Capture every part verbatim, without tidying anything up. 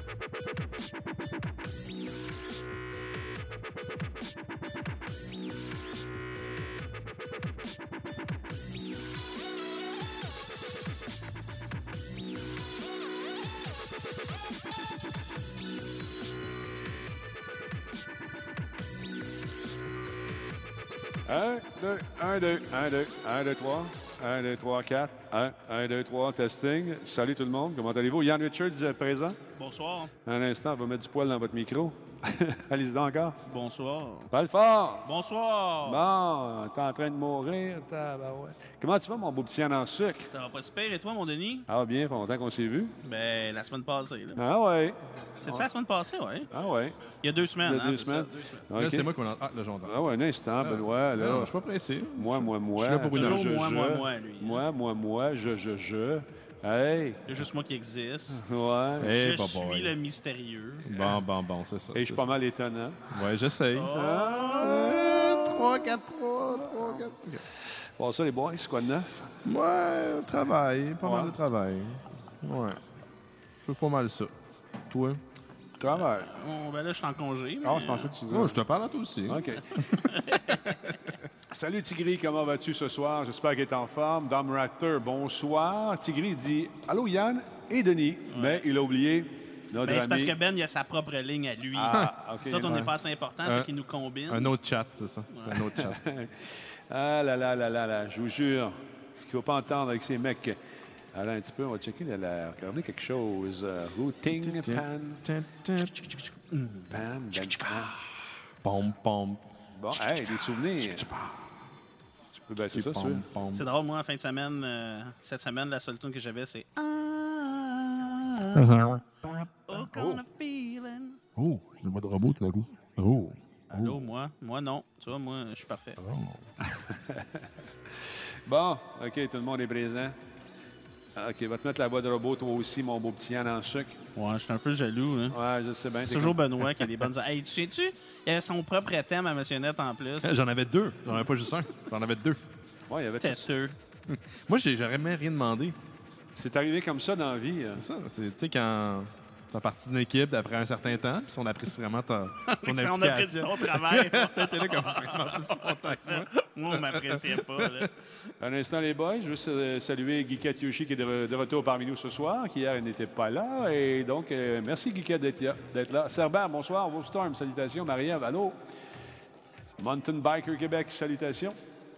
Un, deux, un, deux, un, deux, un, deux, trois, un, deux, trois, quatre, un, un, deux, trois, testing. Salut tout le monde, comment allez-vous? Yann Richards euh, présent. Bonsoir. Un instant, on va mettre du poil dans votre micro. Allez-y donc encore. Bonsoir. Parle fort! Bonsoir. Bon, t'es en train de mourir, tabarouette. Comment tu vas, mon beau petit Yann en sucre? Ça va pas super, et toi, mon Denis? Ah, bien, fait longtemps qu'on s'est vu. Ben, la semaine passée, là. Ah ouais. C'est ça la semaine passée, ouais? Ah ouais. Il y a deux semaines, Il y a hein, deux c'est semaines. ça, deux semaines. OK. Là, c'est moi qu'on a... Ah, là, j'entends. Ah ouais, un instant, Benoît. Là. Non, je suis pas pressé. Moi, moi, moi. Je suis là pour une Toujours je, moi, je. moi, moi, lui. Moi, moi, moi, je, je, je. Hey! Il y a juste moi qui existe. Ouais. Hey, je bah, suis boy. le mystérieux. Bon, bon, bon, c'est ça. Et je c'est suis pas ça. mal étonnant. Ouais, j'essaye. Ah! trois, quatre, trois, trois, quatre. Bon, ça, les boys, c'est quoi de neuf? Ouais, travail. Pas Ouais. mal de travail. Ouais. Je fais pas mal ça. Toi? Travail. Bon, ben là, je suis en congé. Ah, mais, je pensais que tu disais. Moi, je te parle à toi aussi. OK. Salut Tigri, comment vas-tu ce soir? J'espère qu'il est en forme. Dom Raptor, bonsoir. Tigri dit allô Yann et Denis, mais il a oublié notre Ben, c'est ami. parce que Ben, il a sa propre ligne à lui. Ah, OK. Nous autres, on n'est ouais. pas assez important, Un- c'est qu'il nous combine. Un autre chat, c'est ça. C'est un autre chat. Ah là là là là là, je vous jure, ce qu'il ne faut pas entendre avec ces mecs. Alors un petit peu, on va checker, la, la- regarder quelque chose. Euh, routing, pan, Tin, tin. pan, ben, pan. Pom, pom. Bon, hey, des souvenirs. Tu peux baisser ça, Pom, sûr. pom. C'est drôle, moi, en fin de semaine, euh, cette semaine, la seule tune que j'avais, c'est Ah, oh, kind of feeling. Oh, le mode robot tout d'un coup. Oh. Allô, moi? Moi, non. Tu vois, moi, je suis parfait. Bon, OK, tout le monde est présent. Ah, OK, va te mettre la voix de robot, toi aussi, mon beau petit Yann en sucre. Ouais, je suis un peu jaloux. Hein. Ouais, je sais bien. C'est t'es toujours comme- Benoît qui a des bonnes... Hey, tu sais-tu? Il avait son propre thème à Monsieur Net en plus. J'en avais deux. J'en avais pas juste un. J'en avais deux. Ouais, il y avait tout ça. Têteux. Moi, j'ai jamais rien demandé. C'est arrivé comme ça dans la vie. euh. C'est ça. C'est, tu sais, quand t'as parti d'une équipe après un certain temps, puis si on apprécie vraiment ta, ton Si on apprécie implication. ton travail. T'étais là comme vraiment plus longtemps C'est que moi. ça. Moi, on m'appréciait pas. Là. Un instant, les boys, je veux euh, saluer Guiquette Yoshi qui est de, de retour parmi nous ce soir, qui hier n'était pas là. Et donc, euh, merci Guiquette d'être là- d'être là. Cerban, bonsoir. Wolfstorm, salutations. Marie-Ève, allô. Mountain Biker Québec, salutations.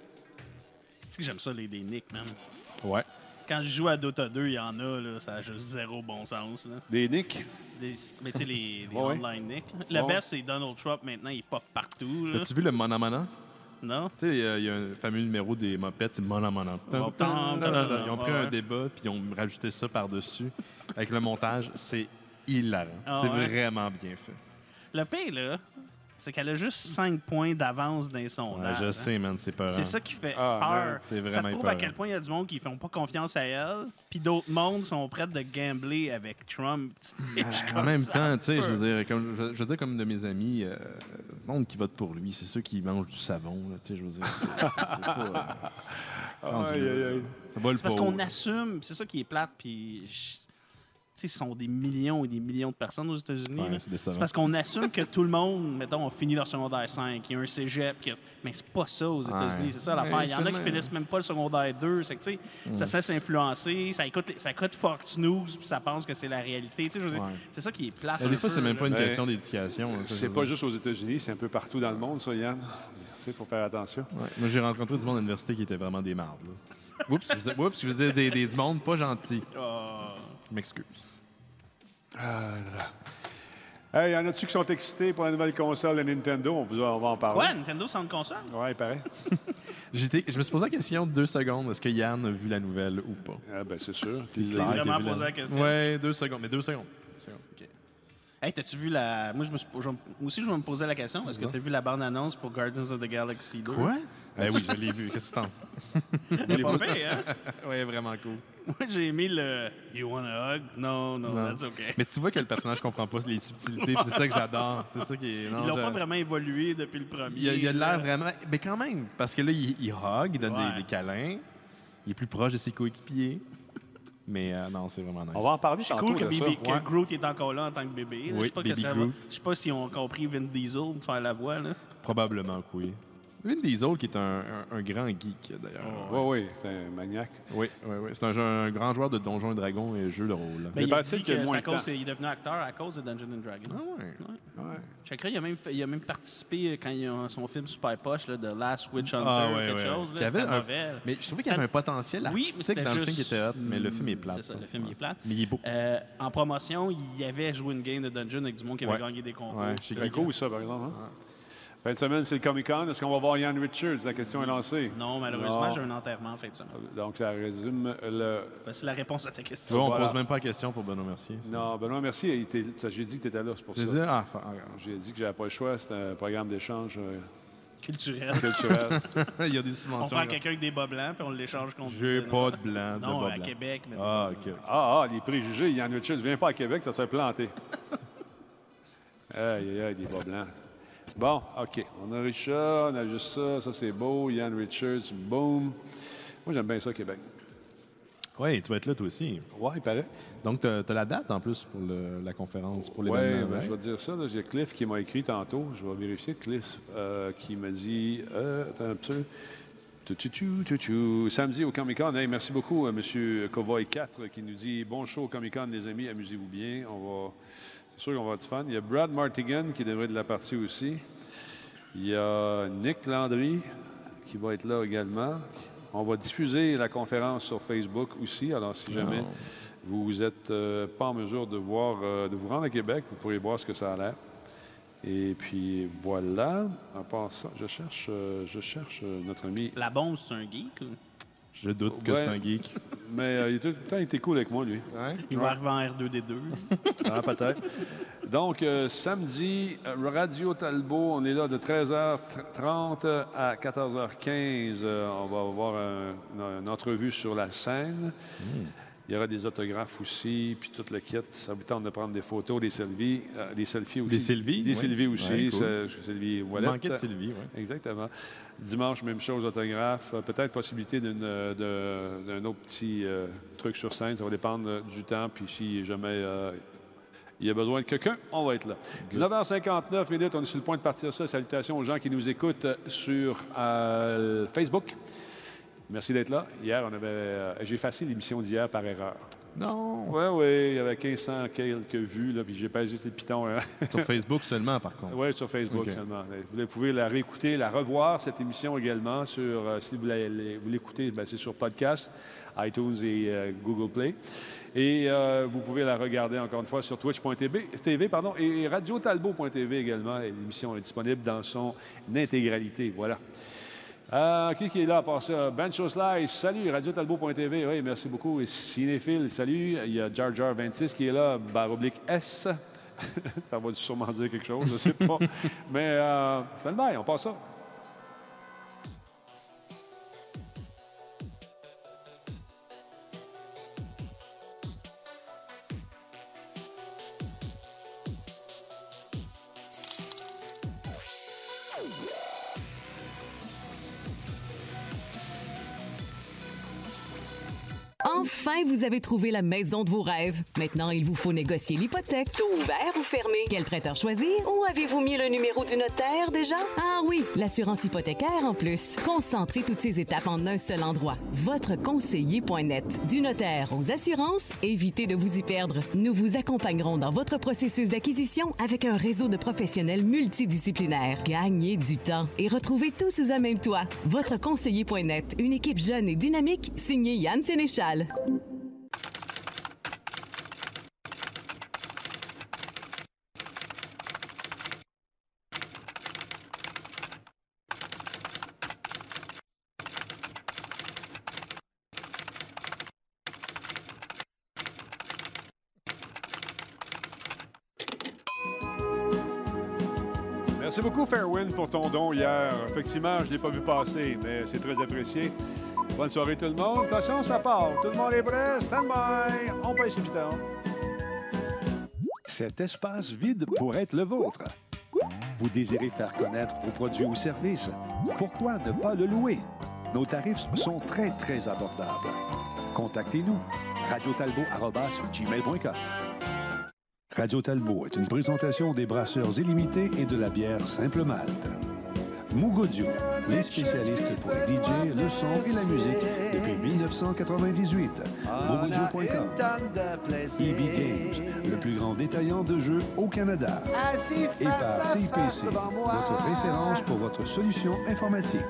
C'est que j'aime ça, les, les nicks, man. Ouais. Quand je joue à Dota deux, il y en a, là, ça a juste zéro bon sens. Là. Des Nick. Des, mais tu sais, les, les Ouais. online nicks. là. Le Ouais. best, c'est Donald Trump maintenant, il pop partout. Là. T'as-tu vu le Mona Mona? Non? Tu sais, il y a- il y, a un fameux numéro des mopettes, c'est Mona Mona. Bon, tam, tam, tam, Ils ont pris ouais, un ouais. débat, puis ils ont rajouté ça par-dessus. Avec le montage, c'est hilarant. Ah c'est ouais? vraiment bien fait. Le pire, là, c'est qu'elle a juste cinq points d'avance dans les Ouais, sondages. je hein. sais, man, c'est peur. C'est ça qui fait Ah, peur. man, c'est ça vraiment te prouve épeurant. à quel point il y a du monde qui ne font pas confiance à elle, puis d'autres mondes sont prêts de gambler avec Trump. Je suis En comme même ça, temps, tu sais, je peur. veux dire, comme, je, je veux dire, comme de mes amis, euh, le monde qui vote pour lui, c'est ceux qui mangent du savon, là, tu sais, je veux dire, c'est c'est- c'est pas... euh, rendu Aïe, là, aïe, là. aïe. Ça va le C'est parce pauvre. qu'on assume, c'est ça qui est plate, puis je- tu sais, ce sont des millions et des millions de personnes aux États-Unis. Ouais, là. c'est décevant. C'est parce qu'on assume que tout le monde, mettons, a fini leur secondaire cinq, il y a un cégep, qu'il y a- mais c'est pas ça aux États-Unis, Ouais. c'est ça l'affaire. Ouais, Il y en a seulement- qui finissent même pas le secondaire deux, c'est que, tu sais, ça se laisse influencer, ça écoute, ça écoute Fox News, puis ça pense que c'est la réalité. Tu sais, je veux dire, Ouais. c'est ça qui est plate. Mais des un fois, peu, c'est même là. pas une Ben, question d'éducation. là, tu sais, je C'est veux pas dire. juste aux États-Unis, c'est un peu partout dans le monde, ça, Yann. Tu sais, il faut faire attention. Ouais. Moi, j'ai rencontré du monde à l'université qui était vraiment des mardes. là. Oups, je veux dire, oups, je veux dire des, des, du monde pas gentil. Ah. Je m'excuse. Ah, là, là. Hey, y en a-tu qui sont excités pour la nouvelle console de Nintendo? On, vous- on va en parler. Quoi, Nintendo sans console? Ouais, pareil. J'étais, je me suis posé la question de deux secondes. Est-ce que Yann a vu la nouvelle ou pas? Ah, ben, c'est sûr. Tu Claire t'es qu'il a vraiment vu la- posé la question. Ouais, deux secondes. Mais deux secondes. Deux secondes. OK. Hey, t'as-tu vu la. Moi, je me suis... je- moi aussi, je me posais la question. Est-ce que t'as vu la bande-annonce pour Guardians of the Galaxy deux? Quoi? Ben oui, je l'ai vu. Qu'est-ce que tu penses? Il est pas pire, hein? Ouais, vraiment cool. Moi, j'ai aimé le You wanna hug? No, no, Non. that's okay. Mais tu vois que le personnage comprend pas les subtilités, puis c'est ça que j'adore. C'est ça qui est. non, Ils l'ont j'a- pas vraiment évolué depuis le premier. Il a, il a là. l'air vraiment. Mais quand même, parce que là, il, il hug, il donne Ouais. des, des câlins. Il est plus proche de ses coéquipiers. Mais euh, non, c'est vraiment nice. On va en parler C'est tantôt cool que, de B B ça. que Ouais. Groot est encore là en tant que bébé. là. Oui, je sais pas, que Baby ça va- Groot. je sais pas s'ils ont compris Vin Diesel pour faire la voix. Là. Probablement que oui. Vin Diesel, qui est un, un, un grand geek, d'ailleurs. Oui, oui, c'est un maniaque. Oui, oui, oui. C'est un, jeu- un grand joueur de Donjons et Dragons et jeux de rôle. Ben, Mais il a paraît-il dit qu'il y a que moins c'est à de cause, temps. il est devenu acteur à cause de Dungeons and Dragons. Ah ouais. Ouais. Ouais. Chakra, il a même, fait- il a même participé quand il a son film super poche, là, The Last Witch Hunter, Ah, ouais, quelque ouais. chose. Qui Là, avait c'était un- mauvais. Mais je trouvais qu'il y Ça- avait un potentiel Oui, artistique mais c'était dans le film juste- qui était hot, mais le film est plat. C'est ça, le film il est plat. Mais il est beau. Euh, en promotion, il avait joué une game de Dungeon avec du monde qui avait Ouais. gagné des concours. Ouais, chez C'est Geek. cool, ça, par exemple. Hein? Fin de semaine, c'est le Comic-Con. Est-ce qu'on va voir Ian Richards? La question est lancée. Non, malheureusement, Non. j'ai un enterrement en fin de semaine. Donc, ça résume le... Ben, c'est la réponse à ta Tu question. vois, on Voilà. pose même pas la question pour Benoît Mercier. ça. Non, Benoît, merci. Il était- J'ai dit que tu étais là, c'est pour Je ça. disais, ah, fa- J'ai dit que j'avais pas le choix. C'était un programme d'échange euh, Culturel. culturel. ah, il y a des On subventions. prend là. quelqu'un avec des bas blancs puis on l'échange contre... J'ai pas de blanc, de Non, bas à blanc. Québec. Mais Ah, OK. ok. Ah, ah, les préjugés. Ian Richards ne vient pas à Québec, ça serait planté. Aïe, aïe, aïe, des bas blancs. Bon, OK. On a Richard, on a juste ça. Ça, c'est beau. Ian Richards, boom. Moi, j'aime bien ça, Québec. Oui, tu vas être là toi aussi. Ouais, il paraît. Donc, tu as la date en plus pour le- la conférence, pour Oui, l'événement. ben, right? je vais te dire ça. là. J'ai Cliff qui m'a écrit tantôt. Je vais vérifier. Cliff euh, qui m'a dit... Euh, attends un peu. Tu, tu, tu, tu, tu. Samedi au Comic-Con. Hey, merci beaucoup, euh, M. Cowboy quatre qui nous dit « Bon show au Comic-Con, les amis. Amusez-vous bien. On va... C'est sûr qu'on va avoir du fun. » Il y a Brad Martigan qui devrait être de la partie aussi. Il y a Nick Landry qui va être là également. On va diffuser la conférence sur Facebook aussi. Alors, si jamais vous n'êtes pas en mesure de voir, euh, de vous rendre à Québec, vous pourrez voir ce que ça a l'air. Et puis voilà. En passant, je cherche, euh, je cherche euh, notre ami. La bombe, c'est un geek. ou? Je doute que Ouais. c'est un geek. Mais euh, il a tout le temps été cool avec moi, lui. Il va arriver en R deux D deux. Ah, peut-être. Donc, euh, samedi, euh, Radio Talbot, on est là de treize heures trente à quatorze heures quinze. Euh, on va avoir un- une, une entrevue sur la scène. Il y aura des autographes aussi, puis toute le kit. Ça vous tente de prendre des photos, des selfies. euh, des selfies aussi. Des Sylvie, Des oui. Sylvie aussi. Ouais, cool. c'est- Sylvie Il Wallet. manquait de Sylvie, oui. Exactement. Dimanche, même chose, autographe. Euh, Peut-être possibilité d'une, euh, de- d'un autre petit euh, truc sur scène. Ça va dépendre euh, du temps. Puis si jamais euh, il y a besoin de quelqu'un, on va être là. dix-neuf heures cinquante-neuf minutes, on est sur le point de partir ça. Salutations aux gens qui nous écoutent sur euh, Facebook. Merci d'être là. Hier, on avait, euh, j'ai effacé l'émission d'hier par erreur. Non. Oui, oui, il y avait quinze cents quelques vues, là, puis j'ai pas juste les pitons. hein. Sur Facebook seulement, par contre. Oui, sur Facebook OK. seulement. Vous pouvez la réécouter, la revoir, cette émission également. Sur, euh, si vous la- vous l'écoutez, ben, c'est sur podcast, iTunes et euh, Google Play. Et euh, vous pouvez la regarder encore une fois sur twitch point t v pardon, et radio talbot point t v également. Et l'émission est disponible dans son intégralité. Voilà. Euh, qui, qui est là à part ça? Bencho Slice, salut, radio talbot point t v, oui, merci beaucoup. Et Cinéphile, salut. Il y a Jar Jar vingt-six qui est là, barre oblique S. Ça va sûrement dire quelque chose, je ne sais pas. Mais euh, c'est le bail, on passe ça. Enfin, vous avez trouvé la maison de vos rêves. Maintenant, il vous faut négocier l'hypothèque. Taux ouvert ou fermé? Quel prêteur choisir? Ou avez-vous mis le numéro du notaire déjà? Ah oui, l'assurance hypothécaire en plus. Concentrez toutes ces étapes en un seul endroit. votre conseiller point net. Du notaire aux assurances, évitez de vous y perdre. Nous vous accompagnerons dans votre processus d'acquisition avec un réseau de professionnels multidisciplinaires. Gagnez du temps et retrouvez tout sous un même toit. votre conseiller point net, une équipe jeune et dynamique, signée Yann Sénéchal. Merci beaucoup, Fairwind, pour ton don hier. Effectivement, je ne l'ai pas vu passer, mais c'est très apprécié. Bonne soirée, tout le monde. Attention, ça part. Tout le monde est prêt. Stand by. On pèse les pitons. Cet espace vide pourrait être le vôtre. Vous désirez faire connaître vos produits ou services? Pourquoi ne pas le louer? Nos tarifs sont très, très abordables. Contactez-nous. radio talbot arobase gmail point com. Radio Talbot est une présentation des brasseurs illimités et de la bière Simple Malte. Moog Audio, les spécialistes pour les D J, le son et la musique depuis mille neuf cent quatre-vingt-dix-huit. moog audio point com. E B Games, le plus grand détaillant de jeux au Canada. Et par C I P C, votre référence pour votre solution informatique.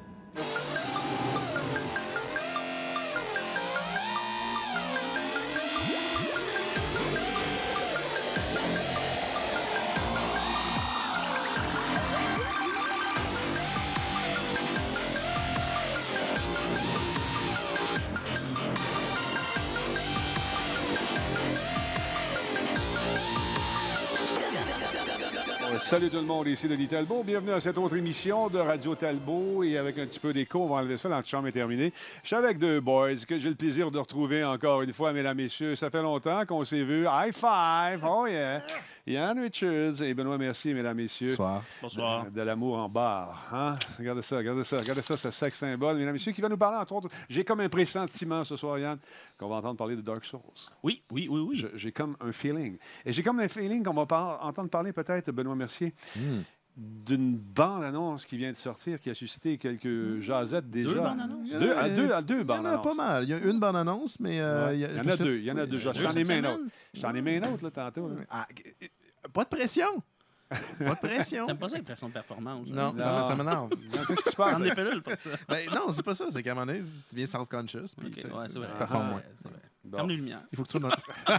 Salut tout le monde, ici Denis Talbot. Bienvenue à cette autre émission de Radio Talbot. Et avec un petit peu d'écho, on va enlever ça, l'antichambre est terminé. Je suis avec deux boys que j'ai le plaisir de retrouver encore une fois, mesdames, messieurs. Ça fait longtemps qu'on s'est vus. High five! Oh yeah! Yann Richards et Benoît Mercier, mesdames, messieurs. Bonsoir. Bonsoir. De, de l'amour en barre. Hein? Regardez ça, regardez ça, regardez ça, ce sexe symbole, mesdames, messieurs, qui va nous parler, entre autres. J'ai comme un pressentiment ce soir, Yann, qu'on va entendre parler de Dark Souls. Oui, oui, oui, oui. Je- J'ai comme un feeling. Et j'ai comme un feeling qu'on va par- entendre parler peut-être, Benoît Mercier, Mm. d'une bande-annonce qui vient de sortir, qui a suscité quelques jasettes déjà. Deux bandes-annonces? Deux, à deux, à deux Il y en a bandes-annonces. pas mal. Il y a une bande-annonce, mais... euh, Ouais. il y, Il y en a deux, il y en a deux. J'en Deux ai cette mis un autre. semaine? J'en ai mis un autre, là, tantôt. là. Ah, euh, pas de pression. Pas de pression. T'aimes pas ça, l'impression de performance? Non, hein? ça, me- Non. ça m'énerve. Qu'est-ce qui se passe? Prendre des pilules pour ça. Ben, non, c'est pas ça. C'est qu'à un moment donné, tu deviens self-conscious. Puis Ok, tu- ouais, tu- c'est vrai. tu performes Ah, moins. ouais, c'est vrai. Bon. Ferme les lumières. Il faut que tu sois dans...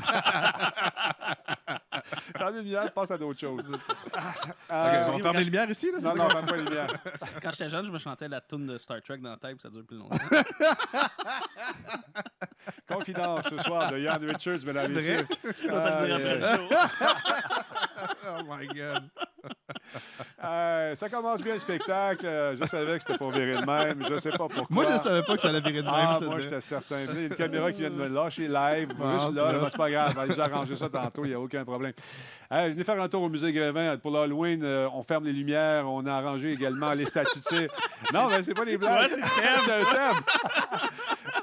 Ferme les lumières, passe à d'autres choses. OK, Euh, on va fermer les lumières ici, là? Non, non, ferme pas les lumières. Quand j'étais jeune, je me chantais la toune de Star Trek dans la tête, puis ça dure plus longtemps. Confidence ce soir de Yann Richards, mesdames et messieurs. Je vais te le dire après le show. Oh my God. Euh, ça commence bien le spectacle. Euh, Je savais que c'était pour virer de même. Je sais pas pourquoi. Moi, je savais pas que ça allait virer de même. Ah, je te moi, dis. j'étais certain. Il y a une caméra qui vient de me lâcher live. Moi, je suis Ah, là. c'est là, vrai. c'est pas grave. On va déjà arranger ça tantôt. Il n'y a aucun problème. Euh, venez faire un tour au musée Grévin. Pour l'Halloween, euh, on ferme les lumières. On a arrangé également les statues de cire. Non, mais c'est pas des blagues. vois, c'est le thème, C'est le thème.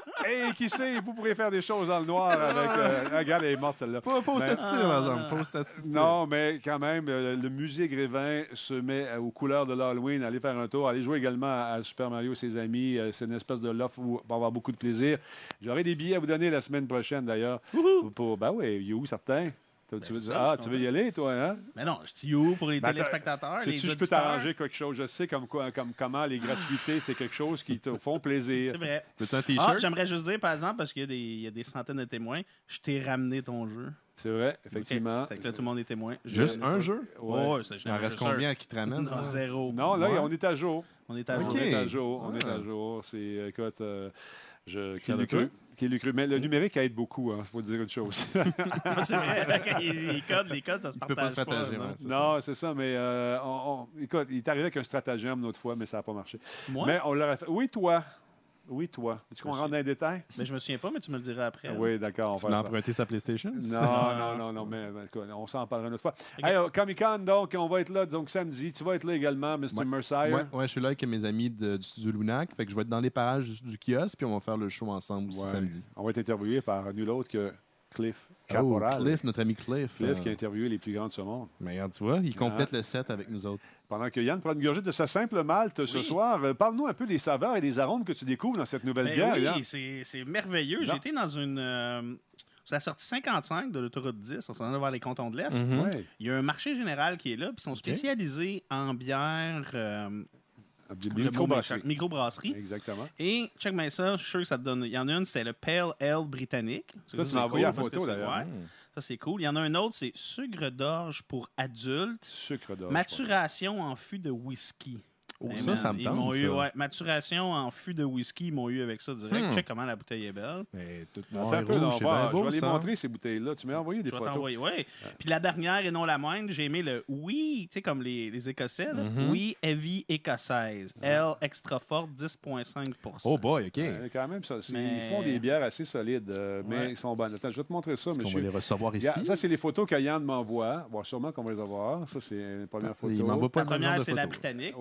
Et qui sait, vous pourrez faire des choses dans le noir avec... Euh, regarde, elle est morte, celle-là. Pas, pas au Mais- statut, par exemple. Pas au statut. Non, mais quand même, euh, le musée Grévin se met euh, aux couleurs de l'Halloween. Allez faire un tour. Allez jouer également à, à Super Mario et ses amis. Euh, c'est une espèce de l'offre où on va avoir beaucoup de plaisir. J'aurai des billets à vous donner la semaine prochaine, d'ailleurs. Pour, ben oui, you, certain. Tu, tu veux, c'est ça, ah, je tu veux y aller, toi, hein? Mais non, je dis you pour les Ben, téléspectateurs, les Sais-tu, je peux auditeurs. t'arranger quelque chose. Je sais comme quoi, comme, comment les gratuités, c'est quelque chose qui te font plaisir. C'est vrai. Veux-tu un Ah, T-shirt? j'aimerais juste dire, par exemple, parce qu'il y, a des- il y a des centaines de témoins, je t'ai ramené ton jeu. C'est vrai, effectivement. C'est que là, tout le monde est témoin. Juste un jeu? Ouais. Ouais, ça, je Il en n'avais reste juste un. combien qui te ramènent? Non, zéro. Non, là, Ouais. on est à jour. On est à Ok. jour. On est à jour. On est Ah. à jour. C'est, écoute, euh, je, qui Fier de l'eût cru? toi. Qui l'eut cru? Mais le numérique aide beaucoup, il faut dire une chose. C'est vrai. Quand il- les codes, les codes, ça se Tu peux pas partage se partager, non? ouais, c'est ça. Non, c'est ça, mais euh, on, on- écoute, il est arrivé avec un stratagème l'autre fois, mais ça n'a pas marché. Moi? Mais on l'aurait fait. Oui, toi. Oui, toi. Est-ce qu'on Je rentre dans les détails? Mais je me souviens pas, mais tu me le diras après. hein. Oui, d'accord, on Tu va l'as faire ça. emprunté sa PlayStation? Non, non, non, non, mais mais, écoute, on s'en parlera une autre fois. Hey, euh, Comic-Con, donc, on va être là donc samedi. Tu vas être là également, mister Ouais. Mercier. Ouais, ouais, je suis là avec mes amis de- du studio Lunac. Fait que je vais être dans les parages du, du kiosque, puis on va faire le show ensemble aussi Ouais. samedi. On va être interviewé par nul autre que Cliff Oh, Caporal. Cliff, notre ami Cliff. Cliff euh, qui a interviewé les plus grands de ce monde. Mais regarde, tu vois, il complète le set avec nous autres. Pendant que Yann prend une gorgée de sa simple malte ce Oui. soir, euh, parle-nous un peu des saveurs et des arômes que tu découvres dans cette nouvelle Ben bière. Yann. oui, c'est c'est merveilleux. Non. J'ai été dans une... euh, c'est la sortie cinquante-cinq de l'autoroute dix, on s'en va vers les cantons de l'Est. Mhm. Ouais. Il y a un marché général qui est là, puis ils sont spécialisés en bière euh, Des le mot microbrasseries. m'échappe, microbrasserie. Exactement. Et check bien ça, je suis sûr que ça te donne. Il y en a une, c'était le Pale Ale britannique. Ça, tu c'est m'as envoyé la parce que photo, c'est- d'ailleurs. ouais, ça, c'est cool. Il y en a un autre, c'est sucre d'orge pour adultes, Sucre d'orge. maturation en fût de whisky. Oh, Hey, ça, man, ça me ils tente, m'ont eu, ça. ouais, maturation en fût de whisky, ils m'ont eu avec ça direct. Hmm. Check comment la bouteille est belle. Mais tout Attends noir un et peu, là, rouge, on c'est va- bien je beau, vais les ça. montrer, ces bouteilles-là. Tu m'as envoyé des Je vais photos. t'envoyer, ouais. Puis la dernière et non la moindre, j'ai aimé le oui, tu sais, comme les, les Écossais, là. Mhm. Oui, Heavy écossaise. L extra forte, dix virgule cinq pour cent. Oh boy, OK. Euh, quand même, ça, c'est- Mais- ils font des bières assez solides, euh, mais Ouais. ils sont bonnes. Attends, je vais te montrer ça, Est-ce qu'on va monsieur. les recevoir ici? Regarde, ça, c'est les photos que Yann m'envoie. Bon, sûrement qu'on va les avoir. Ça, c'est la première photo. Il m'envoie pas La le même première, genre de c'est la photos. britannique que Ouais, tu la montres.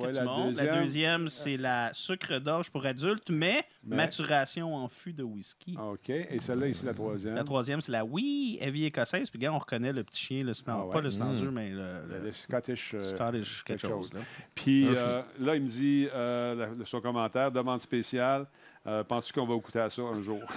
Non, la deuxième, c'est la sucre d'orge pour adultes, mais, Mais- maturation en fût de whisky. OK. Et celle-là, ici, la troisième. La troisième, c'est la oui Heavy écossaise. Puis, gars, on reconnaît le petit chien, le snan- Ah ouais. pas le snanzer, mais le, le Le Scottish. euh, Scottish quelque quelque chose. chose. Là. Puis Un euh, là, il me dit, euh, le- son commentaire, demande spéciale, euh, penses-tu qu'on va goûter à ça un jour?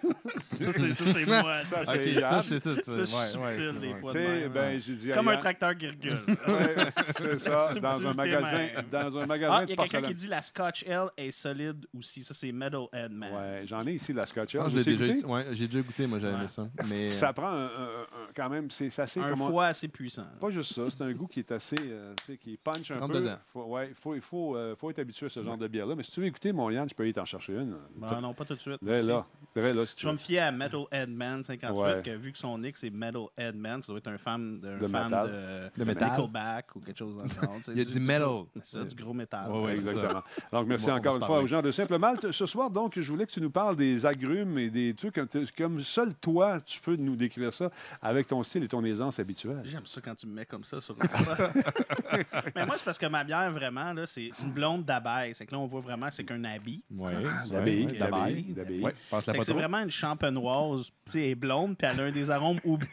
Ça, c'est, ça, c'est moi. Ça, ça. c'est OK, Yann. ça, c'est ça. tu Ça, veux- je suis ouais, ouais, subtil c'est- des ouais. fois. Tu de sais, même, ben, j'ai dit à Comme un Yann- tracteur qui recule. Ouais, c'est ça, La dans un subtilité magasin, même. dans un magasin Ah, de il y a quelqu'un porcelaine. qui dit la Scotch Ale est solide aussi. Ça, c'est Metal Head Man. Ouais, j'en ai ici, la Scotch Je pense Ale. que je l'ai Vous déjà, goûté? ouais, j'ai déjà goûté, moi, j'avais Ouais. aimé ça. Mais, Ça prend un, un- un- quand même, c'est c'est assez... Un comment- foie assez puissant. Pas juste ça, c'est un goût qui est assez, euh, tu sais, qui punch un Rentre peu. dedans. Faut, ouais, il faut, il faut, euh, faut être habitué à ce genre de bière-là. Mais si tu veux écouter, mon Yann, je peux aller t'en chercher une. Ben, non, pas tout de suite. Là, Merci. là, là, là, si tu Je vais veux. me fier à Metal Headman cinquante-huit, Ouais. que vu que son nick c'est Metal Headman, ça doit être un fan, un De fan métal. de, De métal. Nickelback ou quelque chose dans le genre. C'est Il a du- dit du metal. gros- C'est ça, du gros métal. Ouais, ouais, c'est ça. Exactement. Donc, merci Bon, on encore va une se fois parler. aux gens de Simple Malte. Ce soir, donc, je voulais que tu nous parles des agrumes et des trucs comme, comme seul toi, tu peux nous décrire ça avec ton style et ton aisance habituelle. J'aime ça quand tu me mets comme ça sur le spot. Mais moi, c'est parce que ma bière, vraiment, là, c'est une blonde d'abeille. C'est que là, on voit vraiment c'est qu'un habit. Ouais, D'abeille, ouais, d'abeille, d'abeille. d'abeille. Ouais, passe-la C'est pas que c'est trop. vraiment une champenoise. Tu sais, elle est blonde, puis elle a un des arômes oubliés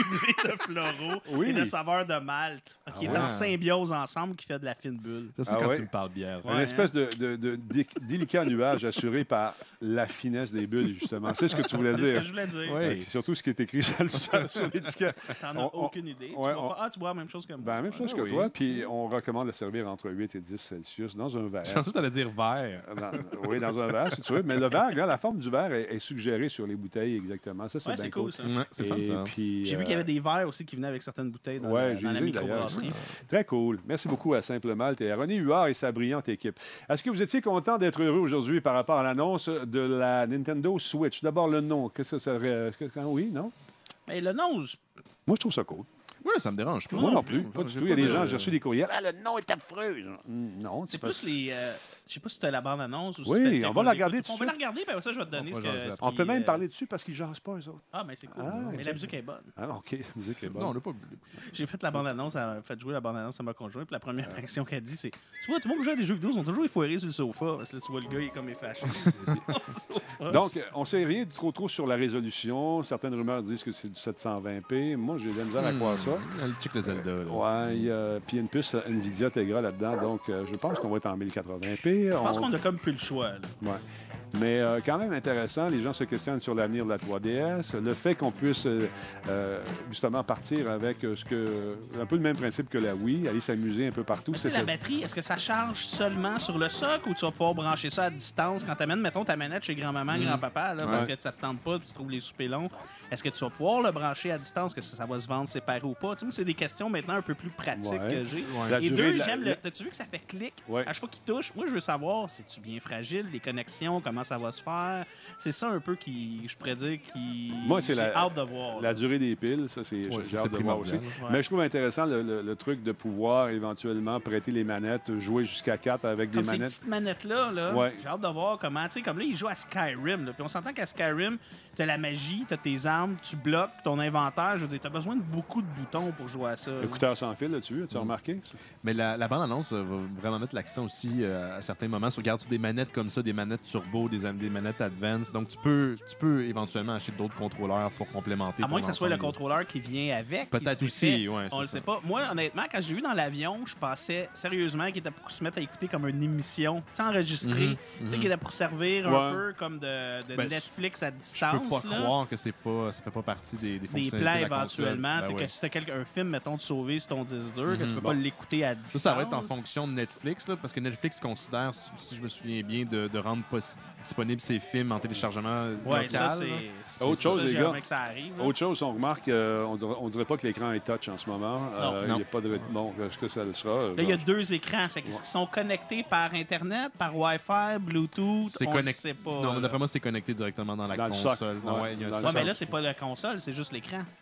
de floraux Oui. et de saveur de malt, qui est ouais. en symbiose ensemble, qui fait de la fine bulle. J'aime ça Ah quand ouais? tu me parles bière. Ouais. Une espèce de, de- de dé- délicat nuage assuré par la finesse des bulles, justement. C'est ce que tu voulais C'est ce que dire. je voulais dire. Ouais. Euh, C'est surtout ce qui est écrit sur, le- sur l'étiquette. T'en as On- on- aucune idée. Tu ouais, bois on- pas- Ah, tu bois la même chose que moi. Ben, la même chose Ah que oui. toi. Puis on recommande de servir entre huit et dix Celsius dans un verre. Je pensais que tu allais dire vert. Dans- oui, dans un verre, si tu veux. Mais le verre, regarde, la forme du verre est, est suggérée sur les bouteilles exactement. Ça, c'est Ouais, bien c'est cool, ça. Ouais, c'est fun, Et ça. puis, J'ai vu euh, qu'il y avait des verres aussi qui venaient avec certaines bouteilles dans, Ouais, la, j'ai dans la vu, d'ailleurs. microbrasserie. Très cool. Merci beaucoup à Simple Malte et à René Huard et sa brillante équipe. Est-ce que vous étiez content d'être heureux aujourd'hui par rapport à l'annonce de la Nintendo Switch? D'abord, le nom. Qu'est-ce que ça serait? Est-ce que- Oui, non? Mais le nom, je- Moi, je trouve ça cool. Ouais, ça me dérange pas. Moi non plus. Pas du J'ai tout. Il y a des de- gens, j'ai reçu des courriels. Ah, le nom est affreux. Mm, Non, c'est pas- plus les. euh, je sais pas si tu as la bande-annonce ou si Oui, tu fais le on va la fait- regarder tout de On va suite. la regarder, puis après ça, je vais te donner On ce va que. jaser ce On qui, peut même euh, parler dessus parce qu'ils jasent pas, eux autres. Ah, mais c'est cool. Ah, mais la exact. musique est bonne. Ah, OK. La musique est bonne. Non, on n'a pas. J'ai fait la bande-annonce, elle a fait jouer la bande-annonce à ma conjointe, puis la première réaction qu'elle dit, c'est Tu vois, tout le monde qui joue à des jeux vidéo sont toujours effoirés sur le sofa. Parce que là, tu vois, le gars, il est comme effaché. Donc, euh, on ne sait rien de trop trop sur la résolution. Certaines rumeurs disent que c'est du sept cent vingt p. Moi, j'ai de la misère à croire ça. Le check le Zelda. là. Ouais, il y a- puis il y a une puce NVIDIA Tegra là-dedans. Donc, euh, je pense qu'on va être en mille quatre-vingts p. Je pense On- qu'on a comme plus le choix. Là. Ouais. Mais euh, quand même intéressant, les gens se questionnent sur l'avenir de la trois D S. Le fait qu'on puisse euh, euh, justement partir avec euh, ce que un peu le même principe que la Wii, aller s'amuser un peu partout. Mais c'est la batterie, est-ce que ça charge seulement sur le socle ou tu vas pouvoir brancher ça à distance quand tu amènes, mettons, ta manette chez grand-maman, grand-papa, là, parce Ouais. que ça te tente pas, tu trouves les soupers longs. Est-ce que tu vas pouvoir le brancher à distance, que ça, ça va se vendre séparé ou pas? Tu sais, moi, c'est des questions maintenant un peu plus pratiques Ouais. que j'ai. La Et durée deux, de la- j'aime la- le. T'as-tu vu que ça fait clic? Ouais. À chaque fois qu'il touche, moi, je veux savoir, c'est-tu bien fragile, les connexions, comment ça va se faire? C'est ça un peu qui, je pourrais dire, qui. Moi, c'est j'ai la- hâte de voir. La durée des piles, ça, c'est Ouais, j'ai c'est hâte de voir aussi. primordial. Ouais. Mais je trouve intéressant le, le- le truc de pouvoir éventuellement prêter les manettes, jouer jusqu'à quatre avec Comme des ces manettes. petites manettes-là, là, Ouais. j'ai hâte de voir comment, tu sais, comme là, ils jouent à Skyrim, là, puis on s'entend qu'à Skyrim, t'as la magie, t'as tes armes, tu bloques ton inventaire, je veux dire, t'as besoin de beaucoup de boutons pour jouer à ça. là. Écouteurs sans fil, là-dessus, Mm. as-tu remarqué? Mais la, la bande-annonce euh, va vraiment mettre l'accent aussi euh, à certains moments sur regarde des manettes comme ça, des manettes turbo, des, des manettes advanced. Donc, tu peux, tu peux éventuellement acheter d'autres contrôleurs pour complémenter À ton moins que ce soit le ensemble. contrôleur qui vient avec. Peut-être qui se aussi, défait. ouais, On c'est le ça. sait pas. Moi, honnêtement, quand je l'ai vu dans l'avion, je pensais sérieusement qu'il était pour se mettre à écouter comme une émission, tu sais, enregistrée, Mhm, tu sais, mhm. qu'il était pour servir un Ouais. peu comme de, de Ben, Netflix à Je peux distance. pas là. croire que c'est pas, ça fait pas partie des, des Des fonctionnalités plans de la console. éventuellement. Ben tu sais, ouais. que si tu as quelque- un film, mettons, de sauver sur ton disque dur, que tu Mhm. peux Bon. pas l'écouter à distance. Ça, ça va être en fonction de Netflix, là, parce que Netflix considère, si- si je me souviens bien, de, de rendre possi- disponibles ses films en téléchargement Ouais, local. ça, là. c'est. c'est Autre chose, ça, les j'aimerais gars. que ça arrive. là. Autre chose, on remarque, euh, on, dirait, on dirait pas que l'écran est touch en ce moment. Euh, Non. Il n'y a pas de. Bon, est-ce que ça le sera? Là, il y a deux écrans. C'est qu'ils sont connectés par Internet, par Wi-Fi, Bluetooth. C'est on connecté. ne sait pas. Non, mais là. d'après moi, c'est connecté directement dans la Dans le console. socle. Non, Ouais, ouais, il y a un dans le Ouais, socle. mais là, c'est pas la console, c'est juste l'écran.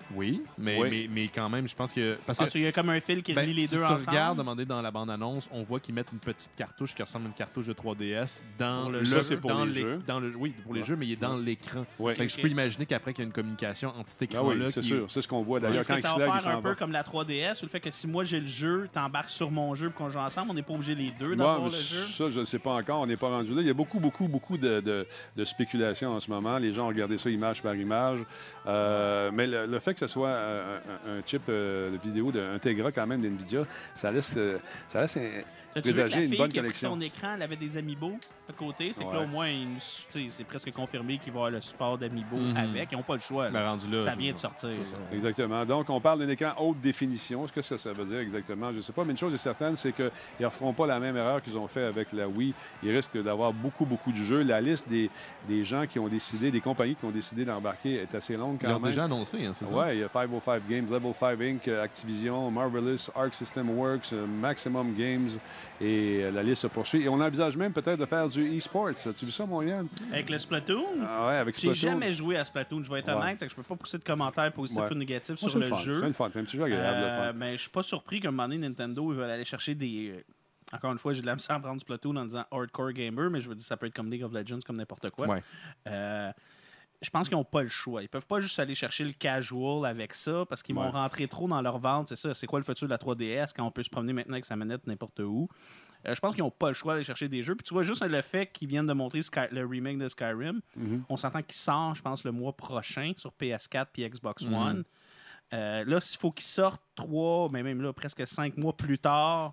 Oui, mais, Oui. mais, mais quand même, je pense que... Parce Ah, que tu y a comme un fil qui ben, relie les si deux tu ensemble. regardes, demander dans la bande-annonce, on voit qu'ils mettent une petite cartouche qui ressemble à une cartouche de trois D S dans Pour le le jeu. Ça, c'est pour dans les l'é- jeux. dans le Oui, pour les Ouais. jeux, mais il est dans l'écran. Ouais. Fait que je Ok. peux imaginer qu'après, qu'il y a une communication entre cet Ah oui, écran-là. c'est qui... sûr. C'est ce qu'on voit d'ailleurs Est-ce quand que il ça se va lève, il faire s'en un peu va. comme la trois D S, ou le fait que si moi j'ai le jeu, t'embarques sur mon jeu pour qu'on joue ensemble, on n'est pas obligé les deux Moi, d'avoir mais le jeu? ça, je ne sais pas encore. On n'est pas rendu là. Il y a beaucoup, beaucoup, beaucoup de, de, de spéculation en ce moment. Les gens ont regardé ça image par image. Euh, mais le, le fait que ce soit un, un- un chip euh, de vidéo de un Tegra quand même d'NVIDIA, ça laisse, euh, ça laisse un- As-tu vu que présager la une fille bonne qui a pris connexion. son écran, elle avait des Amiibo à côté? C'est que Ouais. là, au moins, il nous- tu sais, c'est presque confirmé qu'il va y avoir le support d'Amiibo Mhm. avec. Ils n'ont pas le choix. là. Ben, rendu là, ça je- vient de sortir. là. Exactement. Donc, on parle d'un écran haute définition. Ce que ça, ça veut dire exactement, je ne sais pas. Mais une chose est certaine, c'est qu'ils ne referont pas la même erreur qu'ils ont fait avec la Wii. Ils risquent d'avoir beaucoup, beaucoup de jeux. La liste des, des gens qui ont décidé, des compagnies qui ont décidé d'embarquer est assez longue quand Ils l'ont même. déjà annoncé, hein, c'est ça? Oui, il y a cinq cent cinq Games, Level cinq Incorporated, euh, Activision, Marvelous, Arc System Works, euh, Maximum Games, et euh, la liste se poursuit. Et on envisage même peut-être de faire du e-sports. As-tu vu ça, mon Yann? Avec le Splatoon, Ah ouais, avec j'ai Splatoon. jamais joué à Splatoon. Je vais être Ouais. honnête, c'est que je peux pas pousser de commentaires positifs Ouais. ou négatifs Moi, sur c'est le fun. jeu. C'est le fun. C'est un petit jeu agréable. le Euh, fun. mais je suis pas surpris qu'à un moment donné, Nintendo ils veulent aller chercher des. euh, Encore une fois, j'ai de la misère à prendre du Splatoon en disant hardcore gamer, mais je veux dire, ça peut être comme League of Legends, comme n'importe quoi. Ouais. Euh, je pense qu'ils n'ont pas le choix. Ils peuvent pas juste aller chercher le casual avec ça parce qu'ils Ouais. vont rentrer trop dans leur vente. C'est ça. C'est quoi le futur de la trois D S quand on peut se promener maintenant avec sa manette n'importe où? Euh, je pense qu'ils n'ont pas le choix d'aller chercher des jeux. Puis tu vois, juste le fait qu'ils viennent de montrer Sky- le remake de Skyrim, Mhm. on s'entend qu'il sort, je pense, le mois prochain sur P S quatre puis Xbox Mhm. One. Euh, là, s'il faut qu'il sorte trois, mais même là, presque cinq mois plus tard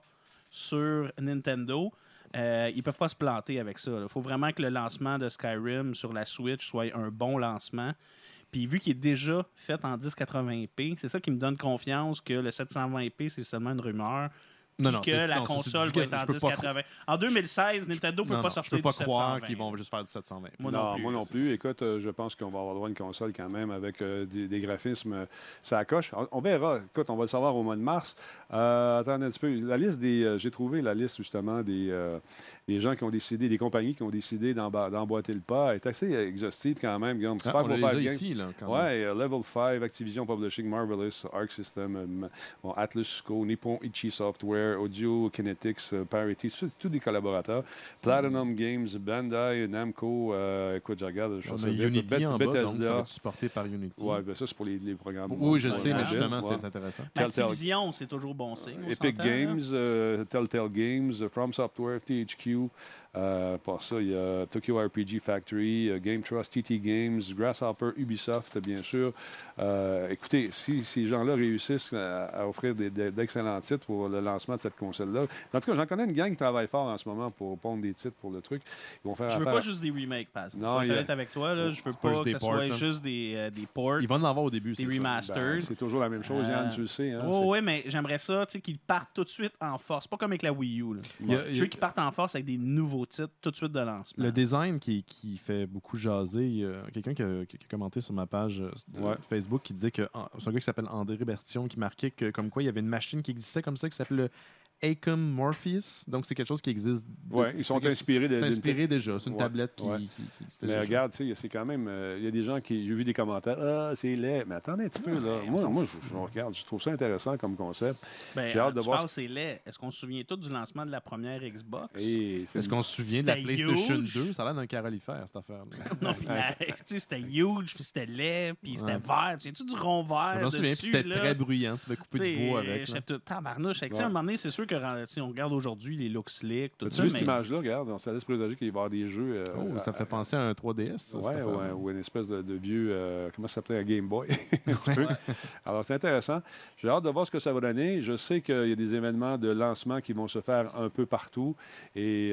sur Nintendo, euh, ils peuvent pas se planter avec ça. Il faut vraiment que le lancement de Skyrim sur la Switch soit un bon lancement. Puis vu qu'il est déjà fait en dix quatre-vingts p, c'est ça qui me donne confiance que le sept cent vingt p, c'est seulement une rumeur. Non, Puis non, que c'est- la non, ça, c'est console du- va être en je peux dix pas quatre-vingts. En deux mille seize, Nintendo peut Non, pas non, sortir je peux pas du croire sept cent vingt. qu'ils vont juste faire du sept cent vingt. Moi non, non plus. moi non c'est plus. Écoute, euh, je pense qu'on va avoir droit à une console quand même avec euh, des, des graphismes. euh, ça coche. On, on verra. Écoute, on va le savoir au mois de mars. Euh, attendez un petit peu. La liste des. euh, j'ai trouvé la liste justement des, euh, des gens qui ont décidé, des compagnies qui ont décidé d'emba- d'emboîter le pas. Elle est assez exhaustive quand même, Guillaume. Ah, Super on pour les a faire bien. ici, là, quand même. Ouais, euh, Level cinq, Activision Publishing, Marvelous, Arc System, euh, m- bon, Atlus Co, Nippon Ichi Software, Audio Kinetics, euh, Parity, tous tous des collaborateurs. Platinum Games, Bandai, Namco, euh, écoute, je regarde, je On fais a ça vite, Unity Bet- en bas, donc ça va Bethesda. être supporté par Unity. Ouais, ben ça, c'est pour les, les programmes. Oui, je Ouais, sais, mais mobile, justement, ouais. c'est intéressant. Mais Telltale- Activision, c'est toujours bon signe. on Epic s'entend, là. Games, euh, Telltale Games, euh, From Software, T H Q. Euh, pour ça, il y a Tokyo R P G Factory, euh, Game Trust, T T Games, Grasshopper, Ubisoft, bien sûr. Euh, écoutez, si ces gens-là réussissent à, à offrir des- des- d'excellents titres pour le lancement de cette console-là, en tout cas, j'en connais une gang qui travaille fort en ce moment pour pondre des titres pour le truc. Ils vont faire Je veux affaire- pas juste des remakes, par exemple. Non, Je vais il y être a- honnête avec toi, là, je veux C'est pas pas juste que des ce ports, soit hein. juste des, euh, des ports, Ils vont en avoir au début, des c'est ça. remasters. Ben, c'est toujours la même chose, Yann, Euh, tu le sais. Hein, Oh, c'est- oui, mais j'aimerais ça, tu sais, qu'ils partent tout de suite en force. Pas comme avec la Wii U. Là. Il y a- il y Je a- veux qu'ils partent en force avec des nouveaux titres tout de suite de lancement. Le design qui, qui fait beaucoup jaser, il y a quelqu'un qui a, qui a commenté sur ma page euh, de Ouais. Facebook qui disait que ah, c'est un gars qui s'appelle André Bertillon qui marquait que comme quoi il y avait une machine qui existait comme ça qui s'appelle le Acom Morpheus. Donc c'est quelque chose qui existe. Ouais, ils sont c'est- inspirés de. C'est d'une- inspiré déjà. C'est une Ouais, tablette qui, ouais. qui, qui existait Mais déjà. regarde, tu sais, c'est quand même. euh, Il y a des gens qui. J'ai vu des commentaires. Ah, c'est laid. Mais attendez un petit peu, là. on Moi, s'en moi je, je regarde. Je trouve ça intéressant comme concept. Ben, J'ai hâte de tu voir parles, c'est laid. Est-ce qu'on se souvient tous du lancement de la première Xbox? Et c'est Est-ce qu'on se souvient de la C'était PlayStation huge. deux? Ça a l'air d'un carolifère, cette affaire. Non, puis la- tu sais, c'était huge, puis c'était laid, puis c'était Ouais. vert. Tu sais-tu du rond vert Je m'en souviens, puis dessus, c'était là? très bruyant. Tu pouvais couper T'sais, du bois avec. là. J'étais tout tabarnouche. Fait que, tu sais, Ouais. À un moment donné, c'est sûr que tu sais, on regarde aujourd'hui les looks slick, tout Tu ça. vu mais- cette image-là? Regarde, on ça laisse présager qu'il va y avoir des jeux. euh, Oh, ça à- fait penser à un trois D S. ça, cette Ouais, affaire-là. ouais, ou une espèce de, de vieux, euh, comment ça s'appelait, un Game Boy, un petit peu. Alors, c'est intéressant. J'ai hâte de voir ce que ça va donner. Je sais qu'il y a des événements de lancement qui vont se faire un peu partout. Et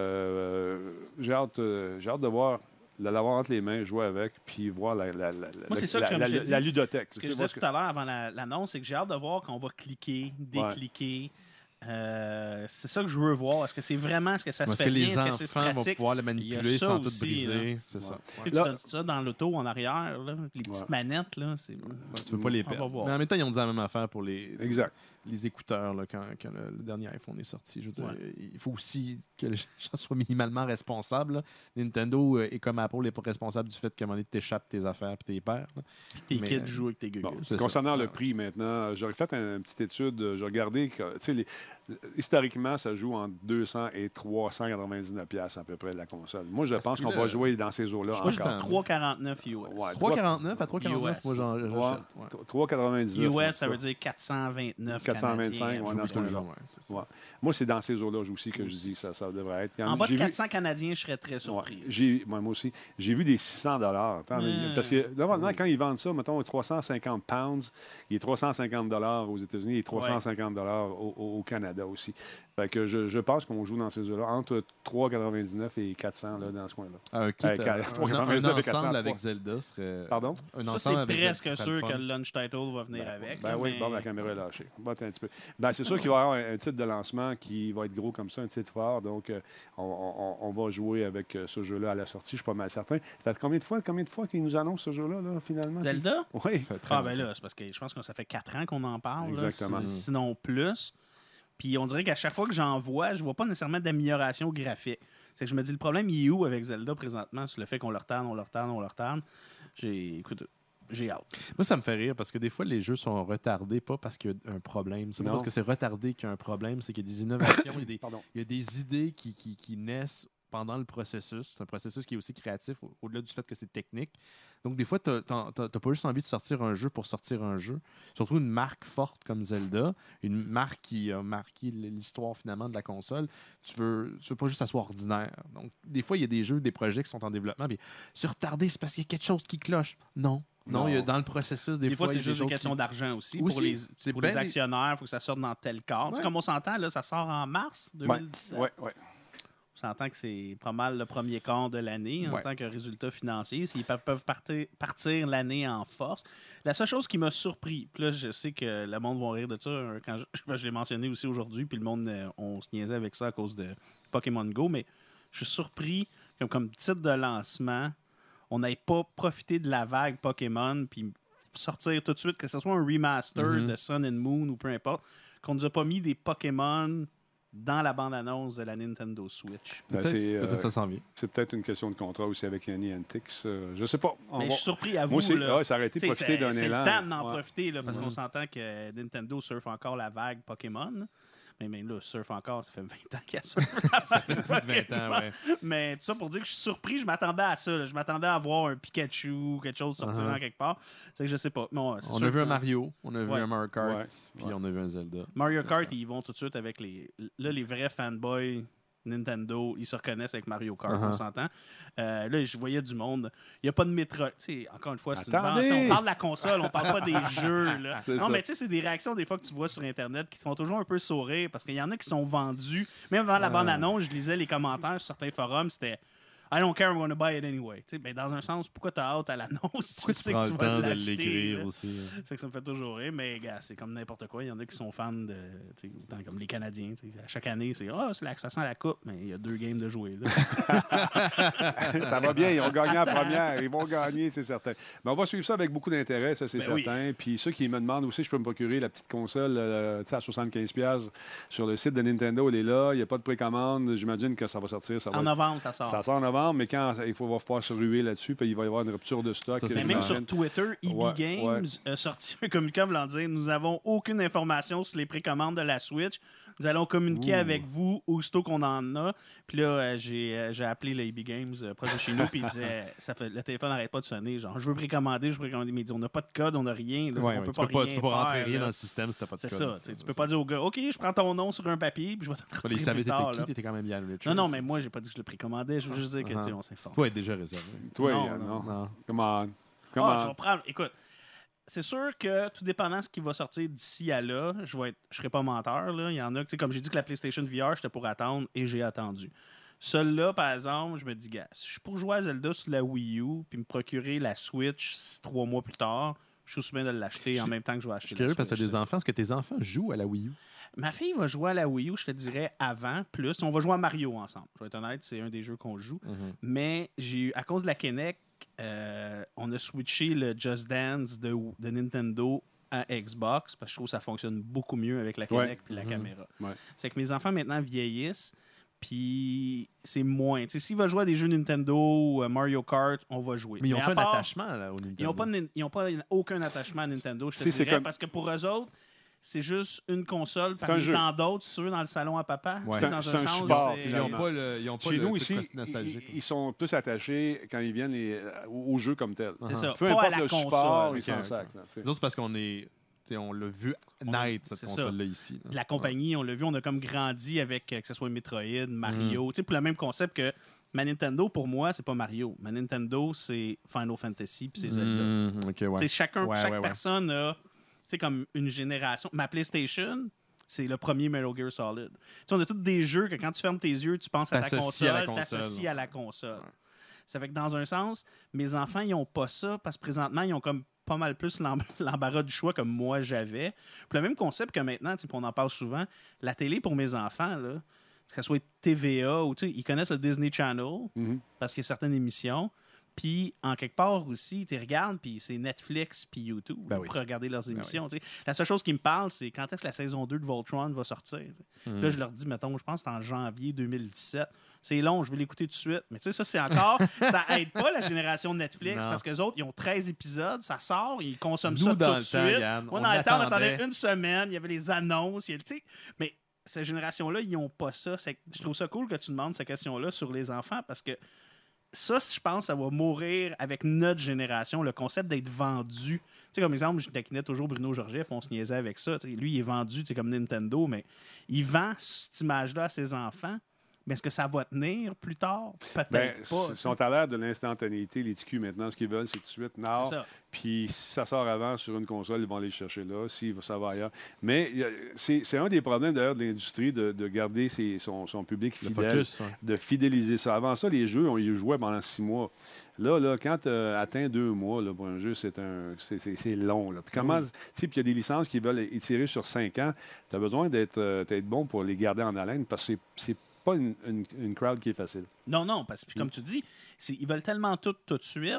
euh, j'ai hâte, euh, j'ai hâte de voir, de l'avoir entre les mains, jouer avec, puis voir la, la, la, Moi, c'est ça la, que, comme la, je te la- dis, la ludothèque. Ce que Tu je sais, voir disais tout à l'heure avant la- l'annonce, c'est que j'ai hâte de voir qu'on va cliquer, décliquer. Euh, c'est ça que je veux voir. Est-ce que c'est vraiment, est-ce que ça se Est-ce fait que les bien, est-ce que c'est enfants vont pratique? pouvoir le Il y a manipuler ça sans tout aussi, briser? là. C'est ça. Tu sais, tu Là- donnes ça dans l'auto en arrière, là, les petites Ouais. manettes, là, c'est... Tu peux pas les On va perdre. voir. Mais en même temps, ils ont dit la même affaire pour les, Exact. les écouteurs là, quand, quand le, le dernier iPhone est sorti. Je veux dire, Ouais. il faut aussi que les gens soient minimalement responsables. là. Nintendo euh, est comme Apple n'est pas responsable du fait qu'à un moment donné, tu échappes tes affaires et tes perds. là. Tes Mais, kids euh, jouent avec tes gueules. Bon, C'est concernant ça. le Ouais. prix maintenant, j'aurais fait un- une petite étude. euh, J'ai regardé, que, tu sais, les- historiquement, ça joue entre deux cents et trois cent quatre-vingt-dix-neuf piastres à peu près de la console. Moi, je Est-ce pense que qu'on le- va jouer dans ces eaux-là Moi, je dis encore. trois quarante-neuf U S. Ouais. trois quarante-neuf à trois quarante-neuf, U S. moi j'en j'achète. Ouais. Ouais. trois quatre-vingt-dix-neuf. U S, en ça tout veut cas. dire quatre cent vingt-neuf quatre cent vingt-cinq, canadiens. ouais, J'oublie dans ce toujours, genre. ouais, c'est ça. Ouais. Moi, c'est dans ces eaux-là aussi que je dis que ça, ça devrait être. Il y En bas de j'ai vu- quatre cents canadiens, je serais très Ouais, surpris. j'ai, moi, moi aussi. J'ai vu des six cents dollars. Ouais. Parce que normalement, quand ils vendent ça, mettons trois cent cinquante pounds, il est trois cent cinquante dollars aux États-Unis et trois cent cinquante dollars au, au- au Canada aussi. Fait que je, je pense qu'on joue dans ces eaux-là entre trois quatre-vingt-dix-neuf et quatre cents là, dans ce coin-là. Un kit, Euh, euh, quatre- un, trois un quatre-vingt-dix-neuf et quatre cents, ensemble avec trois. Zelda serait. Pardon? Un Ça, ensemble c'est avec Zelda, presque ce serait sûr le que fun. le launch title va venir avec. Ben là, oui, mais- bon, la caméra est lâchée. Va un petit peu. Ben, c'est sûr qu'il va y avoir un, un titre de lancement qui va être gros comme ça, un titre fort. Donc, euh, on, on- on va jouer avec euh, ce jeu-là à la sortie, je suis pas mal certain. Ça fait combien de fois, combien de fois qu'ils nous annoncent ce jeu-là, là, finalement? Zelda? Oui. Ça fait très Ah, ben longtemps. là, c'est parce que je pense que ça fait quatre ans qu'on en parle. là, Exactement. si- sinon plus. Puis on dirait qu'à chaque fois que j'en vois, je vois pas nécessairement d'amélioration graphique. C'est que je me dis, le problème, il est où avec Zelda présentement? C'est le fait qu'on le retarde, on le retarde, on le retarde. J'ai, écoute, j'ai hâte. Moi, ça me fait rire parce que des fois, les jeux sont retardés, pas parce qu'il y a un problème. C'est pas Non. parce que c'est retardé qu'il y a un problème, c'est qu'il y a des innovations, il, y a des, Pardon. il y a des idées qui, qui, qui naissent pendant le processus. C'est un processus qui est aussi créatif, au- au-delà du fait que c'est technique. Donc, des fois, tu n'as pas juste envie de sortir un jeu pour sortir un jeu. Surtout une marque forte comme Zelda, une marque qui a marqué l'histoire finalement de la console. Tu veux, tu veux pas juste que ça soit ordinaire. Donc, des fois, il y a des jeux, des projets qui sont en développement, mais c'est retardé, c'est parce qu'il y a quelque chose qui cloche. Non. Non, Non. il y a dans le processus, des, Des, fois, il y c'est a des juste une choses question qui- d'argent aussi. Aussi, Pour les, c'est pour ben les des- actionnaires, il faut que ça sorte dans tel cadre. Tu sais, Ouais. comme on s'entend, là, ça sort en mars deux Ouais, mille dix-sept. ouais, ouais. On s'entend que c'est pas mal le premier quart de l'année en Ouais. tant que résultat financier. S'ils pe- peuvent partir, partir l'année en force. La seule chose qui m'a surpris, puis là, je sais que le monde va rire de ça hein, quand je, je l'ai mentionné aussi aujourd'hui, puis le monde, euh, on se niaisait avec ça à cause de Pokémon Go, mais je suis surpris comme, comme titre de lancement, on n'ait pas profité de la vague Pokémon, puis sortir tout de suite, que ce soit un remaster Mhm. de Sun and Moon ou peu importe, qu'on nous a pas mis des Pokémon dans la bande-annonce de la Nintendo Switch. Ben, Peut-être c'est, euh, peut-être ça s'en vient. c'est peut-être une question de contrat aussi avec Niantic. euh, je sais pas. On Mais va- je suis surpris à vous. Moi aussi, là. ouais, ça aurait été de Tu sais, profiter c'est- d'un c'est élan. le temps d'en Ouais. profiter là, parce Mhm. qu'on s'entend que Nintendo surfe encore la vague Pokémon. Mais, mais là, surfe encore, ça fait vingt ans qu'il y a ça. ça fait Plus de vingt ans, ouais. Mais tout ça pour dire que je suis surpris, je m'attendais à ça. là. Je m'attendais à voir un Pikachu, quelque chose sortir Uh-huh. en quelque part. C'est que je sais pas. Mais ouais, c'est On sûr a vu que un Mario, on a vu Ouais. un Mario Kart, Ouais. puis Ouais. on a vu un Zelda. Mario Kart, J'espère. ils vont tout de suite avec les. Là, les vrais fanboys Nintendo, ils se reconnaissent avec Mario Kart, Uh-huh. on s'entend. Euh, là, je voyais du monde. Il n'y a pas de Metroid. Tu sais, encore une fois, c'est une Attendez! vente. Tu sais, on parle de la console, on parle pas des jeux. Là. C'est Non, ça. mais tu sais, c'est des réactions des fois que tu vois sur Internet qui te font toujours un peu sourire parce qu'il y en a qui sont vendus. Même avant la Ah. bande-annonce, je lisais les commentaires sur certains forums, c'était I don't care, I'm going to buy it anyway. Tu sais, ben, dans un sens, pourquoi tu as hâte à l'annonce? Pourquoi tu sais prends que le tu vas temps de l'acheter, l'écrire là. aussi? C'est que ça me fait toujours rire, mais gars, c'est comme n'importe quoi. Il y en a qui sont fans de. tu sais, Autant comme les Canadiens. tu sais, À chaque année, c'est Ah, c'est là que ça sent la coupe, mais il y a deux games de jouer. Là. Ça va bien, ils ont gagné en première. Ils vont gagner, c'est certain. Mais on va suivre ça avec beaucoup d'intérêt, ça, c'est Ben oui. certain. Puis ceux qui me demandent aussi, je peux me procurer la petite console euh, tu sais, à soixante-quinze dollars sur le site de Nintendo, elle est là. Il n'y a pas de précommande. J'imagine que ça va sortir. Ça, va En être- novembre, ça sort. ça sort en novembre, mais quand il faut, va falloir se ruer là-dessus, puis il va y avoir une rupture de stock. Ça, c'est Mais même sur j'imagine. Twitter, E B Ouais, Games ouais. a sorti un communiqué voulant dire Nous n'avons aucune information sur les précommandes de la Switch. Nous allons communiquer Ouh. avec vous aussitôt qu'on en a. Puis là, euh, j'ai euh, j'ai appelé le E B Games euh, proche de chez nous, puis il disait ça fait, le téléphone n'arrête pas de sonner. Genre, je veux précommander, je veux précommander. Mais il dit On n'a pas de code, on n'a rien. Là, Ouais, on ouais, peut tu pas peux pas, rien tu peux pas rentrer faire, rien là. dans le système si t'as pas de C'est code. ça. Tu sais, tu peux pas dire au gars OK, je prends ton nom sur un papier, puis je vais te le Ouais, ils rentrer savaient plus t'étais tard, qui, là. t'étais quand même Yann Richards. Non, non, mais moi, j'ai pas dit que je le précommandais. Je veux juste dire que, tu sais, Uh-huh. on s'informe. Toi, est déjà réservé. Toi, Non, euh, non. non. Non. Come on. Come Ah, on. je vais prendre. Écoute, c'est sûr que tout dépendant de ce qui va sortir d'ici à là, je vais être, je serai pas menteur. Là. Il y en a, tu sais, comme j'ai dit que la PlayStation V R, j'étais pour attendre et j'ai attendu. Celle-là, par exemple, je me dis, gars, si je suis pour jouer à Zelda sur la Wii U puis me procurer la Switch six- trois mois plus tard, je suis aussi bien de l'acheter en Je- même temps que je vais Je acheter suis la curieux parce que Switch, t'as des enfants. Est-ce que tes enfants jouent à la Wii U? Ma fille va jouer à la Wii U, je te dirais, avant, plus. On va jouer à Mario ensemble. Je vais être honnête, c'est un des jeux qu'on joue. Mhm. Mais j'ai eu, à cause de la Kinect, euh, on a switché le Just Dance de, de Nintendo à Xbox, parce que je trouve que ça fonctionne beaucoup mieux avec la Kinect Ouais. et la Mhm. caméra. Ouais. C'est que mes enfants maintenant vieillissent, puis c'est moins. Tu sais, s'il va jouer à des jeux Nintendo, euh, Mario Kart, on va jouer. Mais ils ont à fait un part- attachement là, au Nintendo. Ils n'ont pas, de nin- ils ont pas aucun attachement à Nintendo, je te Si, c'est dirais, comme- parce que pour eux autres, c'est juste une console C'est un parmi jeu. tant d'autres, si tu veux, dans le salon à papa. Ouais. Tu sais, C'est un- dans c'est un sens, support, c'est- Ils n'ont finalement. pas le, ils ont pas Chez le nous, truc ici, nostalgique. ils, ils sont plus attachés quand ils viennent les- au jeu comme tel. C'est ça. Peu Pas à importe la le console. support, ils Ok, s'en ok. sacrent, là, tu sais. Nous autres, c'est parce qu'on est, tu sais, on l'a vu naître, cette c'est ça. console-là ici. là. de la compagnie, on l'a vu, on a comme grandi avec, euh, que ce soit Metroid, Mario, Mm. tu sais, pour le même concept que ma Nintendo, pour moi, c'est pas Mario. Ma Nintendo, c'est Final Fantasy puis c'est Zelda. Mhm, ok, ouais. Tu sais, chacun, Ouais, chaque ouais, ouais. personne a, tu sais, comme une génération. Ma PlayStation, c'est le premier Metal Gear Solid. Tu sais, on a tous des jeux que quand tu fermes tes yeux, tu penses à ta T'associes à la console, console. t'associes à la console. Ouais. Ça fait que dans un sens, mes enfants, ils n'ont pas ça parce que présentement, ils ont comme pas mal plus l'em- l'embarras du choix comme moi j'avais. Puis le même concept que maintenant, tu sais, puis on en parle souvent, la télé pour mes enfants, là, que ce soit T V A ou tu sais, ils connaissent le Disney Channel Mhm. parce qu'il y a certaines émissions. Puis, en quelque part aussi, tu regardes, puis c'est Netflix puis YouTube Ben oui. pour regarder leurs Ben émissions. tu sais. La seule chose qui me parle, c'est quand est-ce que la saison deux de Voltron va sortir. tu sais. Mhm. Là, je leur dis, mettons, je pense que c'est en janvier deux mille dix-sept. C'est long, je vais l'écouter tout de suite. Mais tu sais, ça, c'est encore... ça aide pas la génération Netflix Non. parce qu'eux autres, ils ont treize épisodes, ça sort, ils consomment Nous, ça dans tout le de temps, suite. Yann, Moi, on dans le temps, on attendait. attendait une semaine, il y avait les annonces, il y a- tu sais. Mais cette génération-là, ils n'ont pas ça. C'est- Je trouve ça cool que tu demandes cette question-là sur les enfants parce que ça, je pense, ça va mourir avec notre génération, le concept d'être vendu. Tu sais, comme exemple, je taquinais toujours Bruno Georget, puis on se niaisait avec ça. Tu sais, lui, il est vendu, tu sais, comme Nintendo, mais il vend cette image-là à ses enfants. Mais est-ce que ça va tenir plus tard? Ben, Peut-être pas. ils sont à l'ère de l'instantanéité, les T Q maintenant. Ce qu'ils veulent, c'est tout de suite, now. C'est ça. Puis si ça sort avant sur une console, ils vont aller le chercher là. Si ça va ailleurs. Mais il y a- c'est c'est un des problèmes d'ailleurs de l'industrie de, de garder ses- son, son public Le fidèle, focus, ouais. de fidéliser ça. Avant ça, les jeux, on y jouait pendant six mois. Là, là quand tu atteins deux mois là, pour un jeu, c'est un c'est- c'est- c'est long. Là. Puis comment, tu sais, puis il y a des licences qui veulent étirer sur cinq ans. Tu as besoin d'être euh, d'être bon pour les garder en haleine parce que c'est- c'est pas une, une- une crowd qui est facile. Non, non, parce que puis comme tu dis, c'est- ils veulent tellement tout tout de suite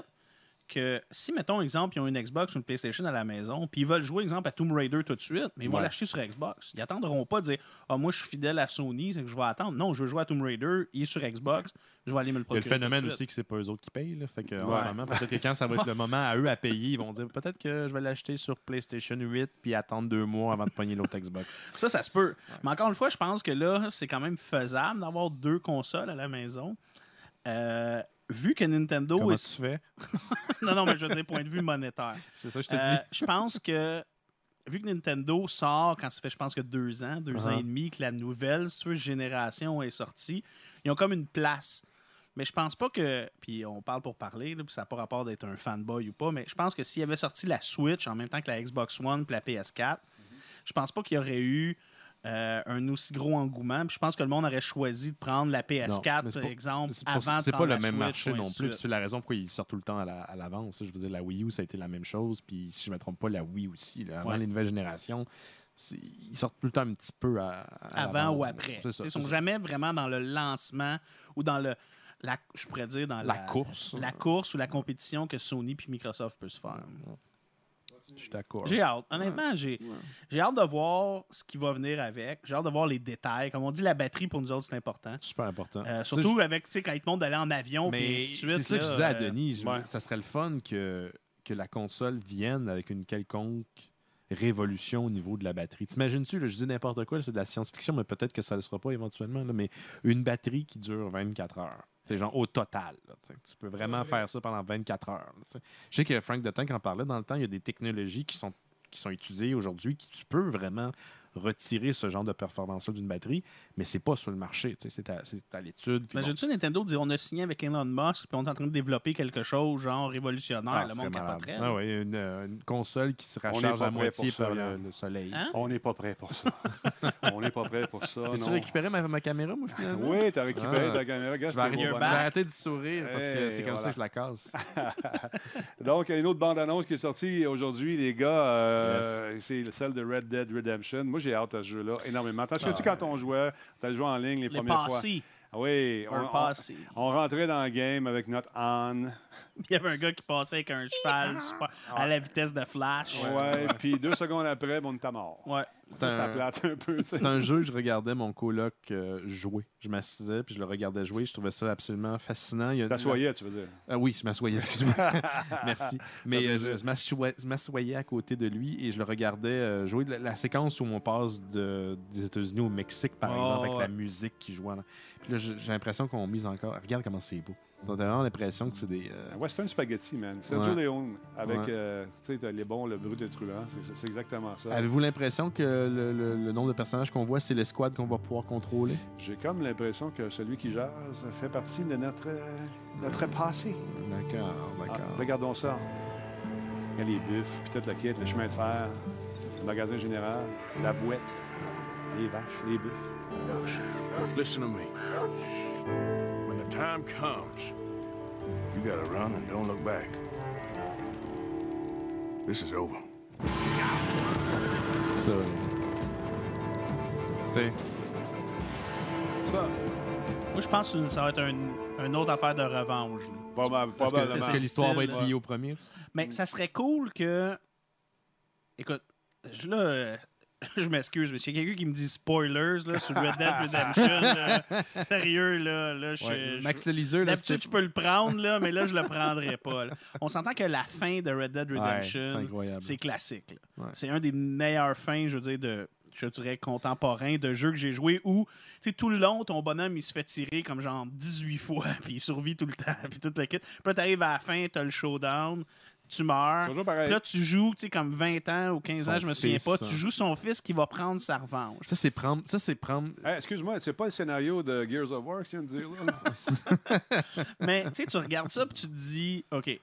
que si, mettons, exemple, ils ont une Xbox ou une PlayStation à la maison, puis ils veulent jouer, exemple, à Tomb Raider tout de suite, mais ils vont Ouais. l'acheter sur Xbox. Ils attendront pas de dire « Ah, moi, je suis fidèle à Sony, c'est que je vais attendre. » Non, je veux jouer à Tomb Raider, il est sur Xbox, je vais aller me le Il y a procurer le phénomène tout de suite. aussi que c'est pas eux autres qui payent. Là. Fait que, en Ouais. ce moment, peut-être que quand ça va être le moment à eux à payer, ils vont dire peut-être que je vais l'acheter sur PlayStation huit puis attendre deux mois avant de pogner l'autre Xbox. Ça, ça se peut. Mais encore une fois, je pense que là, c'est quand même faisable d'avoir deux consoles à la maison. Euh, vu que Nintendo Comment est... tu fais? non, non, mais je veux dire, point de vue monétaire. C'est ça que je te Euh, dis. je pense que, vu que Nintendo sort quand ça fait, je pense que deux ans, deux ans Uh-huh. et demi, que la nouvelle si tu veux, génération est sortie, ils ont comme une place. Mais je pense pas que, puis on parle pour parler, là, puis ça n'a pas rapport d'être un fanboy ou pas, mais je pense que s'il y avait sorti la Switch en même temps que la Xbox One et la P S quatre, je pense pas qu'il y aurait eu euh, un aussi gros engouement. Puis je pense que le monde aurait choisi de prendre la P S Non, quatre, mais c'est par pas- exemple, C'est pas, avant de c'est pas prendre le la même Switch, marché ou non ainsi de plus. Puis suite. c'est la raison pourquoi ils sortent tout le temps à la- à l'avance. Je veux dire, la Wii U, ça a été la même chose. Puis si je ne me trompe pas, la Wii aussi. Là, avant Ouais. les nouvelles générations, c'est- ils sortent tout le temps un petit peu à, à Avant l'avance. ou après. C'est ça, Ils c'est sont ça. jamais vraiment dans le lancement ou dans le, la, je pourrais dire, dans La la, course. la course ou la compétition que Sony puis Microsoft peuvent se faire. Je suis d'accord. J'ai hâte. Honnêtement, j'ai j'ai hâte de voir ce qui va venir avec. J'ai hâte de voir les détails. Comme on dit, la batterie, pour nous autres, c'est important. Super important. Euh, Ça, surtout avec, tu sais, quand ils te montrent d'aller en avion, puis Mais ainsi de c'est suite. ça que je là, disais à euh, Denis. je- ouais. Ça serait le fun que, que la console vienne avec une quelconque révolution au niveau de la batterie. T'imagines-tu, là, je dis n'importe quoi, là, c'est de la science-fiction, mais peut-être que ça ne le sera pas éventuellement, là, mais une batterie qui dure vingt-quatre heures. C'est genre au total. Là, tu sais. Tu peux vraiment faire ça pendant vingt-quatre heures. Là, tu sais. Je sais que Frank Detank en parlait dans le temps, il y a des technologies qui sont, qui sont utilisées aujourd'hui qui tu peux vraiment retirer ce genre de performance-là d'une batterie, mais c'est pas sur le marché. Tu sais. C'est à, c'est à l'étude. puis bon. Imagine-tu Nintendo dire on a signé avec Elon Musk, puis on est en train de développer quelque chose genre révolutionnaire. Ah, le ce monde serait malade. capoterait. Ah ouais, une, euh, une console qui se n'est recharge pas à prêt moitié pour ça, par le, Yann. le soleil. Hein? On n'est pas prêt pour ça. On n'est pas prêt pour ça. As-tu non. récupéré ma, ma caméra, moi, finalement? Oui, tu as récupéré Ah. ta caméra. Regarde, Je vais, arrêter, c'était je beau, vais hein? arrêter de sourire parce que Hey, c'est comme voilà. ça que je la casse. Donc, il y a une autre bande-annonce qui est sortie aujourd'hui, les gars. euh, C'est celle de Red Dead Redemption. Moi, j'ai hâte à ce jeu-là énormément. T'as souviens-tu quand on jouait, tu as joué en ligne les, Les premières passés. fois? Oui, on, Un on, passé. on rentrait dans le game avec notre âne. Il y avait un gars qui passait avec un cheval super- à la vitesse de flash. Ouais, puis deux secondes après, bon, on était mort. Ouais. C'était C'était un, plate un peu. tu sais. c'était un jeu que je regardais mon coloc euh, jouer. Je m'assisais puis je le regardais jouer. Je trouvais ça absolument fascinant. Il y a une- T'assoyais, tu veux dire. Ah oui, je m'assoyais, excuse-moi. Merci. Mais euh, je, je m'assoyais, je m'assoyais à côté de lui et je le regardais euh, jouer. La, la séquence où on passe de, des États-Unis au Mexique, par Oh, exemple, avec ouais. la musique qui joue. là. Puis là, j'ai j'ai l'impression qu'on mise encore. Regarde comment c'est beau. T'as vraiment l'impression que c'est des. euh, Western Spaghetti, man. Sergio Ouais. Leone avec, Ouais. euh, tu sais, t'as les bons, le brut et le truand. C'est, c'est exactement ça. Avez-vous l'impression que le, le- le nombre de personnages qu'on voit, c'est l'escouade qu'on va pouvoir contrôler? J'ai comme l'impression que celui qui jase fait partie de notre, euh, notre passé. D'accord, Ah, d'accord. regardons ça. Il y a les buffs, puis toute la quête, le chemin de fer, le magasin général, la boîte, les vaches, les buffs. Listen to me. When the time comes, you gotta run and don't look back. This is over. Ça. Tu sais, Ça, Moi, je pense que ça va être un- une autre affaire de revanche. là. pas mal, est-ce que, probablement. est-ce que l'histoire va être style, liée au premier? Mais ça serait cool que. Écoute, je- là, euh, je m'excuse, mais s'il y a quelqu'un qui me dit spoilers là, sur Red Dead Redemption, là, sérieux, là, là je, Ouais. je- Max le liseur, là, d'habitude, c'était- je peux le prendre, là, mais là, je le prendrais pas. là. On s'entend que la fin de Red Dead Ouais, Redemption, c'est incroyable. c'est classique. là. Ouais. C'est un des meilleures fins, je veux dire, de. Je dirais contemporain de jeux que j'ai joué où, tu sais, tout le long, ton bonhomme, il se fait tirer comme genre dix-huit fois, puis il survit tout le temps, puis tout le kit. Puis là, t'arrives à la fin, t'as le showdown, tu meurs. Toujours pareil. Puis là, tu joues, tu sais, comme vingt ans ou quinze ans, Son je me souviens fils, pas, ça. tu joues son fils qui va prendre sa revanche. Ça, c'est prendre. Ça, c'est prendre. Hey, excuse-moi, c'est pas le scénario de Gears of War que tu viens de dire, là? Mais, tu sais, tu regardes ça, puis tu te dis, OK.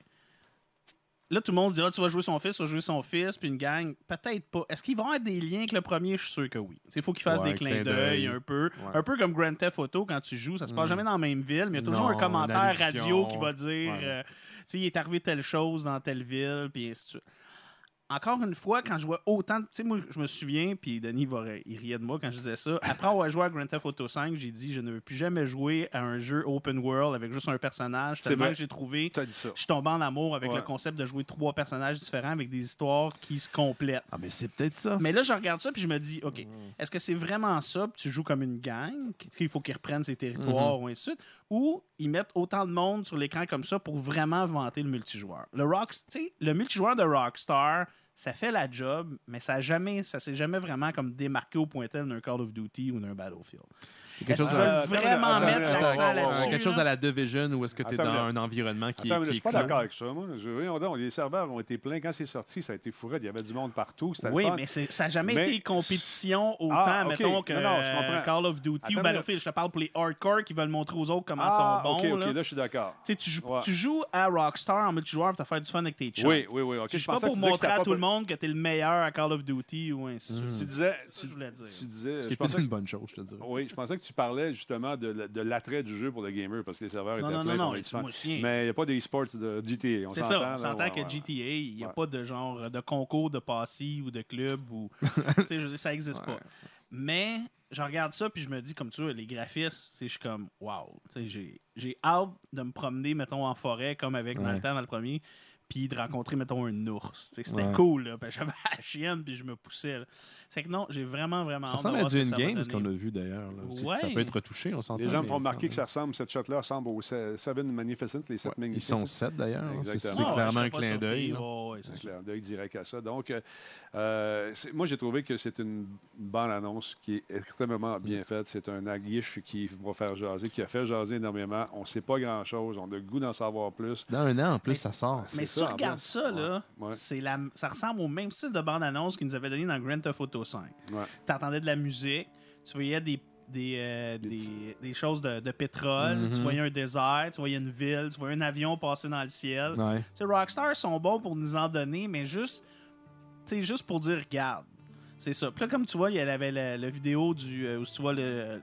Là, tout le monde se dira, tu vas jouer son fils, tu vas jouer son fils, puis une gang. Peut-être pas. Est-ce qu'il va y avoir des liens avec le premier? Je suis sûr que oui. Il faut qu'il fasse Ouais, des clins clin d'œil d'œil. un peu. Ouais. Un peu comme Grand Theft Auto quand tu joues. Ça se passe Mm. jamais dans la même ville, mais il y a toujours Non, un commentaire une allusion. radio qui va dire, Ouais. euh, tu sais, il est arrivé telle chose dans telle ville, puis ainsi de suite. Encore une fois, quand je vois autant... de- Tu sais, moi, je me souviens, puis Denis, va, il riait de moi quand je disais ça. Après avoir joué à Grand Theft Auto cinq, j'ai dit, je ne veux plus jamais jouer à un jeu open world avec juste un personnage. C'est Tellement vrai. que j'ai trouvé... Tu as dit ça. Je suis tombé en amour avec Ouais. le concept de jouer trois personnages différents avec des histoires qui se complètent. Ah, mais c'est peut-être ça. Mais là, je regarde ça puis je me dis, OK, est-ce que c'est vraiment ça? Puis tu joues comme une gang, qu'il faut qu'ils reprennent ses territoires ou ainsi de suite, ou ils mettent autant de monde sur l'écran comme ça pour vraiment vanter le multijoueur. Le Rock, tu sais, le multijoueur de Rockstar, ça fait la job, mais ça a jamais, ça s'est jamais vraiment comme démarqué au point tel d'un Call of Duty ou d'un Battlefield. Quelque Est-ce chose qu'ils de- veulent attends, vraiment attends, mettre attends, l'accent attends, là-dessus? Euh, quelque chose là? à la Division où est-ce que tu es Attends, dans là. un environnement qui, Attends, est- mais je qui suis est pas clos. d'accord avec ça. Moi, je, voyons donc, les serveurs ont été pleins quand c'est sorti. Ça a été fourré. Il y avait du monde partout. C'était Oui, le fun. mais c'est- ça n'a jamais Mais- été compétition autant, Ah, ok. mettons, que Non, non, je comprends. euh, Call of Duty Attends, ou Battlefield. Je te parle pour les hardcore qui veulent montrer aux autres comment Ah, ils sont bons. OK, OK, là. là, je suis d'accord. Tu sais, tu joues, Ouais. tu joues à Rockstar en multijoueur pour te faire du fun avec tes chums. Oui, oui, oui. OK, Tu je joues pas pensais que pour tu disais que montrer c'était à pas tout le monde que t'es le meilleur à Call of Duty ou ainsi de Tu suite. disais... Ça, Tu, je voulais dire. tu disais... Ce je qui pensais était une bonne chose, je te dirais. Oui, je pensais que tu parlais justement de, la- de l'attrait du jeu pour le gamer parce que les serveurs Non, étaient non, pleins. non, pour non, les c'est fans. moi aussi. Mais il n'y a pas des sports de G T A. On C'est s'entend, ça, on là, s'entend ouais, que ouais, G T A, il n'y a Ouais. pas de genre de concours de passy ou de club ou. Tu sais, je veux dire, ça n'existe Ouais. pas. Mais je regarde ça puis je me dis, comme tu vois, les graphismes, tu sais, je suis comme, waouh. Tu sais, j'ai- j'ai hâte de me promener, mettons, en forêt, comme avec dans le Ouais. temps dans le premier, puis de rencontrer, mettons, un ours. Tu sais, c'était Ouais. cool, là. Puis j'avais la chienne puis je me poussais. là. C'est que non, j'ai vraiment, vraiment Ça hâte ressemble de à voir du ce que ça va in-game, ce qu'on donner. a vu d'ailleurs. là. C'est- Ouais. Ça peut être retouché, on s'entend. Les gens me mais font remarquer quand que ça ressemble, cette shot-là ressemble au Se- Seven Magnificent, les sept même. Ouais, Ils Magnificent. sont sept d'ailleurs. hein. C'est Exactement. c'est Ah, ouais, clairement j'étais un pas clin surpris. d'œil. là. Ouais, ouais, c'est Un ça. clin d'œil direct à ça. Donc, euh, euh, c'est- moi, j'ai trouvé que c'est une bonne annonce qui est extrêmement bien faite. C'est un aguiche qui va faire jaser, qui a fait jaser énormément. On ne sait pas grand-chose. On a le goût d'en savoir plus. Dans un an, en plus, Mais- ça sort. Mais C'est si tu ça, en regardes plus. ça, là, Ouais, ouais. c'est la, ça ressemble au même style de bande-annonce qu'ils nous avaient donné dans Grand Theft Auto cinq. Ouais. Tu entendais de la musique, tu voyais des, des, euh, Des des, des choses de, de pétrole, Mhm. tu voyais un désert, tu voyais une ville, tu voyais un avion passer dans le ciel. Ouais. Tu sais, Rockstar sont bons pour nous en donner, mais juste, tu sais, juste pour dire, regarde. C'est ça. Puis là, comme tu vois, il y avait la, la vidéo du, euh, où tu vois le,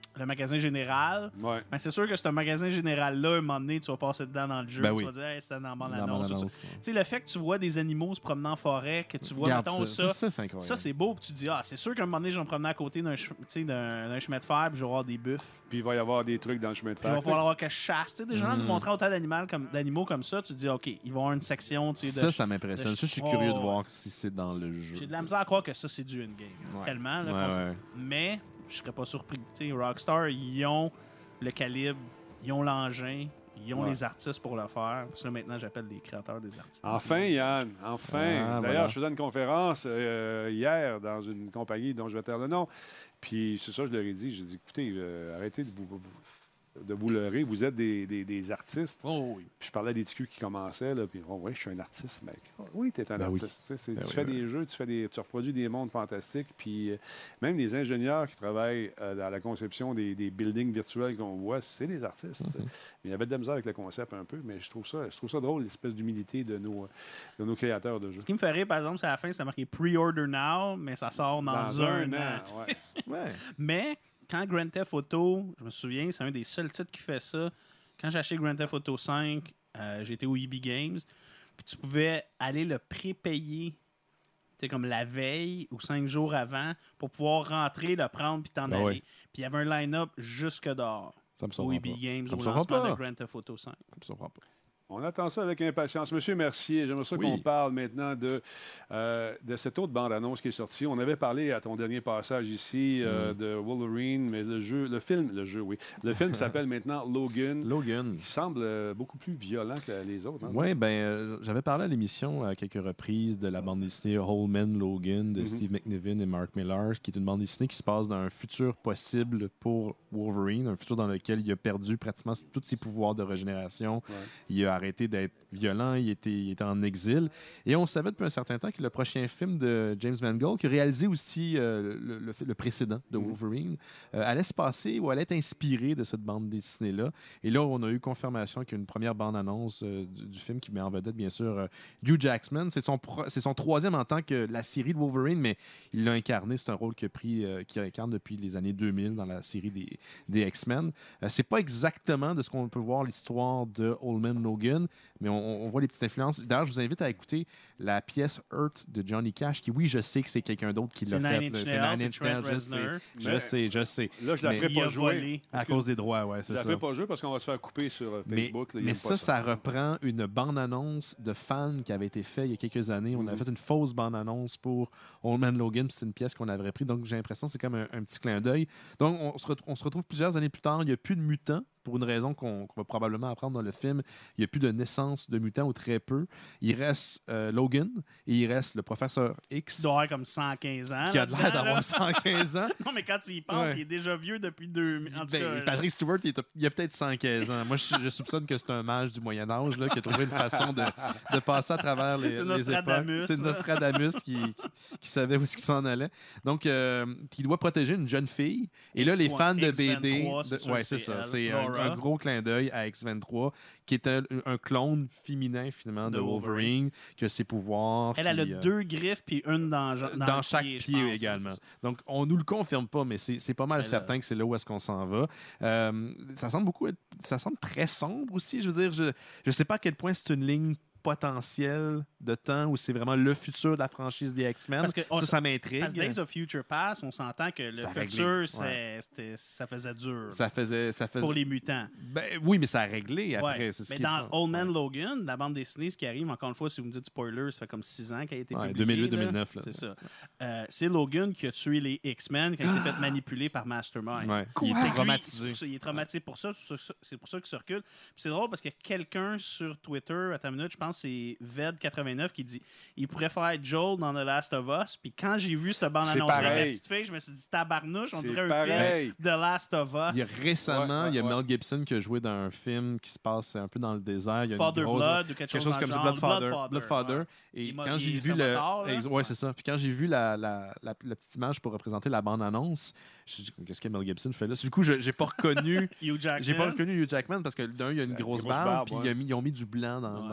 le magasin général. Ouais. Ben, c'est sûr que ce magasin général-là, un moment donné, tu vas passer dedans dans le jeu. Ben tu oui. vas dire, hey, c'était dans mon Dans la annonce. tout ça. bande-annonce, Tu ouais. sais, le fait que tu vois des animaux se promener en forêt, que tu vois, Regarde mettons, ça. ça, Ça, c'est incroyable. ça, c'est beau. Puis tu te dis, ah, c'est sûr qu'à un moment donné, je vais me promener à côté d'un, che- tu sais, d'un, d'un chemin de fer, puis je vais avoir des buffles. Puis il va y avoir des trucs dans le chemin de Puis il fer. va falloir que je chasse. Tu sais, des gens Mm. nous montrant autant d'animaux comme, d'animaux comme ça, tu te dis, OK, ils vont avoir une section, tu sais, de Ça, ça m'impressionne. de- Ça, je suis Oh, curieux de ouais. voir si c'est dans le jeu. J'ai de la misère à croire que ça, c'est du in-game. Ouais. Tellement. Là, Ouais, qu'on s- ouais. Mais je serais pas surpris. Tu sais, Rockstar, ils ont le calibre, ils ont l'engin, ils ont Ouais. les artistes pour le faire. Parce que là, maintenant, j'appelle les créateurs des artistes. Enfin, Yann, enfin. Ah, D'ailleurs, voilà. je faisais une conférence euh, hier dans une compagnie dont je vais taire le nom. Puis c'est ça, je leur ai dit. J'ai dit, écoutez, euh, arrêtez de vous, vous- de vous leurrer. Vous êtes des, des- des artistes. Oh oui. Puis je parlais des T Q qui commençaient. Là, puis, oh, oui, je suis un artiste, mec. Oh, oui, tu es un Ben oui. artiste. Tu sais, c'est- Ben tu oui, fais ben des jeux, tu, fais des, tu reproduis des mondes fantastiques. Puis euh, même les ingénieurs qui travaillent euh, dans la conception des, des buildings virtuels qu'on voit, c'est des artistes. tu sais. Mm-hmm. Mais il y avait de la misère avec le concept un peu. Mais je trouve ça, je trouve ça drôle, l'espèce d'humilité de nos, de nos créateurs de jeux. Ce qui me fait rire, par exemple, c'est à la fin, c'est marqué Pre-order now, mais ça sort dans, Dans un, an. tu sais. ouais. Ouais. Mais quand Grand Theft Auto, je me souviens, c'est un des seuls titres qui fait ça. Quand j'ai acheté Grand Theft Auto cinq, euh, j'étais au E B Games, puis tu pouvais aller le pré-payer, tu sais, comme la veille ou cinq jours avant, pour pouvoir rentrer, le prendre, puis t'en Ben aller. ouais. Puis il y avait un line-up jusque dehors Ça me au surprend E B pas. Games, Ça au me surprend lancement pas. de Grand Theft Auto cinq. Ça me surprend pas. On attend ça avec impatience. Monsieur Mercier, j'aimerais ça Oui. qu'on parle maintenant de, euh, de cette autre bande-annonce qui est sortie. On avait parlé à ton dernier passage ici euh, de Wolverine, mais le jeu, le film, le jeu, oui. Le film s'appelle maintenant Logan. Logan. Il semble euh, beaucoup plus violent que la- les autres. hein? Oui, ben, euh, j'avais parlé à l'émission à quelques reprises de la bande dessinée Whole Man Logan de Mhm. Steve McNiven et Mark Millar, qui est une bande dessinée qui se passe dans un futur possible pour Wolverine, un futur dans lequel il a perdu pratiquement tous ses pouvoirs de régénération. Ouais. Il a arrêté d'être violent, il était, il était en exil. Et on savait depuis un certain temps que le prochain film de James Mangold, qui a réalisé aussi euh, le, le- le précédent de Mhm. Wolverine, euh, allait se passer ou allait être inspiré de cette bande dessinée-là. Et là, on a eu confirmation qu'il y a une première bande-annonce euh, du, du film qui met en vedette, bien sûr, euh, Hugh Jackman. C'est son, pro- c'est son troisième en tant que la série de Wolverine, mais il l'a incarné. C'est un rôle qu'il a pris, euh, qu'il incarne depuis les années deux mille dans la série des, des X-Men. Euh, c'est pas exactement de ce qu'on peut voir l'histoire de Old Man Logan, mais on, on voit les petites influences. D'ailleurs, je vous invite à écouter la pièce Earth de Johnny Cash, qui, oui, je sais que c'est quelqu'un d'autre qui C'est l'a fait. Nine là. Inch C'est Nails, Nine c'est Inch Trent Nails, je sais. Reznor. Je Mais- sais, je sais. Là, je la Mais- ferai Il pas a jouer. volé. À cause des droits, ouais, Je c'est la ça. ferai pas jouer parce qu'on va se faire couper sur euh, Mais, Facebook. là, ils mais aiment ça, pas ça reprend une bande-annonce de fans qui avait été faite il y a quelques années. On avait Mhm. fait une fausse bande-annonce pour Old Man Logan, puis c'est une pièce qu'on avait pris. Donc, j'ai l'impression que c'est comme un, un petit clin d'œil. Donc, on se, ret- on se retrouve plusieurs années plus tard. Il n'y a plus de mutants, pour une raison qu'on qu'on va probablement apprendre dans le film. Il n'y a plus de naissance de mutants, ou très peu. Il reste euh, Logan et il reste le professeur X, Il doit avoir comme cent quinze ans. qui a de l'air là-dedans, d'avoir là. cent quinze ans. Non, mais quand tu y penses, Ouais. il est déjà vieux depuis deux mille. En tout Ben, cas, là. Patrick Stewart, il, est- il a peut-être cent quinze ans. Moi, je, je soupçonne que c'est un mage du Moyen-Âge là, qui a trouvé une façon de, de passer à travers les, C'est les Nostradamus. époques. C'est Nostradamus qui, qui, qui savait où est-ce qu'il s'en allait. Donc, euh, il doit protéger une jeune fille. Et là, les fans de X B D... vingt-trois, c'est de- sûr ouais, que c'est c'est ça. elle, C'est un, Laura. un gros clin d'œil à X vingt-trois, qui est un, un clone féminin, finalement, de, De Wolverine, Wolverine. qui a ses pouvoirs. Elle, elle a qui, euh, deux griffes puis une dans, dans, dans le chaque pied, je pied pense, également. c'est ça. Donc, on nous le confirme pas, mais c'est c'est pas mal Mais là- certain que c'est là où est-ce qu'on s'en va. Euh, ça semble beaucoup être- ça semble très sombre aussi. Je veux dire, je je sais pas à quel point c'est une ligne potentielle de temps où c'est vraiment le futur de la franchise des X-Men. Parce que on Ça, s- ça m'intrigue. Parce que Days of Future Past, on s'entend que le Ça a futur, réglé, c'est- ouais. c'était- ça faisait dur Ça faisait, ça faisait... pour les mutants. Ben, oui, mais ça a réglé après. Ouais. C'est ce Mais qui est dans le fun. Old Man Ouais. Logan, la bande dessinée, ce qui arrive, encore une fois, si vous me dites spoiler, ça fait comme six ans qu'elle a été Ouais, publiée. deux mille huit là. deux mille neuf, là. C'est ça. Euh, c'est Logan qui a tué les X-Men quand il s'est fait manipuler par Mastermind. Ouais. Il Fait est que lui, traumatisé. c'est pour ça- il est traumatisé pour ça. C'est pour ça- c'est pour ça qu'il se recule. Puis c'est drôle parce que quelqu'un sur Twitter, à ta minute, je pense que c'est Ved quatre-vingt-neuf qui dit il pourrait faire Joel dans The Last of Us. Puis quand j'ai vu cette bande-annonce avec la pareil. petite fille, je me suis dit tabarnouche, on C'est dirait un pareil. film The Last of Us. Il y a récemment, Ouais, ouais, il y a ouais. Mel Gibson qui a joué dans un film qui se passe un peu dans le désert. Il y a une Father grosse- Blood ou quelque, quelque chose dans comme le ça, genre. Bloodfather. Bloodfather, Bloodfather. ouais. Et Il m'a- quand j'ai il vu fait le, motard, là. ex- ouais, c'est ça. Puis quand j'ai vu la, la, la, la petite image pour représenter la bande annonce, je me suis dit qu'est-ce que Mel Gibson fait là. Du coup, je j'ai pas reconnu, Hugh Jackman. j'ai pas reconnu Hugh Jackman parce que d'un il y a une La grosse, grosse barbe, barbe, puis ouais. il a mis- ils ont mis du blanc dans, Ouais. dans la barbe.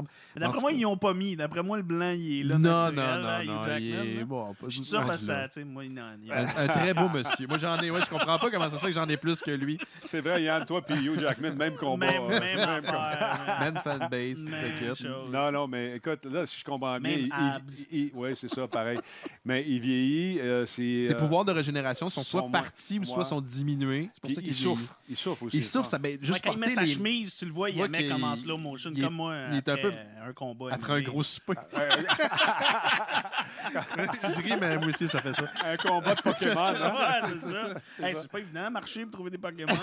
barbe. Mais d'après En moi, tout cas- ils n'ont pas mis. D'après moi, le blanc, il est là Non, naturel, non, là, non, Hugh non, Jackman, il est là. bon. pas- Je dis ça rendu parce que, là. tu sais, moi, il en- il- Un, un très beau monsieur. Moi, j'en ai, ouais, je comprends pas comment ça se fait que j'en ai plus que lui. C'est vrai, Yann, toi puis Hugh Jackman, même combat. Même, euh, même même affaire. Man fanbase, Même le kit. chose. Non, non, mais écoute, là, si je comprends bien, Même il, abs. oui, c'est ça, pareil. Mais il vieillit, euh, c'est... Ses euh, pouvoirs de régénération sont soit sont partis ou moins- soit sont diminués. C'est pour puis ça il qu'il souffre. vieillit. Il souffre aussi. Il souffre, Ah. ça, ben, Ouais, juste quand il met porter sa les- chemise, tu le vois, tu il vois la met qu'il- comme en slow motion, il est- comme moi, il est un après, peu- euh, un combat. Après un N B A. gros souper. Je ris, mais moi aussi, ça fait ça. Un combat de Pokémon, hein? Ouais, c'est ça. Hey, c'est pas évident, marcher pour trouver des Pokémon.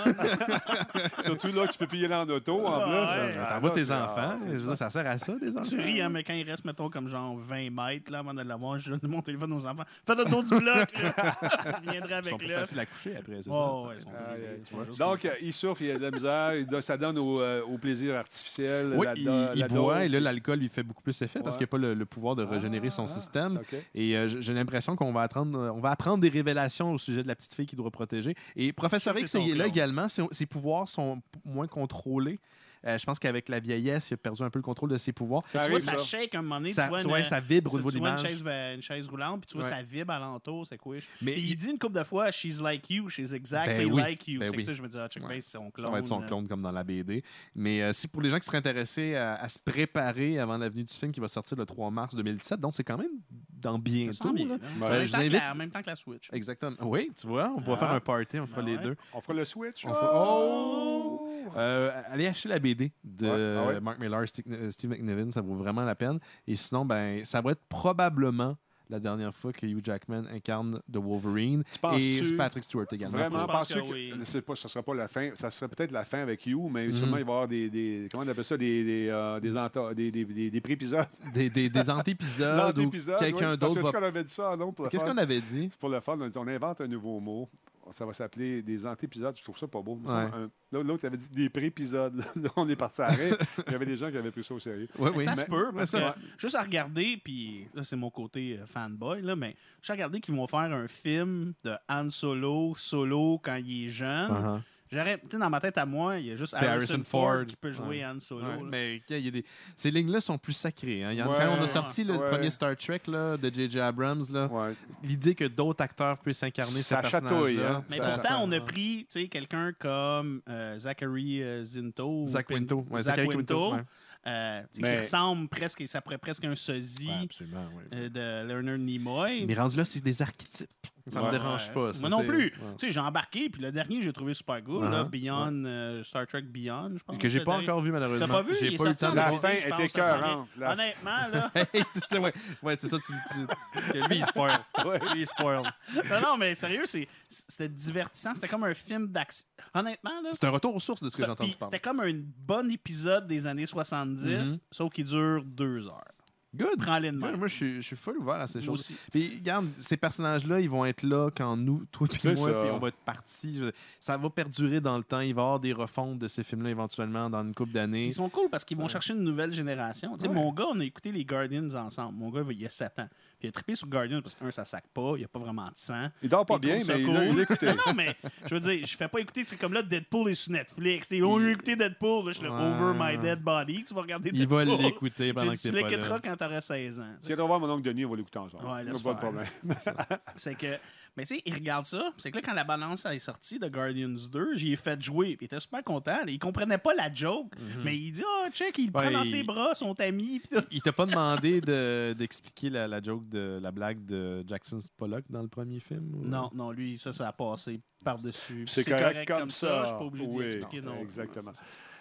Surtout là, que tu peux payer là en auto, en Ouais. plus. Ah, T'envoies là, tes c'est- enfants. ah, Je c'est veux dire, ça sert à ça, des enfants. Tu ris, hein, mais quand il reste, mettons, comme genre vingt mètres, là, avant de l'avoir, je donne mon téléphone aux enfants. Fais le dos du bloc, là. Je viendrai Ils avec sont plus l'œuf. faciles à coucher après, c'est ça? Oh, ouais, ils sont Aïe, plaisir, aïe. tu vois, juste Donc, euh, il souffre, il a de la misère, il do- ça donne au, euh, au plaisir artificiel. Oui, la il, do- il la boit dose. et là, l'alcool lui fait beaucoup plus effet parce Ouais. qu'il n'a pas le, le pouvoir de régénérer son Ah, système. OK. Et euh, j'ai j'ai l'impression qu'on va, attendre, euh, on va apprendre des révélations au sujet de la petite fille qu'il doit protéger. Et Professeur Ça, X c'est son est là clone. également. Ses, ses pouvoirs sont p- moins contrôlés. Euh, je pense qu'avec la vieillesse, il a perdu un peu le contrôle de ses pouvoirs. Ça Tu vois, arrive, ça ça. shake un moment donné. Ça, tu vois, ouais, une, ça vibre au niveau tu de vois une l'image. chaise, euh, une chaise roulante, puis tu vois, Ouais. ça vibre alentour, c'est quoi? Mais Puis il- il dit une couple de fois, she's like you, she's exactly Ben oui, like you. ben c'est oui. que ça, je me dis, ah, check Ouais. base, c'est son clone. Ça va être son euh. clone comme dans la B D. Mais euh, si pour les gens qui seraient intéressés à, à se préparer avant l'avenue du film qui va sortir le trois mars deux mille dix-sept, donc c'est quand même dans Ça bientôt. sent bien, là. là. Ouais. En Euh, même je temps vous que invite- la- en même temps que la Switch. Exactement. Oui, tu vois, on pourra Ah. faire un party, on fera Ben les ouais. deux. On fera le switch. On fera- Oh! Euh, allez acheter la B D de Ouais, ah ouais. Mark Millar, Steve, euh, Steve McNiven, ça vaut vraiment la peine. Et sinon, ben, ça va être probablement la dernière fois que Hugh Jackman incarne The Wolverine. Tu penses-tu- Et Patrick Stewart également. Vraiment, Je pense penses-tu que que, oui. c'est pas, ça sera pas la fin, ça serait peut-être la fin avec You, mais Mhm. sûrement il va y avoir des, des comment on appelle ça, des des euh, des, enta- des, des, des, des pré-épisodes. Des, des, des antépisodes ou L'antépisode, quelqu'un oui. Parce d'autre que va... est-ce qu'on avait dit ça, non? Pour le Qu'est-ce fun? qu'on avait dit? C'est pour le fun, on, dit, on invente un nouveau mot. Ça va s'appeler des antépisodes. Je trouve ça pas beau. Ouais. Un- L'autre l'autre avait dit des pré-épisodes. Là, on est parti à rire. Il y avait des gens qui avaient pris ça au sérieux. Oui, Mais oui. ça se mais- peut, parce ça que se- juste à regarder, puis là, c'est mon côté euh, fanboy, là, mais juste à regarder qu'ils vont faire un film de Han Solo, solo quand il est jeune. Uh-huh. J'arrête, tu sais, dans ma tête à moi, il y a juste C'est Harrison, Harrison Ford, Ford. qui peut jouer Ouais. Han Solo. Ouais, là. mais il y a des... ces lignes-là sont plus sacrées. Hein. Il y en- Ouais, quand on a sorti le ouais. premier Star Trek là, de J J Abrams, là, Ouais. l'idée que d'autres acteurs puissent incarner Ça ces personnages-là. chatouille, hein. Mais Ça- pourtant, ça- on a pris tu sais, quelqu'un comme euh, Zachary euh, Zinto. ou Zach Pin- Quinto. Ouais, Zach Zachary Quinto. Quinto, ouais. euh, tu sais, Mais- qui ressemble presque, ça pourrait presque un sosie Ouais, absolument, oui. euh, de Leonard Nimoy. Mais rendu là, c'est des archétypes. Ça Ouais. me dérange Ouais. pas. ça, Moi non c'est- plus. ouais. Tu sais, j'ai embarqué, puis le dernier, j'ai trouvé super cool. Uh-huh. là, Beyond, euh, Star Trek Beyond, je pense. Que j'ai le pas dernier. encore vu, malheureusement. T'as pas vu? J'ai Il est pas eu le sorti temps en de La le D V D, fin je pense, était ça s'en vient. écœurante. La- Honnêtement, là. C'était- ouais, ouais, c'est ça. Tu, tu- parce que lui, il spoil. Lui, il spoil. non, non, mais sérieux, c'est- c'était divertissant. C'était comme un film d'action. Honnêtement, là. C'est un retour aux sources de ce que j'ai C'était entendu puis parler. c'était comme un bon épisode des années soixante-dix, Mhm. sauf qu'il dure deux heures. Good. Prends-les de Good. même. Moi, je suis, je suis full ouvert à ces Moi choses. aussi. Puis, regarde, ces personnages-là, ils vont être là quand nous, toi puis C'est moi, ça. puis on va être partis. Je veux dire, Ça va perdurer dans le temps. Il va y avoir des refontes de ces films-là éventuellement dans une couple d'années. Ils sont cool parce qu'ils vont chercher une nouvelle génération. Tu sais, Ouais. Mon gars, on a écouté les Guardians ensemble. Mon gars, il a sept ans. Puis il a trippé sur Guardians parce qu'un, ça sac pas. Il n'y a pas vraiment de sang. Il dort pas Il bien, trouve ça mais il cool. l'a il l'a écouté. Non, non, mais je veux dire, je fais pas écouter, c'est comme là, Deadpool est sur Netflix. Et on a écouté Deadpool, là, je suis le Ouais. over my dead body. Tu vas regarder Il va Deadpool. l'écouter pendant J'ai que dit, t'es Tu pas l'écouteras là. quand t'auras seize ans. Si tu vas voir mon oncle Denis, on va l'écouter ensemble. Ouais, Il n'y a laisse pas de faire. problème. C'est que, mais tu sais, il regarde ça. C'est que là, quand la balance est sortie de Guardians deux, j'y ai fait jouer. Puis il était super content. Là. Il comprenait pas la joke, mais il dit, ah, check, il le Ouais, prend dans il- ses bras, son ami. Puis tout. Il t'a pas demandé de- d'expliquer la, la joke de la blague de Jackson Pollock dans le premier film? ou- Non, non, lui, ça, ça a passé par-dessus. C'est C'est correct correct, comme comme ça. ça. Je suis pas obligé d'y Oui, expliquer. Non, exactement.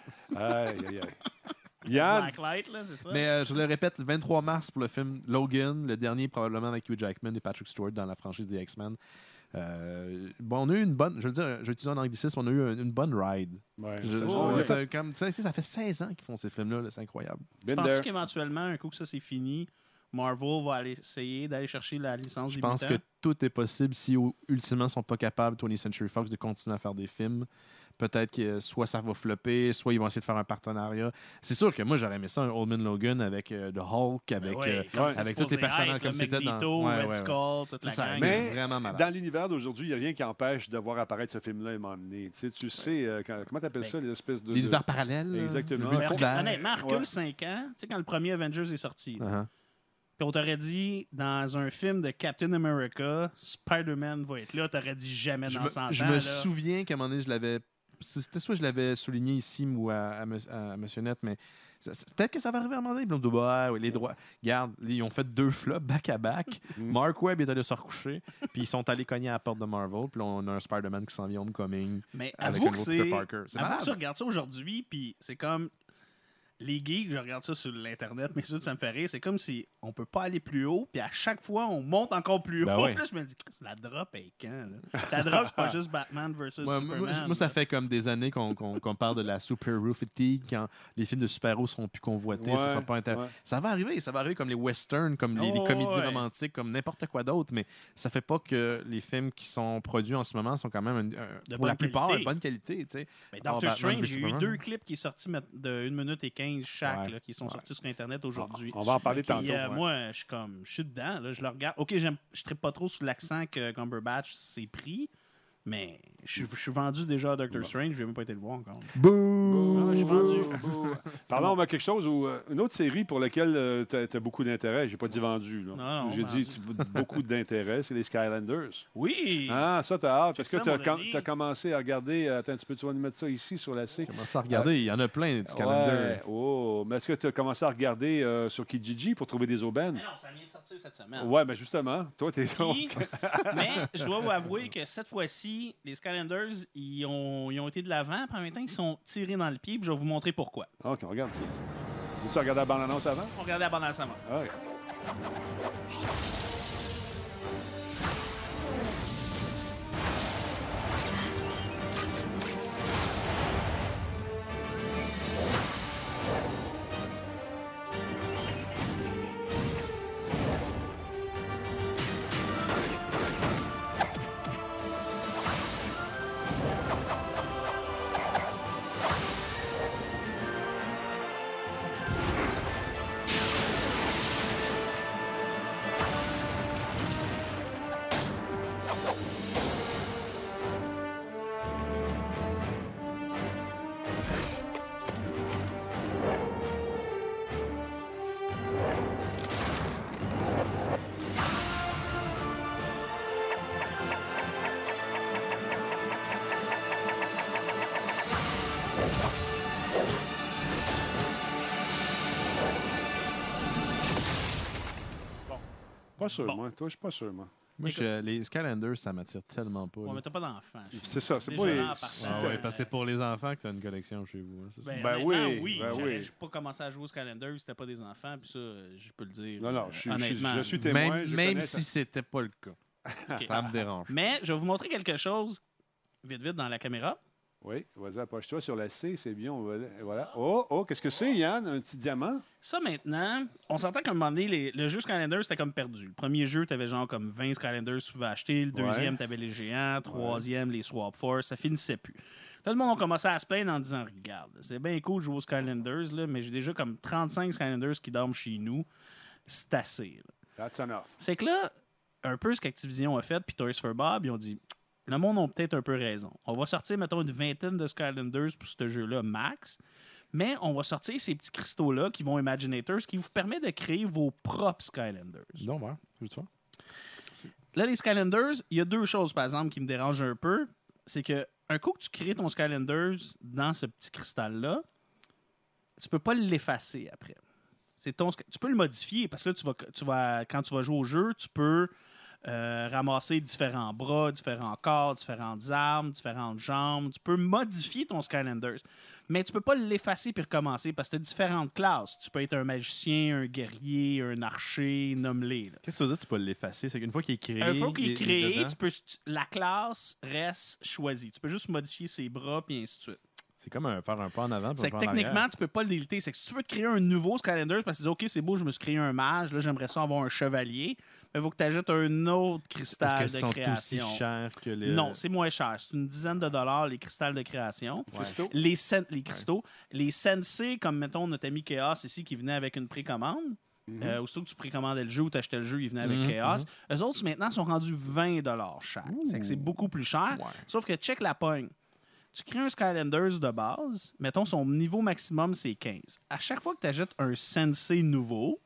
Aïe, aïe, aïe. Yann, Blacklight, là, c'est ça. Mais euh, je le répète, le vingt-trois mars pour le film Logan, le dernier probablement avec Hugh Jackman et Patrick Stewart dans la franchise des X-Men. Euh, bon, on a eu une bonne, je veux dire, je vais utiliser un anglicisme, on a eu un- une bonne ride. ouais, Je- c'est je- ça. ouais, Ouais. c'est comme, tu sais, ça fait seize ans qu'ils font ces films-là, là, c'est incroyable. Been Penses-tu there. qu'éventuellement, un coup que ça c'est fini, Marvel va aller essayer d'aller chercher la licence Je des pense que mutants? tout est possible si u- ultimement ils sont pas capables, Twentieth Century Fox, de continuer à faire des films. peut-être que soit ça va flopper, soit ils vont essayer de faire un partenariat. C'est sûr que moi, j'aurais aimé ça, un Old Man Logan avec euh, The Hulk, avec, Ouais, euh, comme c'est avec tous les supposé personnages être, comme le c'était dans... Magneto, Ouais, Red ouais, ouais. Skull, toute la C'est ça, gang. mais- Mais vraiment malade. dans l'univers d'aujourd'hui, il n'y a rien qui empêche de voir apparaître ce film-là à un moment donné. Tu sais, tu sais euh, quand- comment tu appelles ça, l'espèce de... L'univers de- parallèle. là, Exactement. le Mais multivers. Honnêtement, recule Ouais. cinq ans, tu sais, quand le premier Avengers est sorti, là, Uh-huh. puis on t'aurait dit, dans un film de Captain America, Spider-Man va être là, t'aurais dit jamais Je dans me, cent je ans. me là. souviens qu'à un moment donné, je l'avais. C'était soit je l'avais souligné ici ou à, à, Mons- à Monsieur Net, mais ça- ça- peut-être que ça va arriver à un moment donné. Puis on dit, bah, ouais, les droits. Regarde, ils ont fait deux flops back-à-back. Mark Webb est allé se recoucher, puis ils sont allés cogner à la porte de Marvel. Puis là, on a un Spider-Man qui s'en vient Homecoming Mais avec avoue un que nouveau c'est... Peter Parker. C'est Avoue que malade. tu regardes ça aujourd'hui, puis c'est comme... Les geeks, je regarde ça sur l'Internet, mais ça, ça me fait rire. C'est comme si on peut pas aller plus haut, puis à chaque fois, on monte encore plus Ben haut. ouais. Puis là, je me dis, Chris, la drop est quand? Là? La drop, c'est pas juste Batman versus Ouais, Superman. moi, moi, ça fait comme des années qu'on qu'on- qu'on parle de la super-héros fatigue quand les films de super-héros seront plus convoités. ça, Ouais, sera pas intér- ouais. ça va arriver, ça va arriver comme les westerns, comme les, les Oh, comédies ouais. romantiques, comme n'importe quoi d'autre, mais ça fait pas que les films qui sont produits en ce moment sont quand même, un- un- De pour la bonne plupart, qualité. de bonne qualité. tu sais. Mais À part Doctor Batman Strange, v il y a eu Superman. deux clips qui sont sortis met- de une minute et quinze chaque, Ouais. là, qui sont sortis sur Internet aujourd'hui. On va en parler Puis, tantôt. euh, ouais. Moi, je suis comme, je suis dedans, là, je le regarde. Ok, j'aime, je ne pas trop sur l'accent que Cumberbatch s'est pris, mais je suis- je suis vendu déjà à Doctor Strange, je n'ai même pas été le voir encore. Bouh! Ah, je suis vendu. Parlons de quelque chose, où, euh, une autre série pour laquelle tu as, beaucoup d'intérêt. J'ai pas dit vendu. là. Non, non, J'ai ben- dit tu- beaucoup d'intérêt, c'est les Skylanders. Oui! Ah, ça, t'as hâte. Est-ce J'ai que ça, tu mon ami. as commencé à regarder... Attends un petit peu, tu vas nous mettre ça ici sur la C. Commence à regarder, il y en a plein, du calendar. Ouais. Oh, mais est-ce que tu as commencé à regarder euh, sur Kijiji pour trouver des aubaines? Mais non, ça vient de sortir cette semaine. Ouais, mais justement, toi, t'es... Puis- mais je dois vous avouer que cette fois-ci, les Skylanders, ils ont, ils ont été de l'avant, puis en même temps, ils sont tirés dans le pied, puis je vais vous montrer pourquoi. OK, on regarde ça. Tu as regardé la bande-annonce avant? On regardait la bande à avant. Ah, OK. Pas sûr, Bon. moi. Toi, je suis pas sûr, moi. Moi, je- les Skylanders, ça m'attire tellement pas. Ouais, là. mais t'as pas d'enfant. je C'est suis ça, c'est déjà pas les- là en partant. Ah ouais, parce que c'est pour les enfants que tu as une collection chez vous. hein, c'est ça. Ben, Ben honnêtement, oui, oui. ben J'aurais oui. juste pas commencé à jouer aux Skylanders si c'était pas des enfants, puis ça, euh, je peux le dire. Non, non, euh, je, suis- je, honnêtement. je suis témoin. Même, je même connais si ça. c'était pas le cas. Ok. Ça me dérange. Mais je vais vous montrer quelque chose, vite, vite, dans la caméra. Oui, vas-y, approche-toi sur la C, c'est bien. on va- Voilà. Oh, oh, qu'est-ce que c'est, Yann? Un petit diamant? Ça, maintenant, on s'entend qu'à un moment donné, les- le jeu Skylanders, c'était comme perdu. Le premier jeu, tu avais genre comme vingt Skylanders que tu pouvais acheter. Le Ouais. deuxième, tu avais les géants. Troisième, les Swap Force. Ça finissait plus. Là, le monde a commencé à se plaindre en disant, regarde, c'est bien cool de jouer aux Skylanders, là, mais j'ai déjà comme trente-cinq Skylanders qui dorment chez nous. C'est assez. là. That's enough. C'est que là, un peu ce qu'Activision a fait, puis Toys for Bob, ils ont dit, le monde a peut-être un peu raison. On va sortir, mettons, une vingtaine de Skylanders pour ce jeu-là, max. Mais on va sortir ces petits cristaux-là qui vont Imaginators, qui vous permettent de créer vos propres Skylanders. Non, ouais, je veux te faire. Là, les Skylanders, il y a deux choses, par exemple, qui me dérangent un peu. C'est que un coup que tu crées ton Skylanders dans ce petit cristal-là, tu peux pas l'effacer après. C'est ton, tu peux le modifier parce que là, tu vas, tu vas, quand tu vas jouer au jeu, tu peux euh, ramasser différents bras, différents corps, différentes armes, différentes jambes. Tu peux modifier ton Skylanders. Mais tu peux pas l'effacer puis recommencer parce que tu as différentes classes. Tu peux être un magicien, un guerrier, un archer, nomme-les. là. Qu'est-ce que ça veut dire, tu peux l'effacer? C'est qu'une fois qu'il est créé. Une fois qu'il est il créé, dedans. tu peux, tu- la classe reste choisie. Tu peux juste modifier ses bras puis ainsi de suite. C'est comme un, faire un pas en avant. puis C'est un que pas en techniquement, arrière. tu peux pas le déliter. C'est que si tu veux te créer un nouveau Skylanders, parce que tu dis, OK, c'est beau, je me suis créé un mage, là, j'aimerais ça avoir un chevalier, mais il faut que tu ajoutes un autre cristal Est-ce de qu'ils sont création. aussi chers que les... Non, c'est moins cher. C'est une dizaine de dollars, les cristals de création. Cristaux? Les, sen- les cristaux. Les sensei, comme mettons notre ami Chaos ici, qui venait avec une précommande. Euh, aussitôt que tu précommandais le jeu ou tu achetais le jeu, il venait avec Mhm, Chaos. Eux autres, maintenant, sont rendus vingt dollars chaque. C'est que c'est beaucoup plus cher. Ouais. Sauf que check la pogne. Tu crées un Skylanders de base, mettons son niveau maximum, c'est quinze. À chaque fois que tu achètes un Sensei nouveau,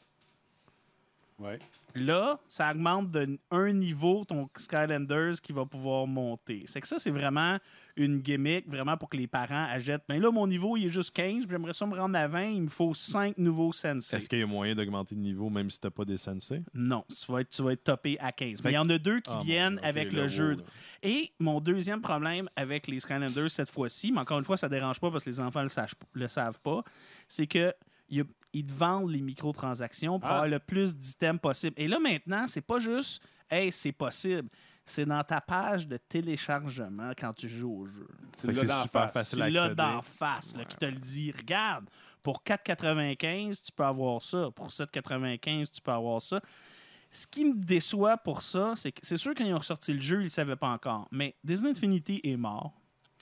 Ouais. là, ça augmente de un niveau ton Skylanders qui va pouvoir monter. C'est que ça, c'est vraiment une gimmick, vraiment pour que les parents achètent. Ben là, mon niveau, il est juste quinze, puis j'aimerais ça me rendre à vingt, il me faut cinq nouveaux Sensei. Est-ce qu'il y a moyen d'augmenter de niveau même si t'as pas des sensei? Non, tu vas être, tu vas être topé à quinze. Mais il y Fait en a deux qui Ah, mon viennent Dieu, ok, avec le le jeu. WoW, là. Et mon deuxième problème avec les Skylanders cette fois-ci, mais encore une fois, ça ne dérange pas parce que les enfants ne le, sachent- le savent pas, c'est que il y a- ils te vendent les microtransactions pour Ah. avoir le plus d'items possible. Et là, maintenant, c'est pas juste « Hey, c'est possible ». C'est dans ta page de téléchargement quand tu joues au jeu. Tu Fait que l'as c'est dans la super face. facile Tu à l'as accéder. d'en face, là, qui te le dit. Regarde, pour quatre quatre-vingt-quinze, tu peux avoir ça. Pour sept quatre-vingt-quinze, tu peux avoir ça. Ce qui me déçoit pour ça, c'est que c'est sûr quand ils ont ressorti le jeu, ils ne savaient pas encore. Mais Disney Infinity est mort.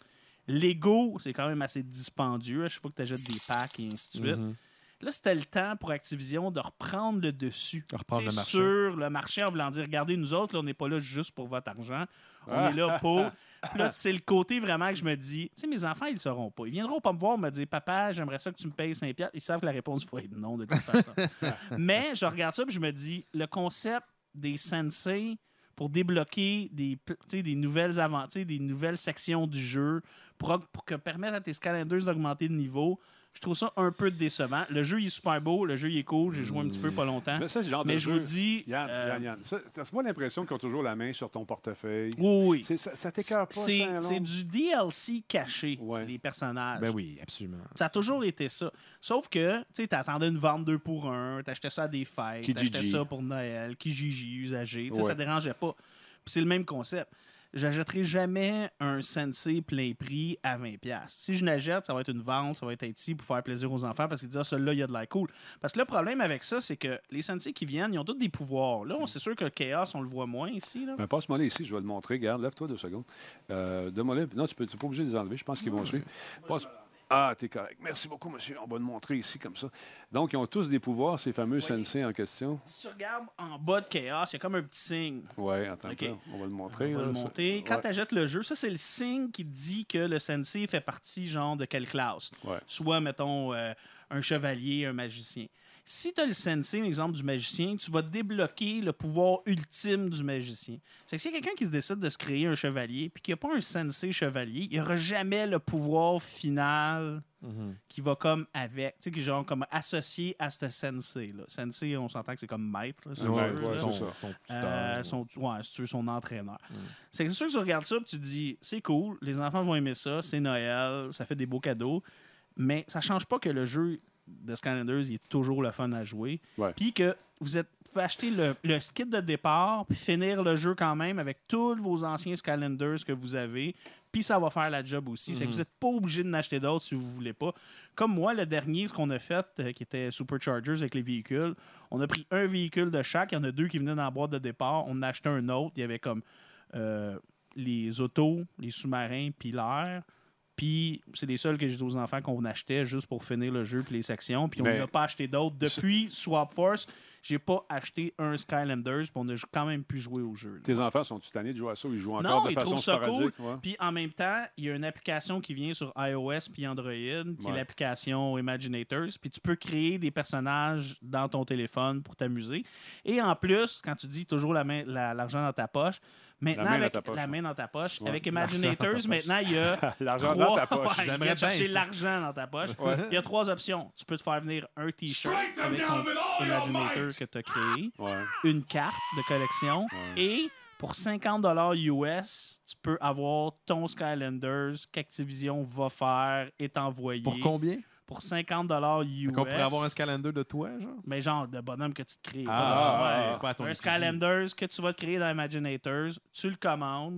Lego, c'est quand même assez dispendieux. À chaque fois que tu achètes des packs et ainsi de suite. Mhm. Là, c'était le temps pour Activision de reprendre le dessus. De reprendre Tu sais, le marché. sur le marché en voulant dire, regardez, nous autres, là, on n'est pas là juste pour votre argent. On Ah. est là pour... Puis là, c'est le côté vraiment que je me dis, tu sais, mes enfants, ils ne sauront pas. Ils viendront pas me voir me dire, papa, j'aimerais ça que tu me payes cinq piastres. Ils savent que la réponse va être non, de toute façon. Mais je regarde ça et je me dis, le concept des sensei pour débloquer des, pl- tu sais, des nouvelles aventures, des nouvelles sections du jeu, pour, pour que permettre à tes Skylanders d'augmenter de niveau, je trouve ça un peu décevant. Le jeu, il est super beau, le jeu, il est cool. J'ai joué un petit peu pas longtemps. Mais ça, c'est le genre Mais de je jeu- vous dis... Yann, euh, Yann, Yann, ça, t'as pas l'impression qu'ils ont toujours la main sur ton portefeuille? oui, oui. C'est- Ça, ça t'écœure pas, C'est ça, c'est Alon? du D L C caché, Ouais. les personnages. Ben oui, absolument. Ça a toujours été ça. Sauf que, tu sais, t'attendais une vente deux pour un, t'achetais ça à des fêtes, Kijiji. t'achetais ça pour Noël, Kijiji, usagé. Tu sais, Ouais. ça dérangeait pas. Puis c'est le même concept. J'achèterai jamais un Sensei plein prix à vingt dollars. Si je l'achète, ça va être une vente, ça va être ici pour faire plaisir aux enfants parce qu'ils disent, ah, celui-là, il y a de la cool. Parce que le problème avec ça, c'est que les Sensei qui viennent, ils ont tous des pouvoirs. Là, on- c'est sûr que Chaos, on le voit moins ici. Là. Ben, passe-moi là ici, je vais le montrer. Regarde, lève-toi deux secondes. Euh, Donne-moi là. Non, tu n'es pas obligé de les enlever. Je pense qu'ils vont suivre. Passe- Ah, t'es correct. Merci beaucoup, monsieur. On va le montrer ici comme ça. Donc, ils ont tous des pouvoirs, ces fameux sensei en question. Si tu regardes en bas de Chaos, il y a comme un petit signe. Oui, attends OK. un peu. On va le montrer. On va là, le ça. monter. Quand Ouais. tu achètes le jeu, ça, c'est le signe qui dit que le sensei fait partie, genre, de quelle classe. Ouais. Soit, mettons, euh, un chevalier, un magicien. Si tu as le sensei, exemple, du magicien, tu vas débloquer le pouvoir ultime du magicien. C'est que s'il y a quelqu'un qui se décide de se créer un chevalier, puis qu'il n'y a pas un sensei chevalier, il n'y aura jamais le pouvoir final Mhm. qui va comme avec, tu sais, qui est genre comme associé à ce sensei-là. Sensei, on s'entend que c'est comme maître, là, si Ouais, tu veux, ouais, là. c'est son, ça. son Euh, tuteur. son, ouais, si tu veux, son entraîneur. Mm. C'est que c'est sûr que tu regardes ça et tu te dis, c'est cool, les enfants vont aimer ça, c'est Noël, ça fait des beaux cadeaux, mais ça change pas que le jeu de Skylanders il est toujours le fun à jouer. Ouais. Puis que vous êtes vous pouvez acheter le, le kit de départ puis finir le jeu quand même avec tous vos anciens Skylanders que vous avez. Puis ça va faire la job aussi. C'est que vous n'êtes pas obligé d'en acheter d'autres si vous ne voulez pas. Comme moi, le dernier, ce qu'on a fait, euh, qui était Superchargers avec les véhicules, on a pris un véhicule de chaque. Il y en a deux qui venaient dans la boîte de départ. On en a acheté un autre. Il y avait comme euh, les autos, les sous-marins, puis l'air. Puis c'est les seuls que j'ai dit aux enfants qu'on achetait juste pour finir le jeu puis les sections. Puis on Ben, n'a pas acheté d'autres. Depuis Swap Force, j'ai pas acheté un Skylanders. Puis on a quand même pu jouer au jeu. là. Tes enfants sont-ils tannés de jouer à ça ou ils jouent encore Non, de ils façon trouvent ça sporadique? Ouais. Puis en même temps, il y a une application qui vient sur iOS puis Android, qui est Ouais. l'application Imaginators. Puis tu peux créer des personnages dans ton téléphone pour t'amuser. Et en plus, quand tu dis toujours la main, la- l'argent dans ta poche, maintenant main dans avec ta poche, la ouais. main dans ta poche, Ouais. avec L'argent dans ta Imaginators, poche. maintenant il y a L'argent trois- dans ta poche. Ouais, J'aimerais viens bien chercher ça. l'argent dans ta poche. Il y a trois options. Tu peux te faire venir un t-shirt avec ton Imaginator que tu as créé, Ouais. une carte de collection Ouais. et pour cinquante dollars U S, tu peux avoir ton Skylanders qu'Activision va faire et t'envoyer. Pour combien? Pour cinquante dollars U S. Qu'on pourrait avoir un Skylander de toi, genre? Mais genre de bonhomme que tu te crées. Ah, Pas de- ah, ouais. ah, pas à ton un effigie. Skylanders que tu vas te créer dans Imaginators, tu le commandes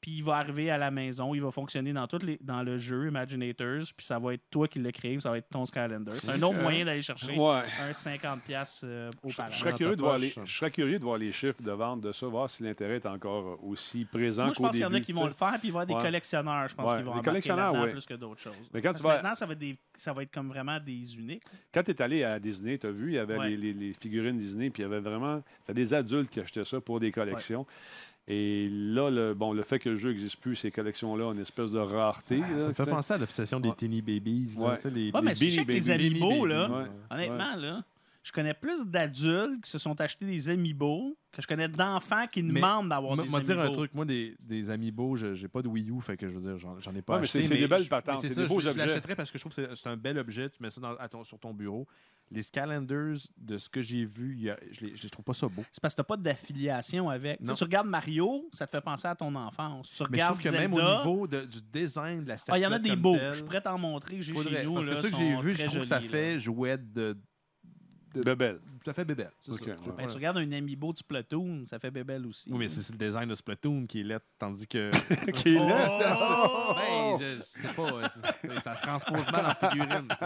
puis il va arriver à la maison, il va fonctionner dans, toutes les, dans le jeu Imaginators, puis ça va être toi qui l'as créé, ça va être ton Skylander. C'est un autre Euh, moyen d'aller chercher ouais. un cinquante dollars euh, au Je parent. serais, Dans curieux ta de voir poche. les, je serais curieux de voir les chiffres de vente de ça, voir si l'intérêt est encore aussi présent Moi, je qu'au pense qu'il y début. en a qui vont le tu sais. faire, puis il va y avoir des Ouais. collectionneurs, je pense, Ouais, qui vont les embarquer collectionneurs, là-dedans ouais. plus que d'autres choses. Mais quand Parce tu que vas- maintenant, ça va, être des, ça va être comme vraiment des uniques. Quand tu es allé à Disney, tu as vu, il y avait Ouais. les, les- les figurines Disney, puis il y avait vraiment. C'était des adultes qui achetaient ça pour des collections. Et là, le, bon, le fait que le jeu n'existe plus, ces collections-là ont une espèce de rareté. là, Ça me tu fait sais. penser à l'obsession des Ouais. Teeny Babies. Là, Ouais. tu sais, les, Ouais, les mais si Beanie je sais que les Babies, amiibo, Beanie là, Babies, ouais. honnêtement, là, je connais plus d'adultes qui se sont achetés des amiibo que je connais d'enfants qui Mais demandent d'avoir Moi, des moi amiibo. dire un truc, moi, des, des amiibo, je j'ai pas de Wii U, fait que je veux dire, j'en j'en ai pas Ouais, mais acheté. c'est- c'est des belles je- patentes, mais c'est ça, des beaux je, je objets. l'achèterais parce que je trouve que c'est- c'est un bel objet, tu mets ça dans- à ton- sur ton bureau. Les Skylanders, de ce que j'ai vu, il y a- je, les, je les trouve pas ça beau. C'est parce que t'as pas d'affiliation avec. Tu sais, Non. tu regardes Mario, ça te fait penser à ton enfance. Tu Mais je regardes trouve que Zelda, même au niveau de- du design de la ah, statuette il y en a des comme beaux. telle, Je pourrais t'en montrer que j'ai faudrait- chez nous. parce que là, ceux que j'ai sont vus, je très trouve que ça jolis, fait là. jouet de... de Bebel. ça fait bébelle. c'est Ok, ça. ouais. Ben, Voilà. tu regardes un amiibo du Splatoon, ça fait bébelle aussi. Oui, mais c'est c'est le design de Splatoon qui est laid, tandis que... Qui est Oh! là. Ben, je, je sais pas, euh, c'est- ça se transpose mal en figurine. tu sais.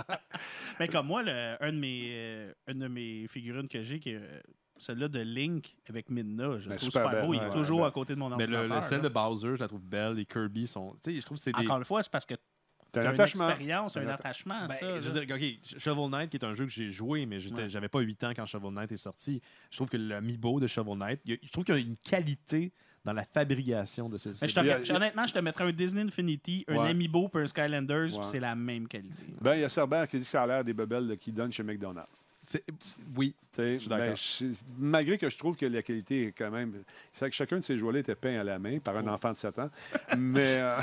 Mais comme moi, le- un de mes, euh, une de mes figurines que j'ai, qui est euh, celui-là de Link avec Midna, je le Ben, trouve super super belle, beau. Il ouais, est ouais, toujours ben. à côté de mon Mais le, ordinateur. le celle là. de Bowser, je la trouve belle. Les Kirby sont... Tu sais, je trouve que c'est des... Encore une fois, c'est parce que T'as t'as un une attachement. expérience, un Un atta- attachement à Ben, ça. je là. veux dire, OK, Shovel Knight, qui est un jeu que j'ai joué, mais j'étais- Ouais. j'avais pas huit ans quand Shovel Knight est sorti. Je trouve que l'amiibo de Shovel Knight, il y a- je trouve qu'il y a une qualité dans la fabrication de ces... Mais je te- Il y a- je- honnêtement, je te mettrais un Disney Infinity, un Ouais. Amiibo puis un Skylanders, Ouais. puis c'est la même qualité. Ben, il y a Cerber qui dit que ça a l'air des bebelles là, qu'ils donnent chez McDonald's. C'est- Oui. Tu sais, Je suis d'accord. ben, je- malgré que je trouve que la qualité est quand même. C'est que chacun de ces jouets-là était peint à la main par un enfant de sept ans. Mais. euh,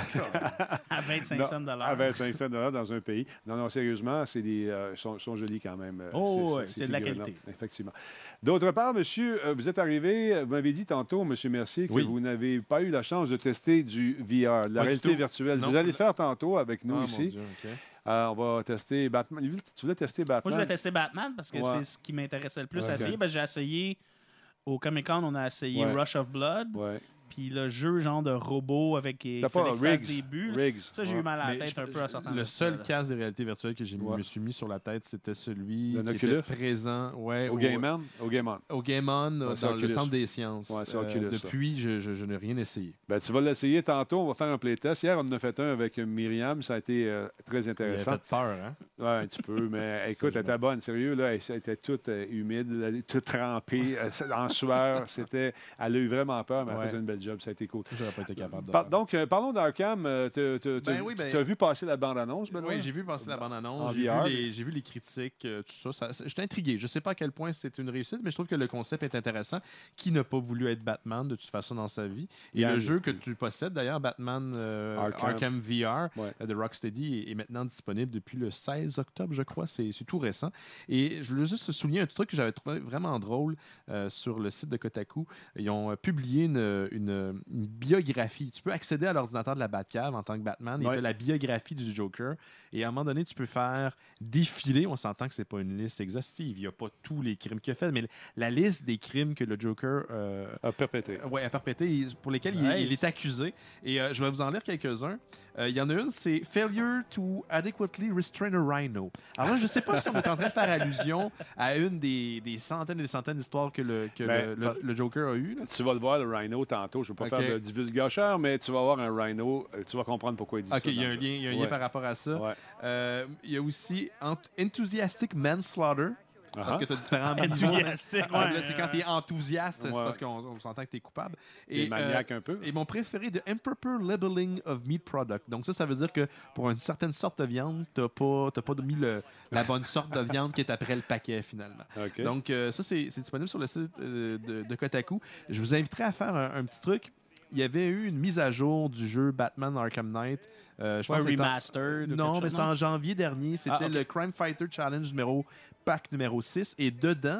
À vingt-cinq non, cents de l'heure. à vingt-cinq cents de l'heure dans un pays. Non, non, sérieusement, c'est des, euh, sont, sont jolis quand même. euh, Oh, ces- ouais, ces c'est de la figurines-là. qualité. Effectivement. D'autre part, monsieur, euh, vous êtes arrivé, vous m'avez dit tantôt, monsieur Mercier, que Oui. vous n'avez pas eu la chance de tester du V R, de la Pas du réalité tout. virtuelle. Non. Vous allez le faire tantôt avec nous Ah, mon ici. Dieu, OK. Euh, on va tester Batman. Tu voulais tester Moi, Batman? je vais tester Batman parce que Ouais. c'est ce qui m'intéressait le plus Ouais, à ok. essayer. Parce que j'ai essayé au Comic Con, on a essayé Ouais. Rush of Blood, Ouais. puis le jeu genre de robot avec qui T'as fallait pas qu'il fasse Riggs. des buts. là. Riggs. Ça, j'ai Ouais. eu mal à la Mais tête je- un peu à je- certains Le moments, seul là. casque de réalité virtuelle que j'ai Ouais. me suis mis sur la tête, c'était celui Le qui Oculus? était présent ouais, Au Game On? Au Game On. au Game On, Ouais, euh, c'est dans le Oculus. centre des sciences. Ouais, c'est Euh, Oculus, ça. depuis, je, je- je n'ai rien essayé. Ben, tu vas l'essayer tantôt. On va faire un playtest. Hier, on en a fait un avec Myriam. Ça a été euh, très Il a intéressant. fait peur, hein? Ouais, un petit peu. Mais écoute, elle était bonne. Sérieux, là, elle, elle était toute euh, humide, elle était toute trempée, euh, en sueur. C'était, elle a eu vraiment peur, mais elle a Ouais. fait une belle job. Ça a été cool. J'aurais pas été capable de Par- faire. donc, euh, parlons d'Arkham. Euh, t'as- t'as- t'as- Ben oui, ben- t'as vu passer la bande-annonce, Benoît? Oui, j'ai vu passer la En bande-annonce, j'ai V R, vu, les- j'ai vu les critiques, euh, tout ça. ça ça- J'étais intrigué. Je ne sais pas à quel point c'est une réussite, mais je trouve que le concept est intéressant. Qui n'a pas voulu être Batman de toute façon dans sa vie? Et Yann. le jeu que tu possèdes, d'ailleurs, Batman euh, Arkham. Arkham. V R Ouais. euh, de Rocksteady, est, est maintenant disponible depuis le seize octobre, je crois. C'est c'est tout récent. Et je voulais juste souligner un truc que j'avais trouvé vraiment drôle euh, sur le site de Kotaku. Ils ont euh, publié une, une- une biographie. Tu peux accéder à l'ordinateur de la Batcave en tant que Batman et Ouais. tu as la biographie du Joker. Et à un moment donné, tu peux faire défiler. On s'entend que c'est pas une liste exhaustive. Il n'y a pas tous les crimes qu'il a fait, mais la liste des crimes que le Joker euh, A perpétré. ouais, a perpétré, il- pour lesquels il, Nice. il est accusé. Et euh, je vais vous en lire quelques-uns. Euh, Il y en a une, c'est Failure to adequately restrain a rhino. Alors là, je ne sais pas si on est en train de faire allusion à une des, des centaines et des centaines d'histoires que, le, que Ben, le, le- par- le Joker a eues. là. Tu vas le voir, le Rhino, tantôt. Je ne veux pas Ok. faire de divulgacheur, mais tu vas voir un Rhino. euh, Tu vas comprendre pourquoi il dit ça. OK, il y a dans un le lien, il y a un jeu. lien Ouais. par rapport à ça. Ouais. Euh, il y a aussi ent- Enthusiastic Manslaughter. Ah Parce que tu as différents niveaux. Enthousiastique, Ah, ouais. là, c'est quand tu es enthousiaste, c'est Ouais. parce qu'on on s'entend que tu es coupable. Et euh, maniaque un peu. Et mon préféré, de Improper Labeling of Meat Product. Donc ça, ça veut dire que pour une certaine sorte de viande, tu n'as pas, t'as pas mis le- la bonne sorte de viande qui est après le paquet, finalement. OK. Donc euh, ça, c'est c'est disponible sur le site euh, de, de Kotaku. Je vous inviterai à faire un, un petit truc. Il y avait eu une mise à jour du jeu Batman Arkham Knight. Euh, je Ouais, pense que c'était en- remastered. ou non, quelque mais chose, c'était en janvier dernier. C'était Ah, ok. le Crime Fighter Challenge numéro pack numéro six. Et dedans,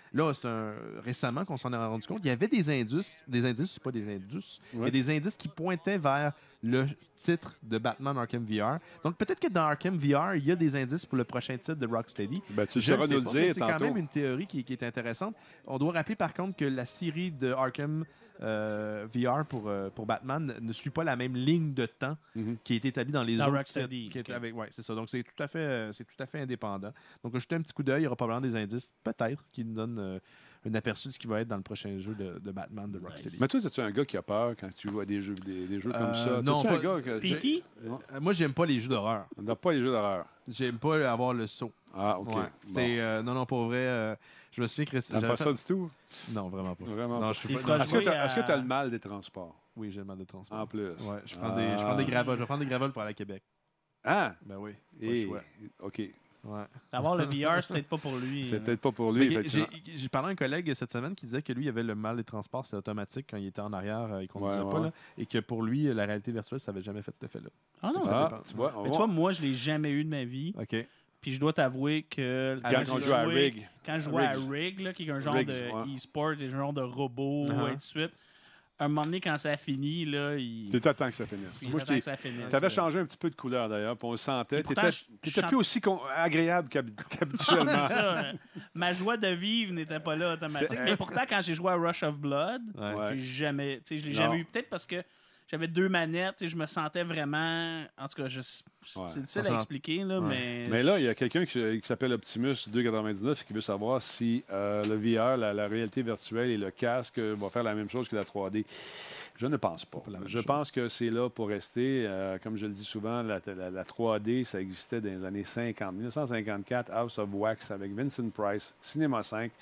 Là, c'est un- récemment qu'on s'en est rendu compte. Il y avait des indices, des indices, c'est pas des indices, il y a des indices qui pointaient vers le titre de Batman Arkham V R. Donc peut-être que dans Arkham V R, il y a des indices pour le prochain titre de Rocksteady. Ben, tu Je ne sauras sais nous le pas, dire mais c'est quand tantôt. même une théorie qui, qui est intéressante. On doit rappeler par contre que la série de Arkham euh, V R pour, euh, pour Batman ne suit pas la même ligne de temps Mhm. qui est établie dans les Dans autres Rocksteady, titres. Qui est ok. avec, ouais, c'est ça. Donc c'est tout à fait, euh, c'est tout à fait indépendant. Donc jeter un petit coup d'œil, il y aura probablement des indices, peut-être, qui nous donnent euh, un aperçu de ce qui va être dans le prochain jeu de, de Batman de Rocksteady. Mais toi, es-tu un gars qui a peur quand tu joues à des jeux, des, des jeux comme Euh, ça? non, T'es-tu un pas- gars que... P T? Non, Euh, Moi, j'aime pas les jeux d'horreur. on n'a pas les jeux d'horreur. J'aime pas avoir le saut. Ah, OK. Ouais. Bon. C'est, euh, non, non, pas vrai. euh, je me souviens que T'aimes j'avais pas fait- ça du tout? Non, vraiment pas. Vraiment Non, pas. je suis C'est pas- froid non, Est-ce que jouer tu as, à- as le mal des transports? Oui, j'ai le mal de transport. En plus. Ouais, je prends, des, je prends des gravats. Je vais prendre des gravats pour aller à Québec. Ah! Ben oui. Pas Et... le choix. OK. Ouais. Avoir le V R, c'est peut-être pas pour lui. C'est euh. peut-être pas pour lui, Mais effectivement. J'ai j'ai parlé à un collègue cette semaine qui disait que lui, il avait le mal des transports, c'est automatique quand il était en arrière, euh, il conduisait Ouais, pas, ouais. là, et que pour lui, la réalité virtuelle, ça n'avait jamais fait cet effet-là. Ah non, ça Ah, dépend. tu vois, on mais va- tu vois, moi, je l'ai jamais eu de ma vie. OK. Puis je dois t'avouer que Quand quand j'ai on joue à joué- Rig. quand je jouais à Riggs. Rig, là, qui est un genre Riggs, de ouais. e-sport, un genre de robot, Uh-huh. et ainsi de suite, un moment donné, quand ça a fini, là, il, T'étais temps que ça finisse. il Moi, attend je que ça finisse. Tu avais là. changé un petit peu de couleur, d'ailleurs, puis on le sentait. Et Tu pourtant, n'étais je- je plus aussi con- agréable qu'hab- qu'habituellement. C'est ça. hein. Ma joie de vivre n'était pas là automatique. C'est- Mais pourtant, quand j'ai joué à Rush of Blood, Ouais. Ouais. j'ai jamais, tu sais, je l'ai Non. jamais eu. Peut-être parce que j'avais deux manettes, tu sais, je me sentais vraiment. En tout cas, je... Ouais. c'est difficile à expliquer, là, Ouais. mais. Mais là, il y a quelqu'un qui, qui s'appelle Optimus deux quatre-vingt-dix-neuf qui veut savoir si euh, le V R, la, la réalité virtuelle et le casque euh, vont faire la même chose que la trois D. Je ne pense pas. pas la même Je chose. pense que c'est là pour rester. Euh, comme je le dis souvent, la, la- la trois D, ça existait dans les années cinquante. dix-neuf cent cinquante-quatre, House of Wax avec Vincent Price, Cinéma cinq,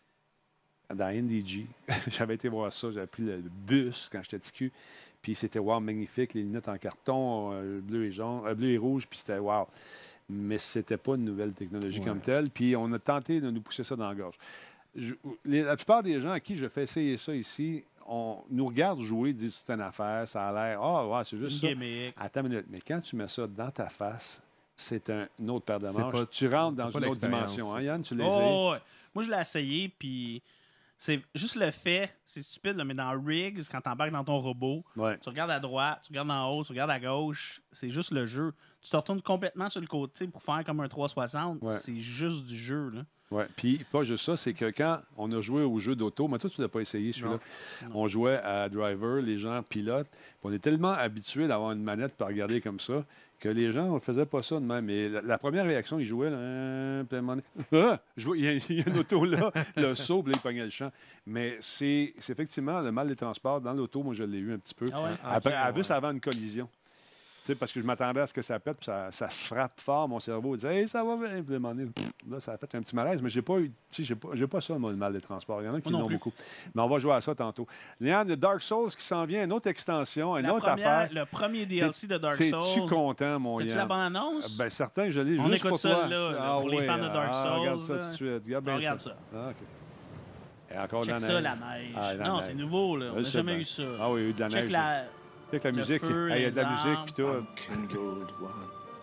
dans N D G. J'avais été voir ça, j'avais pris le bus quand j'étais petit cul. Puis c'était wow, magnifique, les lunettes en carton, euh, bleu et jaune, euh, bleu et rouge, puis c'était wow. Mais c'était pas une nouvelle technologie Ouais. comme telle. Puis on a tenté de nous pousser ça dans la gorge. Je- les- la plupart des gens à qui je fais essayer ça ici, on nous regarde jouer, disent c'est une affaire, ça a l'air, ah ouais, c'est juste Une ça. gimmick. Attends une minute, mais quand tu mets ça dans ta face, c'est un une autre paire de C'est manches. pas- tu rentres dans c'est pas une autre l'expérience, dimension. Hein, c'est Yann, tu l'as Oh, essayé? ouais. Moi, je l'ai essayé, puis c'est juste le fait, c'est stupide, là, mais dans Riggs, quand t'embarques dans ton robot, Ouais. tu regardes à droite, tu regardes en haut, tu regardes à gauche, c'est juste le jeu. Tu te retournes complètement sur le côté pour faire comme un trois cent soixante, Ouais. c'est juste du jeu, là. Ouais. Puis pas juste ça, c'est que quand on a joué au jeu d'auto, mais toi, tu ne l'as pas essayé celui-là. On jouait à Driver, les gens pilotent. Puis on est tellement habitués d'avoir une manette pour regarder comme ça que les gens ne faisaient pas ça de même. Mais la, la première réaction, ils jouaient, là, hein, puis à un moment donné, ah! Je vois, il y, a- il y a une auto là, le saut, puis là, il pognait le champ. Mais c'est c'est effectivement le mal des transports. Dans l'auto, moi, je l'ai eu un petit peu. Ah ouais? Après, Ok, à bus ouais. avant une collision. Tu sais, parce que je m'attendais à ce que ça pète, puis ça, ça frappe fort mon cerveau. Il disait, hey, ça va bien. Puis à un moment donné, pff, là, ça a fait un petit malaise, mais j'ai pas eu, tu sais, j'ai pas, j'ai pas ça, moi, le mal des transports. Il y en a qui Moi non l'ont plus. beaucoup. Mais on va jouer à ça tantôt. Léon, le Dark Souls qui s'en vient, une autre extension, une La autre première- affaire. Le premier D L C de Dark T'es-tu Souls. content, mon T'as-tu Yann? la bande-annonce? Ben, certain que je l'ai On juste écoute pour ça, toi. là, Ah, pour les ouais, fans de Dark ah, regarde Souls, ça là. tout de suite. Regarde bien On regarde ça. ça. Ah, OK. Et encore Check de la ça, neige. la neige. Ah, la non, neige. c'est nouveau, là. On Je n'a sais jamais bien. eu ça. Ah oui, il y a eu de la Check neige. la... Avec la le musique. feu, Ah, il y a de la les musique, arbres. puis tout. Unkindled one.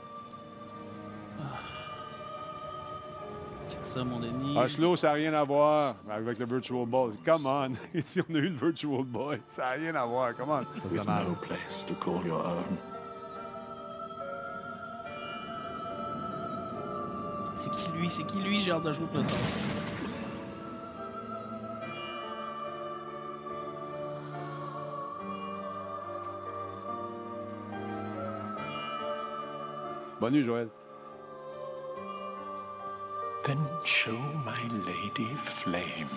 Check ça, mon Denis. Ah, slow, ça n'a rien à voir avec le Virtual Boy. Come on. Ici, on a eu le Virtual Boy. Ça n'a rien à voir. Come on. Ça With mal. no place to call your own. C'est qui lui? C'est qui lui? J'ai hâte de jouer pour ça. Bonne nuit, Joël. Then show my lady flame.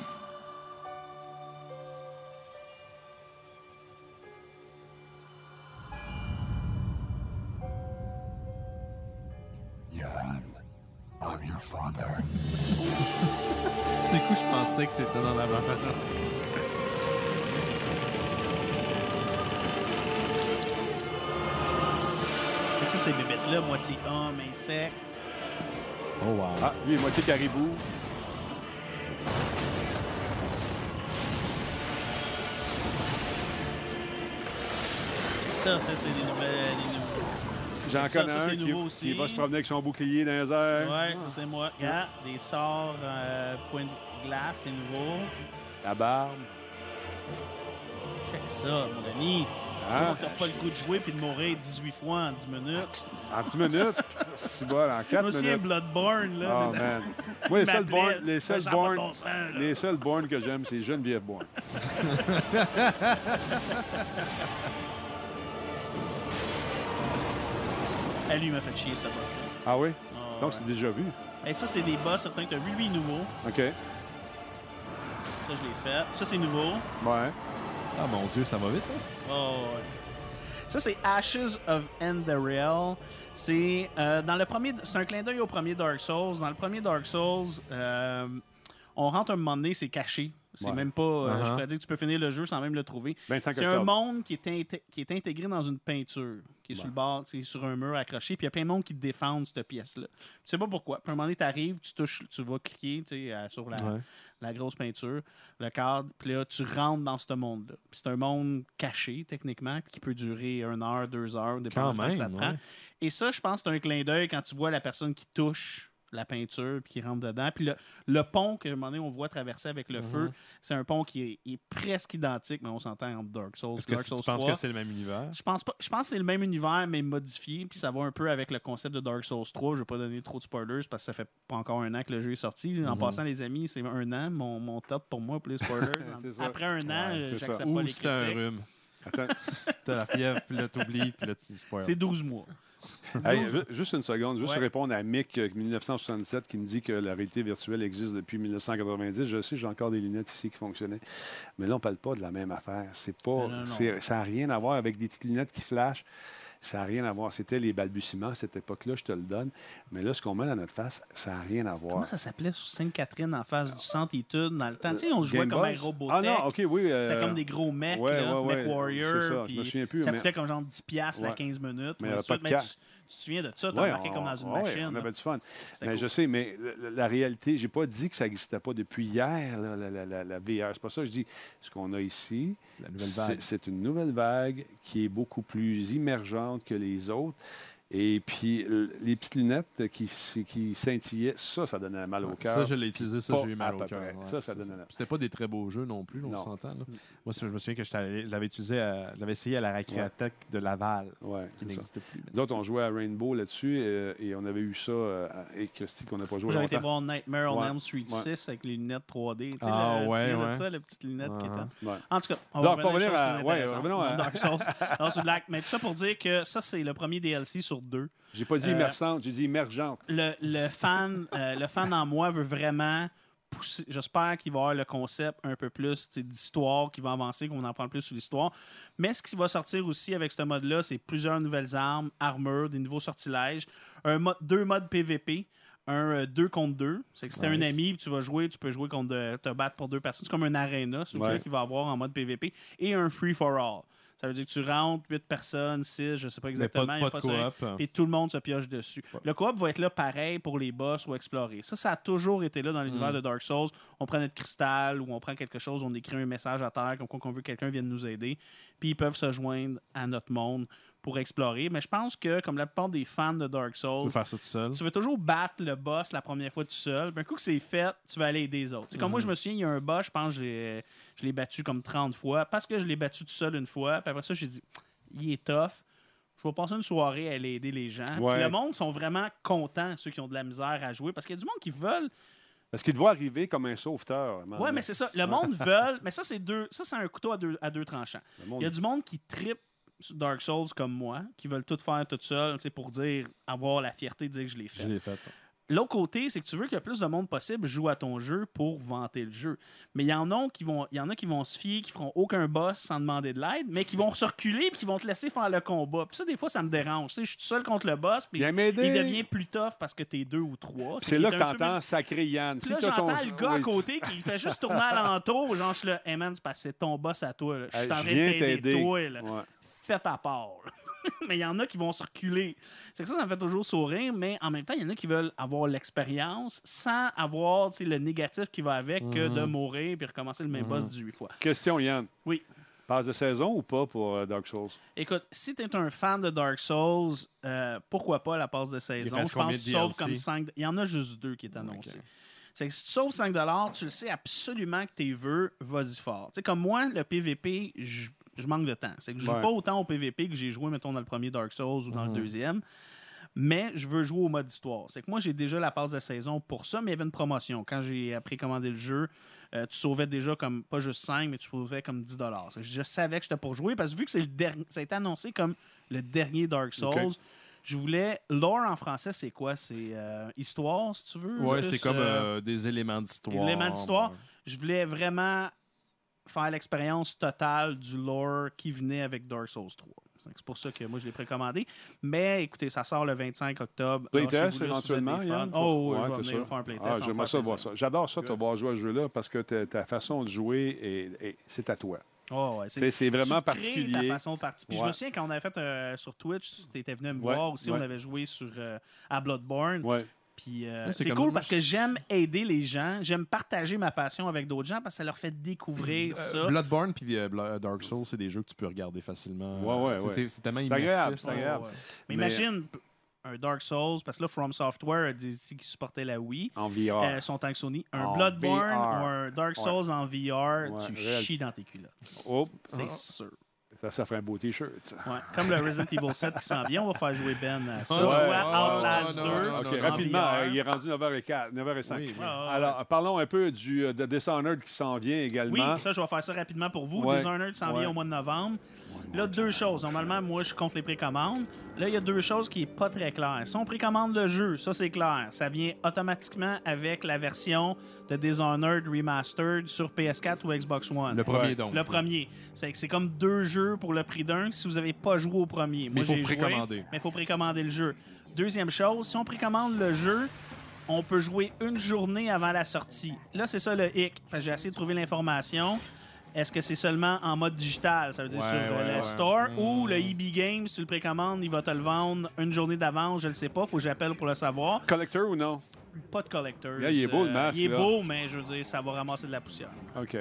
Jan, I'm your father. Du coup, je pensais que c'était dans la bande. Check ça, ces bébêtes-là, moitié homme, insecte. Oh, wow. Ah, lui, moitié caribou. Ça, ça, c'est des nouvelles. Des nouveaux. J'en Ça, connais ça, c'est un qui, nouveau aussi. qui va se promener avec son bouclier dans les airs. Ouais, ça, c'est moi. Regarde, des sorts, euh, point de... glace, c'est nouveau. La barbe. Check ça, mon ami. Hein? T'as pas le goût de jouer puis de mourir dix-huit fois en dix minutes. En dix minutes, c'est bon, en quatre Moi aussi, minutes. un Bloodborne, là. Oh, man. Moi, les seuls m'appelait, born, les seuls ça a pas de born, bon sens, là. les seuls born que j'aime, c'est Geneviève Bourne. Ah, lui, il m'a fait chier, ce boss-là. Ah oui? Ah, Donc, ouais. c'est déjà vu. Et ça, c'est des boss, certains que tu as vu, lui, nouveau. OK. Ça, je l'ai fait. Ça, c'est nouveau. Ouais. Ah mon Dieu, ça va vite, hein? Oh, ouais. Ça, c'est Ashes of Endariel. C'est euh, dans le premier. C'est un clin d'œil au premier Dark Souls. Dans le premier Dark Souls, euh, on rentre un moment donné, c'est caché. C'est Ouais. même pas. euh, Uh-huh. Je pourrais dire que tu peux finir le jeu sans même le trouver. vingt-cinq C'est un octobre. monde qui est, inté- qui est intégré dans une peinture, qui est sur le bord, c'est sur un mur accroché, puis il y a plein de monde qui défendent cette pièce-là. Tu sais pas pourquoi. Puis à un moment donné, tu arrives, tu touches, tu vas cliquer tu sais, à- sur la, Ouais. la grosse peinture, le cadre, puis là, tu rentres dans ce monde-là. Puis c'est un monde caché, techniquement, puis qui peut durer une heure, deux heures, dépendamment Quand de ça même, te prend. ouais. Et ça, je pense que c'est un clin d'œil quand tu vois la personne qui touche la peinture puis qui rentre dedans. Puis le, le pont que, à un moment donné, on voit traverser avec le feu, c'est un pont qui est, est presque identique, mais on s'entend entre Dark Souls Est-ce que Dark tu Souls penses trois. que c'est le même univers? Je pense pas. Je pense que c'est le même univers, mais modifié. Puis ça va un peu avec le concept de Dark Souls trois. Je vais pas donner trop de spoilers parce que ça fait pas encore un an que le jeu est sorti. En passant, les amis, c'est un an. Mon, mon top pour moi pour les spoilers. C'est ça. Après un an, Ouais, c'est j'accepte ça. pas Ou les c'était un critiques. rhume. Attends. T'as la fièvre, puis là, t'oublies, puis là, tu spoil. C'est douze mois. Hey, ju- juste une seconde, juste Ouais. répondre à Mick euh, mille neuf cent soixante-sept qui me dit que la réalité virtuelle existe depuis mille neuf cent quatre-vingt-dix. Je sais, j'ai encore des lunettes ici qui fonctionnaient. Mais là, on ne parle pas de la même affaire. C'est pas, Non, non, non. c'est- ça n'a rien à voir avec des petites lunettes qui flashent. Ça n'a rien à voir. C'était les balbutiements à cette époque-là, je te le donne. Mais là, ce qu'on met dans notre face, ça n'a rien à voir. Comment ça s'appelait sur Sainte-Catherine en face du centre études dans le temps? Tu sais, on jouait Game comme Boy? un Robotech. Ah non, OK, oui. euh, C'était comme des gros mecs, ouais, là, ouais, Mech ouais, Warrior. c'est ça, je puis me souviens plus, Ça mais- coûtait comme genre dix piastres à Ouais. quinze minutes. Mais il y mais avait pas de mais cash. tu, tu te souviens de ça? T'as Ouais, marqué on- comme dans une ouais, machine. on là. avait du fun. C'était Mais cool. je sais, mais la, la réalité, j'ai pas dit que ça n'existait pas depuis hier, là, la, la- la- la V R. C'est pas ça. Je dis, ce qu'on a ici, La nouvelle c'est vague. c'est une nouvelle vague qui est beaucoup plus immergente que les autres. Et puis, l- les petites lunettes qui, qui scintillaient, ça, ça donnait mal au cœur. Ça, je l'ai utilisé, ça, Pas j'ai eu à mal peu au cœur. près. ouais, Ça, ça c'est donnait la- C'était pas des très beaux jeux non plus, là, on Non. s'entend. là. Moi, je me souviens que j'étais allé- je l'avais utilisé, à- je l'avais essayé à la Récréathèque de Laval, Ouais, qui c'est ça. n'existe plus. Nous autres, on jouait à Rainbow là-dessus euh, et on avait eu ça euh, et Christy qu'on n'a pas joué Moi, j'avais été longtemps. voir Nightmare on Ouais. Elm Street Ouais. six avec les lunettes trois D. Tu sais, Ah, le- tu ouais, te souviens de ouais. ça, les petites lunettes qui Uh-huh. étaient. Ouais. En tout cas, on Donc, va pour revenir revenir à à- des choses plus ouais, intéressantes. revenons à- Dans Dark Souls. Non, sur Black. Mais tout ça pour dire que ça, c'est le premier D L C sur deux. J'ai pas dit Euh, immersante, j'ai dit immergente. Le, le fan, euh, le fan en moi veut vraiment pousser. J'espère qu'il va avoir le concept un peu plus tu sais, d'histoire, qui va avancer, qu'on en prend plus sur l'histoire. Mais ce qui va sortir aussi avec ce mode-là, c'est plusieurs nouvelles armes, armures, des nouveaux sortilèges, un mode, deux modes P V P. Un deux contre deux. C'est que si t'as un Nice. ami puis tu vas jouer, tu peux jouer contre de- te battre pour deux personnes. C'est comme un arena, c'est Ouais. qu'il va avoir en mode P V P. Et un free for all. Ça veut dire que tu rentres huit personnes, six, je sais pas Mais exactement. pas, il y a pas de ça. coop. Puis tout le monde se pioche dessus. Ouais. Le coop va être là pareil pour les boss ou explorer. Ça, ça a toujours été là dans l'univers Mm. de Dark Souls. On prend notre cristal ou on prend quelque chose, on écrit un message à terre comme quoi qu'on veut que quelqu'un vienne nous aider. Puis ils peuvent se joindre à notre monde pour explorer. Mais je pense que, comme la plupart des fans de Dark Tu Souls, veux faire ça tout seul. tu veux toujours battre le boss la première fois tout seul. Puis un coup que c'est fait, tu vas aller aider les autres. C'est comme moi, je me souviens, il y a un boss, je pense que j'ai- je l'ai battu comme trente fois parce que je l'ai battu tout seul une fois. Puis après ça, j'ai dit, il est tough. Je vais passer une soirée à aller aider les gens. Ouais. Puis le monde sont vraiment contents, ceux qui ont de la misère à jouer, parce qu'il y a du monde qui veulent. Parce qu'il doit arriver comme un sauveteur. à un moment Ouais, donné. mais c'est ça. Le monde veut. Mais ça, c'est deux. Ça, c'est un couteau à deux, à deux tranchants. Le monde- Il y a du monde qui trippe sur Dark Souls comme moi, qui veulent tout faire tout seul, tu sais, pour dire, avoir la fierté de dire que je l'ai fait. Je l'ai fait. L'autre côté, c'est que tu veux que le plus de monde possible joue à ton jeu pour vanter le jeu. Mais il y en a qui vont, il y en a qui vont se fier, qui feront aucun boss sans demander de l'aide, mais qui vont se reculer et qui vont te laisser faire le combat. Puis ça, des fois, ça me dérange. Tu sais, je suis tout seul contre le boss, puis Viens m'aider. il devient plus tough parce que t'es deux ou trois. C'est Puis là il que est un petit peu t'entends plus- sacré Yann. Puis Si là, t'as ton- j'entends le gars à oui, côté qui fait juste tourner alentour. Genre, je suis là, hey man, c'est parce que c'est ton boss à toi. là. Je suis Hey, en train je de viens t'aider, t'aider. toi. Là. Ouais. Fais ta part. Mais il y en a qui vont se reculer. C'est que ça, ça me fait toujours sourire, mais en même temps, il y en a qui veulent avoir l'expérience sans avoir tu sais, le négatif qui va avec que de mourir puis recommencer le même boss dix-huit fois. Question, Yann. Oui. Passe de saison ou pas pour euh, Dark Souls? Écoute, si tu es un fan de Dark Souls, euh, pourquoi pas la passe de saison? reste Je pense combien que de tu sauves D L C? comme cinq. Il y en a juste deux qui est annoncé. Ok. C'est que si tu sauves cinq dollars, tu le sais absolument que tu veux, vas-y fort. Tu sais, comme moi, le P V P, je je manque de temps. C'est que je joue Ouais. pas autant au P V P que j'ai joué, mettons, dans le premier Dark Souls ou dans Mhm. le deuxième. Mais je veux jouer au mode histoire. C'est que moi, j'ai déjà la passe de saison pour ça, mais il y avait une promotion. Quand j'ai précommandé le jeu, euh, tu sauvais déjà comme, pas juste cinq, mais tu sauvais comme dix dollars. Je savais que j'étais pour jouer parce que vu que c'est le dernier, ça a été annoncé comme le dernier Dark Souls, Ok. je voulais. Lore en français, c'est quoi? C'est euh, histoire, si tu veux? Ouais, plus, c'est comme euh, euh, des éléments d'histoire. des éléments d'histoire. Ouais. Je voulais vraiment faire l'expérience totale du lore qui venait avec Dark Souls trois. C'est pour ça que moi, je l'ai précommandé. Mais écoutez, ça sort le vingt-cinq octobre. Playtest, Lâchez-vous là si vous éventuellement, êtes des fans. Yann? Oh, oui, Ouais, je vais c'est venir sûr. faire un playtest. Ah, ça va me j'aimerais faire ça voir plaisir. ça. J'adore ça, te voir jouer à ce jeu-là, parce que ta, ta façon de jouer, est, est- c'est à toi. Oh, ouais, C'est c'est vraiment tu crées particulier. ta façon de participer. Puis je Ouais. me souviens quand on avait fait euh, sur Twitch, tu étais venu me Ouais, voir aussi, ouais. on avait joué sur euh, à Bloodborne. Ouais. Puis euh, Ouais, c'est c'est comme- cool moi, parce que je- j'aime aider les gens, j'aime partager ma passion avec d'autres gens parce que ça leur fait découvrir Euh, ça. Bloodborne puis euh, Bla- Dark Souls, c'est des jeux que tu peux regarder facilement. Ouais, ouais, C'est- ouais. C'est c'est tellement C'est immersif. agréable, c'est Ouais, agréable. ouais. Mais Mais- imagine un Dark Souls, parce que là, From Software a dit ici qu'ils supportaient la Wii. En V R. Euh, sont en Sony. Un En Bloodborne V R. ou un Dark Souls en V R, Ouais, tu réel. chies dans tes culottes. Oh, C'est Ah. sûr. ça, ça ferait un beau T-shirt, ça. Ouais. Comme le Resident Evil sept qui s'en vient, on va faire jouer Ben à ça. Ouais, ou ouais, à ouais, Outlast ouais, deux. ouais, ouais, OK, non, non, rapidement, en V R. euh, il est rendu neuf heures quinze, neuf heures cinq. Oui, oui. Ouais, ouais, Alors, ouais. parlons un peu du, euh, de Dishonored qui s'en vient Oui, également. ça, je vais faire ça rapidement pour vous. Ouais. Dishonored s'en Ouais. vient au mois de novembre. Là, deux choses. Normalement, moi, je compte les précommandes. Là, il y a deux choses qui sont pas très claires. Si on précommande le jeu, ça, c'est clair. Ça vient automatiquement avec la version de Dishonored Remastered sur P S quatre ou Xbox One. Le premier, Ouais. donc. Le premier. C'est que c'est comme deux jeux pour le prix d'un si vous n'avez pas joué au premier. Moi, il faut j'ai joué, précommander. mais il faut précommander le jeu. Deuxième chose, si on précommande le jeu, on peut jouer une journée avant la sortie. Là, c'est ça le hic. Parce que J'ai essayé de trouver l'information. Est-ce que c'est seulement en mode digital, ça veut dire Ouais, sur euh, ouais, le ouais. store, Mm. ou le E B Games, si tu le précommandes, il va te le vendre une journée d'avance, je ne sais pas, faut que j'appelle pour le savoir. Collector ou non? Pas de collector. Là, il est beau, le masque, Il est là. beau, mais je veux dire, ça va ramasser de la poussière. OK.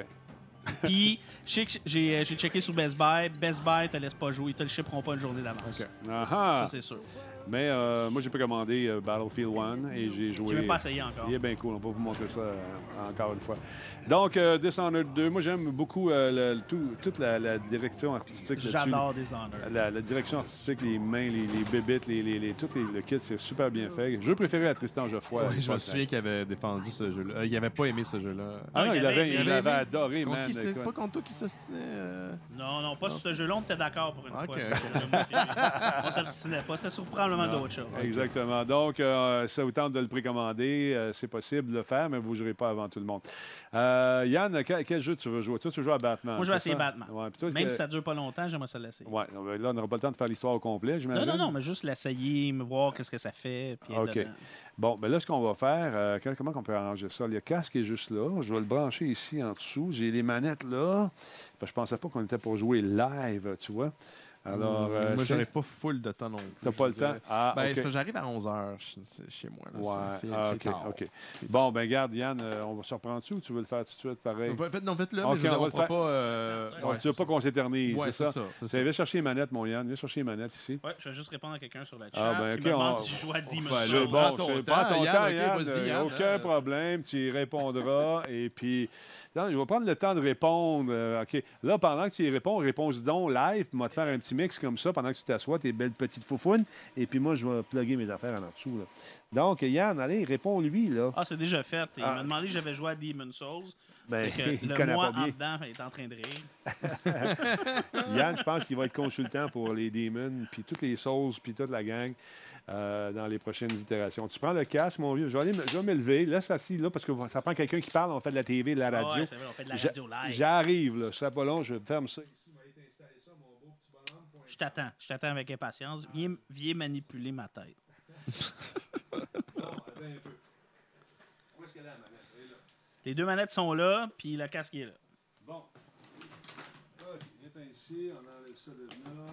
Puis, je sais que j'ai j'ai checké sur Best Buy. Best Buy te laisse pas jouer, ils te le shipperont pas une journée d'avance. OK. Ah Ça, c'est sûr. Mais euh, moi, j'ai pas commandé euh, Battlefield un et j'ai joué. Je ne veux pas essayer encore. Il est bien cool. On va vous montrer ça euh, encore une fois. Donc, euh, Dishonored deux, moi, j'aime beaucoup euh, le- le tout- toute la, la direction artistique là-dessus. J'adore Dishonored. La, la direction artistique, les mains, les, les bébites, les, les, les, tout les- le kit, c'est super bien fait. Jeu préféré à Tristan Geoffroy. à Ouais, je me l'époque. souviens qu'il avait défendu ce jeu-là. Euh, il avait pas aimé ce jeu-là. Ah non, il il avait l'avait aimé. il Il avait l'avait aimé. adoré, Contre man. qui c'était Écoute. pas contre toi qui s'ostinait. euh, Non, non, pas sur ce jeu-là, on était d'accord pour une Ok. fois. sur ce jeu-là. On s'obstinait pas, c'était sur probablement d'autres choses. Exactement. Donc, euh, ça vous tente de le précommander, euh, c'est possible de le faire, mais vous ne jouerez pas avant tout le monde. Euh, Yann, quel, quel jeu tu veux jouer? Toi, tu joues à Batman. Moi, je vais c'est essayer ça? Batman. Ouais, puis toi, Même que- si ça dure pas longtemps, j'aimerais ça l'essayer. Ouais, non, ben là, on n'aura pas le temps de faire l'histoire au complet, Non, j'imagine. non, non, mais juste l'essayer, me voir qu'est-ce que ça fait, puis être OK. dedans. Bon, ben là, ce qu'on va faire, euh, que- comment on peut arranger ça? Le casque est juste là. Je vais le brancher ici en dessous. J'ai les manettes là. Ben, je pensais pas qu'on était pour jouer live, tu vois. Alors, Hmm, euh, moi, c'est- j'aurais pas full de temps non plus. T'as je pas le dirais. temps? Ah, Ben, OK. c'est parce que j'arrive à onze heures chez moi. Là. Ouais, C'est- c'est- ah, c'est OK, tard. OK. Bon, ben garde, Yann, euh, on va se reprendre dessus ou tu veux le faire tout de suite, pareil? En fait, non, faites-le, OK, mais je veux on dire, va on le fera faire. pas... euh, Ouais, ouais, tu veux pas qu'on s'éternise, Ouais, c'est ça? c'est ça. c'est Tu ça. viens chercher les manettes, mon Yann. Viens chercher les manettes ici. Ouais, je vais juste répondre à quelqu'un sur la chat Ah, ben, qui OK, me demande on- si je joue à Demon's Ben, Souls. là, C'est prends bon, ton c'est temps, prends ton Yann, temps, OK, Yann. vas-y, euh, Yann, aucun euh, problème, tu y répondras. Et puis, non, je vais prendre le temps de répondre. euh, OK. Là, pendant que tu y réponds, réponds donc live. Moi, te faire un petit mix comme ça pendant que tu t'assois, tes belles petites foufounes. Et puis moi, je vais plugger mes affaires en dessous. Là. Donc, Yann, allez, réponds-lui. Là. Ah, c'est déjà fait. Il Ah. m'a demandé si j'avais joué à Demon's Souls. Ben, C'est que il le connaît moi pas bien. en dedans est en train de rire. Yann, je pense qu'il va être consultant pour les Demons, puis toutes les Souls, puis toute la gang euh, dans les prochaines itérations. Tu prends le casque, mon vieux. Je vais, aller me- je vais me lever. Laisse assis là, parce que ça prend quelqu'un qui parle. On fait de la T V, de la Ah radio. ouais, c'est vrai, on fait de la J'a- radio live. J'arrive, là. C'est pas long, je ferme ça. Ici, on va aller t'installer ça, mon beau petit bonhomme. Point. Je t'attends. Je t'attends avec impatience. Viens, viens manipuler ma tête. Bon, attends un peu. Où est-ce qu'elle est, la manette? Elle est là. Les deux manettes sont là, puis le casque est là. Bon. OK, viens ici, on enlève ça de là.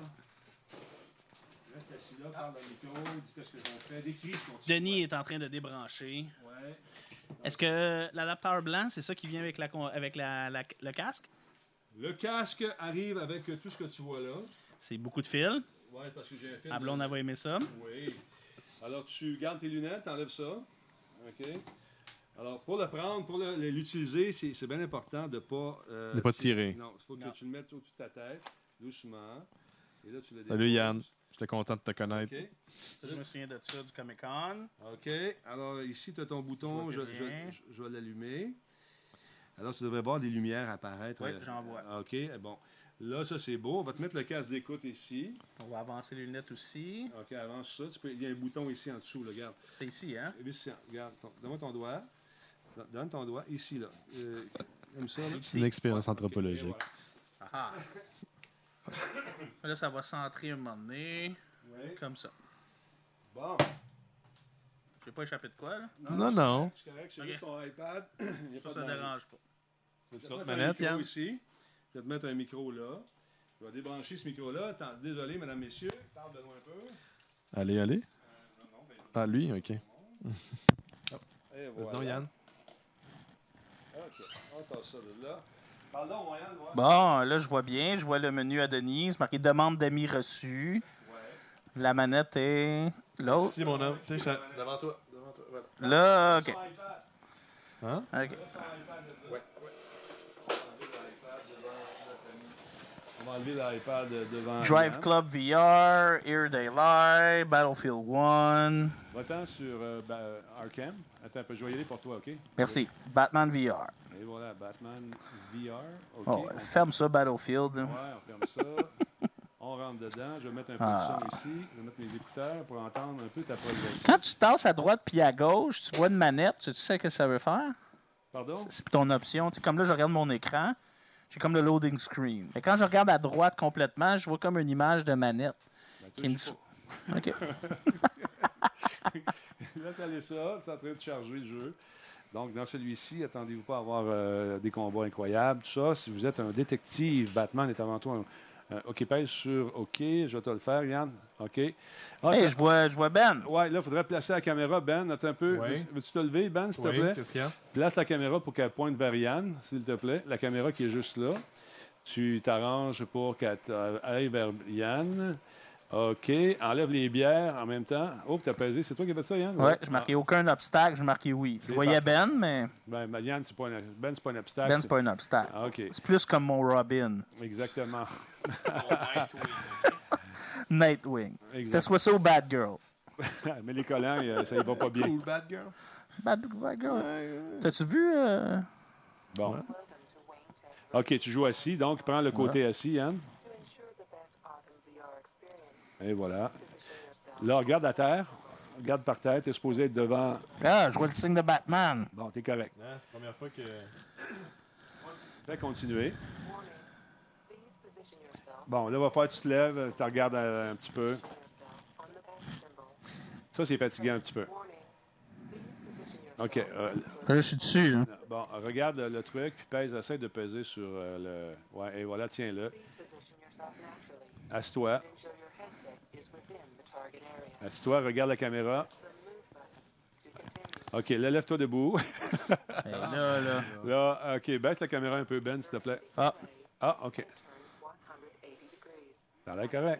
Reste assis là, parle dans le micro, dis qu'est-ce que j'en fais. Décris ce qu'on Denis est en train de débrancher. Ouais. Est-ce que l'adapteur blanc, c'est ça qui vient avec, la, con- avec la, la- le casque? Le casque arrive avec tout ce que tu vois là. C'est beaucoup de fils. Oui, parce que j'ai un film. Ah, blonde, elle va aimer ça. Oui. Alors, tu gardes tes lunettes, t'enlèves ça. OK. Alors, pour le prendre, pour le- le- l'utiliser, c'est c'est bien important de ne pas... euh, De pas tirer. Non, il faut que Non. tu le mettes au-dessus de ta tête, doucement. Et là, tu le Salut déposes. Yann, j'étais content de te connaître. OK. Je me souviens de ça, du Comic-Con. OK. Alors, ici, tu as ton bouton. Je Je, vois je- bien. je- je vais l'allumer. Alors, tu devrais voir des lumières apparaître. Oui, Euh, j'en vois. OK. Bon. Là, ça, c'est beau. On va te mettre le casque d'écoute ici. On va avancer les lunettes aussi. OK, avance ça. Tu peux... Il y a un bouton ici en dessous. Là, regarde. C'est ici, hein? Ici, regarde. Ton... Donne-moi ton doigt. Don- Donne ton doigt. Ici, là. Euh, comme ça, là. C'est une expérience OK, anthropologique. et voilà. Ah ah. Là, ça va centrer un moment donné. Oui. Comme ça. Bon. J'ai pas échappé de quoi, là? Non, non. C'est correct. C'est OK. juste ton iPad. Il y a Ça, pas ça de danger. dérange pas. Je vais te Sur mettre manette, un micro Yann? ici. Je vais te mettre un micro là. Je vais débrancher ce micro-là. Attends, désolé, mesdames, messieurs. Parle de loin un peu. Allez, allez. Non, non, ben, Ah, lui, ok. et Vas-y voilà. donc, Yann. OK. On tasse ça de là. Parle donc, Yann. voir Bon, là, je vois bien. Je vois le menu à Denise. Marqué demande d'amis reçus. La manette est l'autre. Ici, mon homme. Tiens, ça- devant toi. Devant toi, voilà. Là, son OK. iPad. Hein? OK. Son iPad de là. Ouais. On va enlever l'iPad devant. Drive Yann. Club V R, Here They Lie, Battlefield one. Va-t'en sur euh, ba- euh, Arkham. Attends un peu, je vais y aller pour toi, OK? Merci. Batman V R. Et voilà, Batman V R. OK. Oh, on- ferme ça, Battlefield. Ouais, on ferme ça. On rentre dedans. Je vais mettre un peu Ah. de son ici. Je vais mettre mes écouteurs pour entendre un peu ta progression. Quand tu tasses à droite puis à gauche, tu vois une manette. Tu sais ce que ça veut faire? Pardon? C'est ton option. Tu sais, comme là, je regarde mon écran. J'ai comme le loading screen. Mais quand je regarde à droite complètement, je vois comme une image de manette. Ben, toi, Qui me je sais dit- OK. pas. Laisse aller ça. C'est en train de charger le jeu. Donc, dans celui-ci, attendez-vous pas à avoir euh, des combats incroyables. Tout ça, si vous êtes un détective, Batman est avant tout un... un- OK, pèse sur OK. Je vais te le faire, Yann. OK. Ah, Hey, t'as- je vois, je vois Ben. Ouais, là, il faudrait placer la caméra, Ben. Attends un peu. Oui. Veux- Veux-tu te lever, Ben, s'il te Oui, plaît? qu'est-ce qu'il y a? Place la caméra pour qu'elle pointe vers Yann, s'il te plaît. La caméra qui est juste là. Tu t'arranges pour qu'elle t- aille vers Yann. OK. Enlève les bières en même temps. Oh, t'as pesé. C'est toi qui as fait ça, Yann? Ouais, je marquais aucun obstacle, je marquais oui. Je C'est voyais parfait. Ben, mais Ben, ben, Yann, c'est pas un, Ben, c'est pas un obstacle. Ben, c'est pas un obstacle. Ah, OK. C'est plus comme mon Robin. Exactement. Nightwing. C'était Exact. soit ça ou Bad Girl. Mais les collants, euh, ça y va pas bien. Cool, bad girl. Bad, Bad Girl. T'as-tu vu? euh, Bon. OK, tu joues assis. Donc, prends le côté assis, Yann. Et voilà. Là, regarde à terre. Regarde par terre. Tu es supposé être devant. Ah, je vois le signe de Batman. Bon, tu es correct. Ah, c'est la première fois que. Fais continuer. Bon, là, va falloir que tu te lèves, tu regardes euh, un petit peu. Ça, c'est fatigant un petit peu. OK. euh, Là, je suis dessus. Là. bon, regarde le, le truc, puis pèse, essaie de peser sur euh, le... Ouais, et voilà, tiens-le. Assis-toi. Assis-toi, regarde la caméra. OK, là, lève-toi debout. Et là, là. Là, OK, baisse la caméra un peu, Ben, s'il te plaît. Ah, Ah, OK. Ça a l'air correct.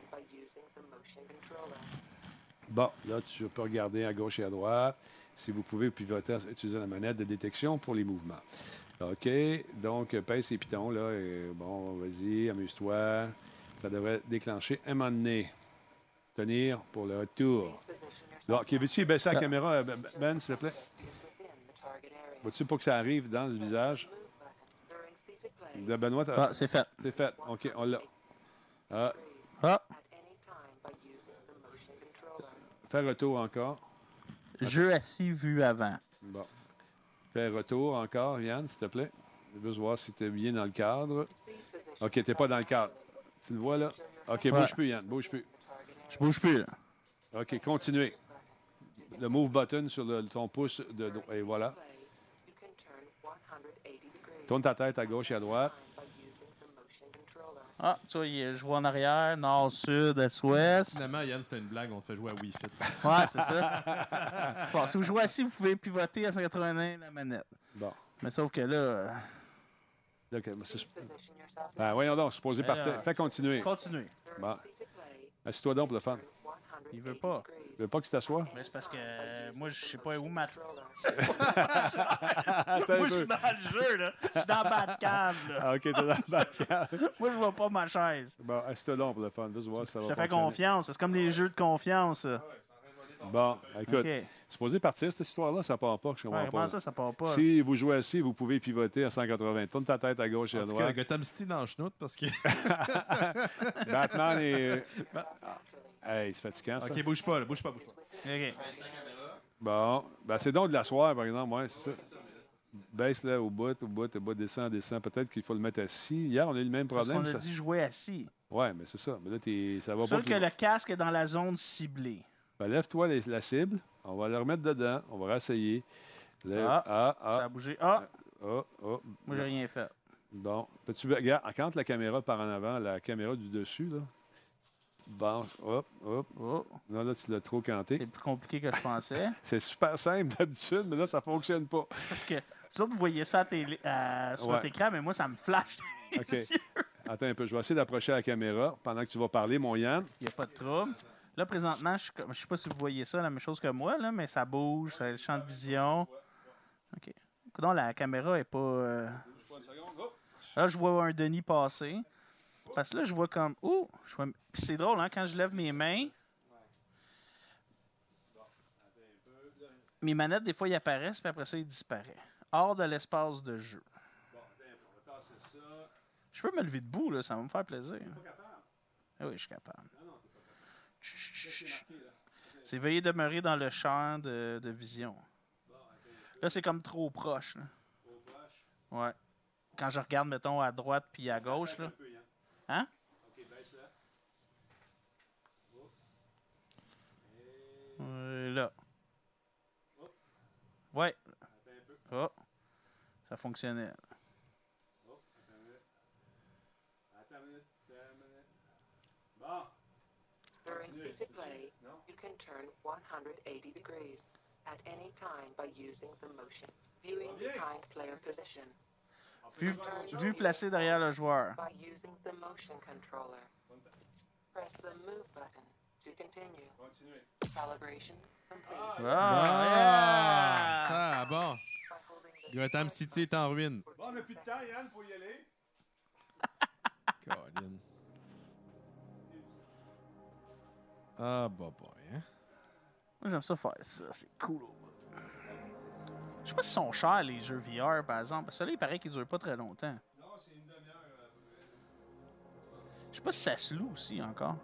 Bon, là, tu peux regarder à gauche et à droite. Si vous pouvez pivoter, utiliser la manette de détection pour les mouvements. OK, donc, pèse ces pitons, là. Et bon, vas-y, amuse-toi. Ça devrait déclencher un moment donné. Tenir pour le retour. Là, OK, veux-tu baisser la caméra, Ben, Ben, s'il te plaît? Vois-tu pas que ça arrive dans le visage? De Benoît, t'as- ah c'est fait. c'est fait. OK, on l'a. Ah, Ah, fais retour encore. jeu assis vu avant. Bon. Fais retour encore, Yann, s'il te plaît. Je veux voir si tu es bien dans le cadre. OK, tu n'es pas dans le cadre. Tu le vois, là? OK, bouge plus, Yann. Bouge plus. Je bouge plus. Là. OK, continuez. Le move button sur le- ton pouce. De, et voilà. Tourne ta tête à gauche et à droite. Ah, tu vois, il est- je vois en arrière, nord, sud, est, ouest. Finalement, Yann, c'était une blague, on te fait jouer à Wii Fit. Ouais, c'est ça. Bon, si vous jouez assis, vous pouvez pivoter à cent quatre-vingt-un la manette. Bon. Mais sauf que là, euh, OK, mais c'est- ben, voyons donc, c'est supposé Ben partir. là. Fais continuer. continuez. Bon. Assis-toi donc pour le fun. Il veut pas. Tu veux pas que tu t'assoies? Mais c'est parce que euh, moi, je sais pas où ma... Attends Moi, un je suis peu. dans le jeu, là. Je suis dans Batcave, là. Ah, OK, t'es dans le Batcave. Moi, je vois pas ma chaise. Bon, assis-toi long pour le fun. Juste voir si ça va Je te fais fonctionner. confiance. C'est comme les jeux de confiance, ça. Bon, écoute, OK. Ouais, supposé partir, cette histoire-là, ça part pas, que je comprends comment pas. ça, ça part pas? Si vous jouez assis, vous pouvez pivoter à cent quatre-vingts. Tourne ta tête à gauche et à En tout cas, droite. Gotham City dans le chenoute parce que. Batman est... Hey, c'est fatigant, ça. Ok, bouge pas, là, bouge pas, bouge pas. OK. Bon, ben c'est donc de l'asseoir, par exemple, ouais, c'est ça. Baisse là au bout, au bout, au bout, descend, descend. Peut-être qu'il faut le mettre assis. Hier, on a eu le même Parce problème. qu'on a ça... dit jouer assis. Ouais, mais c'est ça. Mais là, t'es... ça va pas Seul plus que loin. le casque est dans la zone ciblée. Ben, lève-toi les- la cible. On va le remettre dedans. On va réessayer. Lève. Ah, Ah, Ça a ah, bougé. Ah, oh, oh. moi, j'ai rien fait. Bon. Peux-tu... Regarde, quand la caméra part en avant, la caméra du dessus, là. Bon, hop, hop. Oh, Là, là tu l'as trop canté. c'est plus compliqué que je pensais. C'est super simple d'habitude, mais là, ça fonctionne pas. Parce que vous autres, vous voyez ça à télé, à- sur Ouais. votre écran, mais moi, ça me flash les OK. yeux. Attends un peu. Je vais essayer d'approcher la caméra pendant que tu vas parler, mon Yann. Il n'y a pas de trouble. Là, présentement, je ne sais pas si vous voyez ça, la même chose que moi, là, mais ça bouge, ça a le champ de vision. OK. Coudonc, la caméra est pas... euh, Là, je vois un Denis passer. Parce que là, je vois comme... Ouh! Je vois... Puis c'est drôle, hein, quand je lève mes mains... Mes manettes, des fois, ils apparaissent, puis après ça, ils disparaissent. Hors de l'espace de jeu. Je peux me lever debout, là, ça va me faire plaisir. Ah oui, je suis capable. Chut, chut, chut, chut. C'est veuillez demeurer dans le champ de, de vision. Là, c'est comme trop proche. Là. Ouais. Quand je regarde, mettons, à droite puis à gauche, là. Hein? Euh, là. Ouais. Oh. Ça fonctionnait. During seated play, you can turn one hundred eighty degrees at any time by using the motion viewing behind player position. Vue, vue placée derrière le joueur. By using the motion controller. Press the move button to continue. Calibration complete. Ah! Ah, ça, bon. By holding the Gotham City est en ruine. Bon, on n'a plus de temps, Yann, faut y aller. Colin. Ah, bah, boy, hein. Moi, j'aime ça faire ça. C'est cool. Je sais pas si sont chers, les jeux V R, par exemple. Parce que là, il paraît qu'ils durent pas très longtemps. Non, c'est une demi-heure. Je sais pas si ça se loue aussi, encore.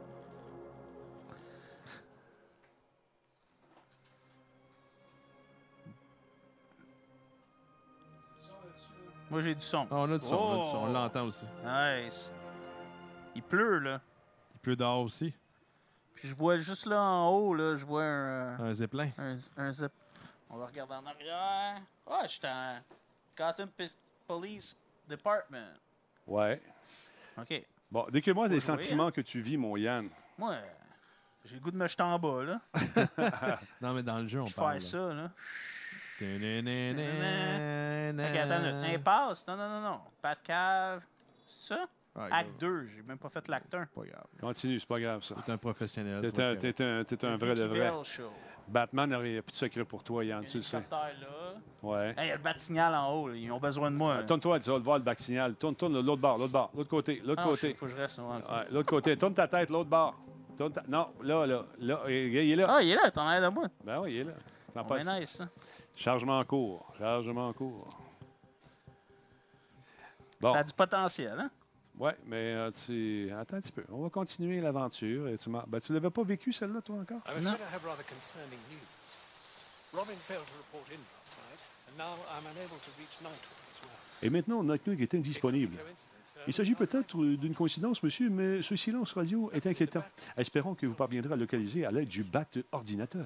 Moi, j'ai du son. Ah, on a du son, on a du son. On Oh! l'entend aussi. Nice. Il pleut, là. Il pleut dehors aussi. Puis je vois juste là en haut, là, je vois un, euh, Un zeppelin. un, un zip. On va regarder en arrière. Ah, je suis en Gotham P- Police Department. Ouais. OK. Bon, décris-moi les jouer, sentiments que tu vis, mon Yann. Moi, euh, j'ai le goût de me jeter en bas, là. Non, mais dans le jeu, on Puis parle. faire ça, là. OK, OK, attends une minute. Impasse? Non, non, non, non. Pas de cave. C'est ça? Ah, Acte deux. J'ai même pas fait l'acte un. Pas grave. Continue, c'est pas grave, ça. T'es un professionnel. tu T'es vas un, être correct. t'es un, t'es un vrai de vrai. Vale Show. Batman n'aurait plus de secret pour toi, Yann, tu le sais. L'hélicoptère, là. Ouais. Hey, il y a le bat-signal en haut, là. Ils ont besoin de moi. Tourne-toi, tu vas le voir, le bac signal. Tourne, tourne, l'autre bord, l'autre bord, l'autre côté, l'autre Ah, côté. Il faut que je reste. Ouais. Ouais, l'autre côté. Tourne ta tête, l'autre bord. Tourne ta- Non, là, là, là. Il il est là. Ah, il est là, t'en as l'air de moi. Ben oui, il est là. T'en Oh, passes. ben nice, ça. Chargement en cours. Chargement en cours. Bon. Ça a du potentiel, hein? Ouais, mais euh, tu... Attends un petit peu. On va continuer l'aventure. Et Tu m'as- ben, tu l'avais pas vécu, celle-là, toi, encore? I'm afraid I have rather concerning news. Robin failed to report in last night, and now I'm unable to reach Nightwing as well. Et maintenant, Nightwing est indisponible. Coincidence, uh, Il s'agit peut-être d'une coïncidence, monsieur, mais ce silence radio est inquiétant. Espérons que vous parviendrez à localiser à l'aide du bat-ordinateur.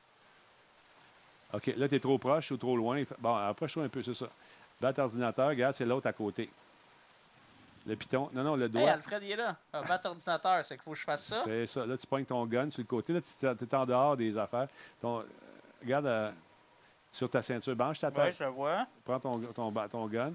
OK, là, tu es trop proche ou trop loin. Bon, approche-toi un peu, c'est ça. Bat ordinateur, regarde, c'est l'autre à côté. Le piton. Non, non, le Hey, doigt. Alfred, il est là. Un bat ordinateur, c'est qu'il faut que je fasse ça. C'est ça. Là, tu pognes ton gun sur le côté. Là, tu es en dehors des affaires. Ton, euh, regarde euh, sur ta ceinture. Banche ta Ouais, tête. je le vois. Prends ton, ton, ba- ton gun.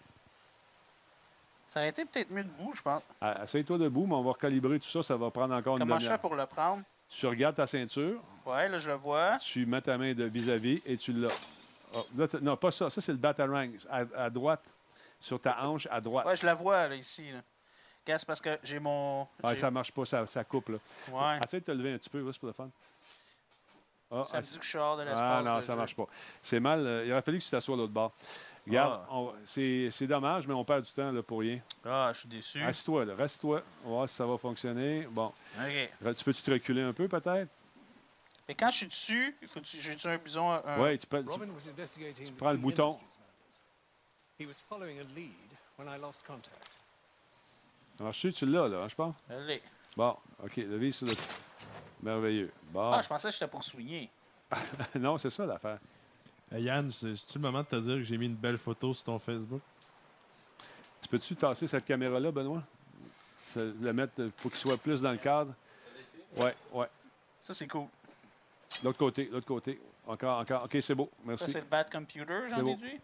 Ça aurait été peut-être mieux debout, je pense. Ah, Essaye-toi debout, mais on va recalibrer tout ça. Ça va prendre encore une Comment je demi-heure. fais pour le prendre? Tu regardes ta ceinture, Ouais, là, je le vois. tu mets ta main de vis-à-vis et tu l'as. Oh, là, t'as- non, pas ça. Ça, c'est le batarang. À, à droite, sur ta hanche, à droite. Ouais, je la vois, là, ici. Là. Regarde, c'est parce que j'ai mon... Ouais, j'ai- ça marche pas, ça, ça coupe. Là. Ouais, Essaye de te lever un petit peu, là, c'est pour le fun. Ah, ça me essa- dit que je sors de l'espace. ah non, de ça jeu. marche pas. C'est mal. euh, il aurait fallu que tu t'assoies à l'autre bord. Regarde, Ah. on- c'est c'est dommage, mais on perd du temps là, pour rien. Ah, je suis déçu. Assis-toi, là, reste-toi. On va voir si ça va fonctionner. Bon. OK. Re- Tu peux-tu te reculer un peu, peut-être? Mais quand je suis dessus, faut j'ai-tu un bison... Un... Oui, tu peux. tu- Robin was investigating prends le Lee bouton. Industries matters. He was following a lead when I lost contact. Alors, je sais, tu l'as, là, hein, je pense. Allez. Bon, OK, le vis sur le. Merveilleux. Bon. Ah, je pensais que j'étais pour soigner. non, c'est ça l'affaire. Hey, Yann, c'est c'est-tu le moment de te dire que j'ai mis une belle photo sur ton Facebook? Tu peux-tu tasser cette caméra-là, Benoît? Ça- la mettre euh, pour qu'il soit plus dans le cadre. Ouais, ouais. Ça, c'est cool. L'autre côté, l'autre côté. Encore, encore. OK, c'est beau. Ça, Merci. c'est le bad computer, C'est j'en beau. ai déduit.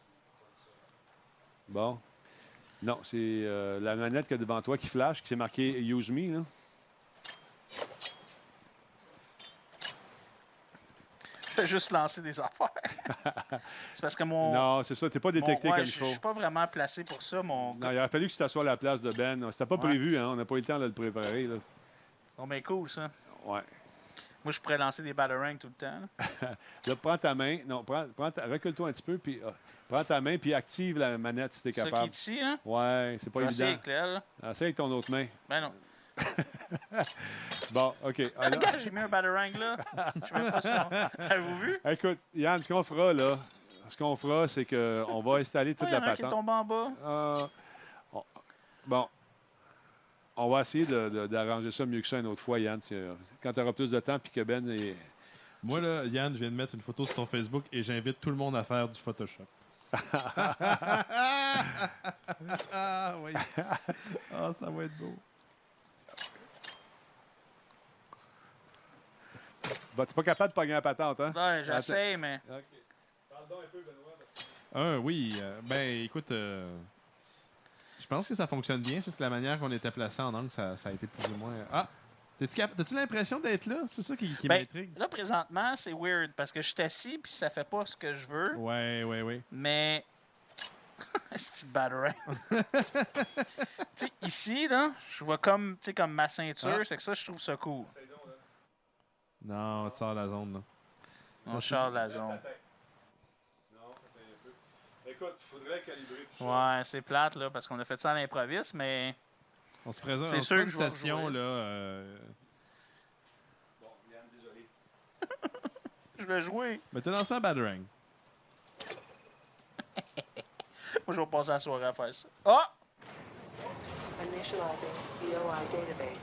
Bon. Non, c'est euh, la manette qui est devant toi qui flash, qui s'est marqué Use Me, là. Je vais juste lancer des affaires. c'est parce que mon... Non, c'est ça. T'es pas détecté mon- ouais, comme il je- faut. Je suis pas vraiment placé pour ça. Mon... Non, il aurait fallu que tu t'assoies à la place de Ben. C'était pas Ouais. prévu, hein. On n'a pas eu le temps de le préparer, là. C'est bien cool, ça. Ouais. Moi, je pourrais lancer des batarangs tout le temps. là. Là, prends ta main. Non, prends, prends ta- recule-toi un petit peu, puis ah, prends ta main, puis active la manette si t'es C'est ça qui capable. est ici, hein? Ouais, c'est Je pas vais essayer évident. avec elle. là. Essaye avec ton autre main. Ben non. Bon, OK. Ah, là- Regarde, j'ai mis un batarang là. Je mets pas ça. Avez-vous vu? Écoute, Yann, ce qu'on fera, là, ce qu'on fera, c'est qu'on va installer toute Ah, il y la en a un qui est patente. tombé en bas. Euh, on- bon. On va essayer de- de- d'arranger ça mieux que ça une autre fois, Yann. tu- Quand tu auras plus de temps, puis que Ben est... Moi, là, Yann, je viens de mettre une photo sur ton Facebook et j'invite tout le monde à faire du Photoshop. ah, oui. Ah, ça va être beau. Bah, t'es pas capable de pogner la patente, hein? Ouais, j'essaie, mais. OK. Parle donc un peu, Benoît. parce que- Ah, oui. euh, ben, écoute, euh, je pense que ça fonctionne bien. Juste la manière qu'on était placé en angle, ça, ça a été plus ou moins. Ah! T'as-tu cap- T'as-tu l'impression d'être là? C'est ça qui, qui Ben, m'intrigue. là, présentement, c'est weird parce que je suis assis puis ça fait pas ce que je veux. Ouais, ouais, ouais. Mais. C'est une batarang. Tu sais, ici, là, je vois comme, tu sais, comme ma ceinture. Ah. C'est que ça, je trouve ça cool. Non, tu sors de la zone, là. On sort de la zone. Non, attends un peu. Écoute, il faudrait calibrer tout ça. Ouais, c'est plate, là, parce qu'on a fait ça à l'improviste, mais. On se présente C'est on se sûr fait que une je vais session, rejouer. là. euh, Bon, Yann, désolé. Je vais jouer. Mais t'as lancé un batarang. Moi, je vais passer la soirée à faire ça. Ah! Initializing B O I database.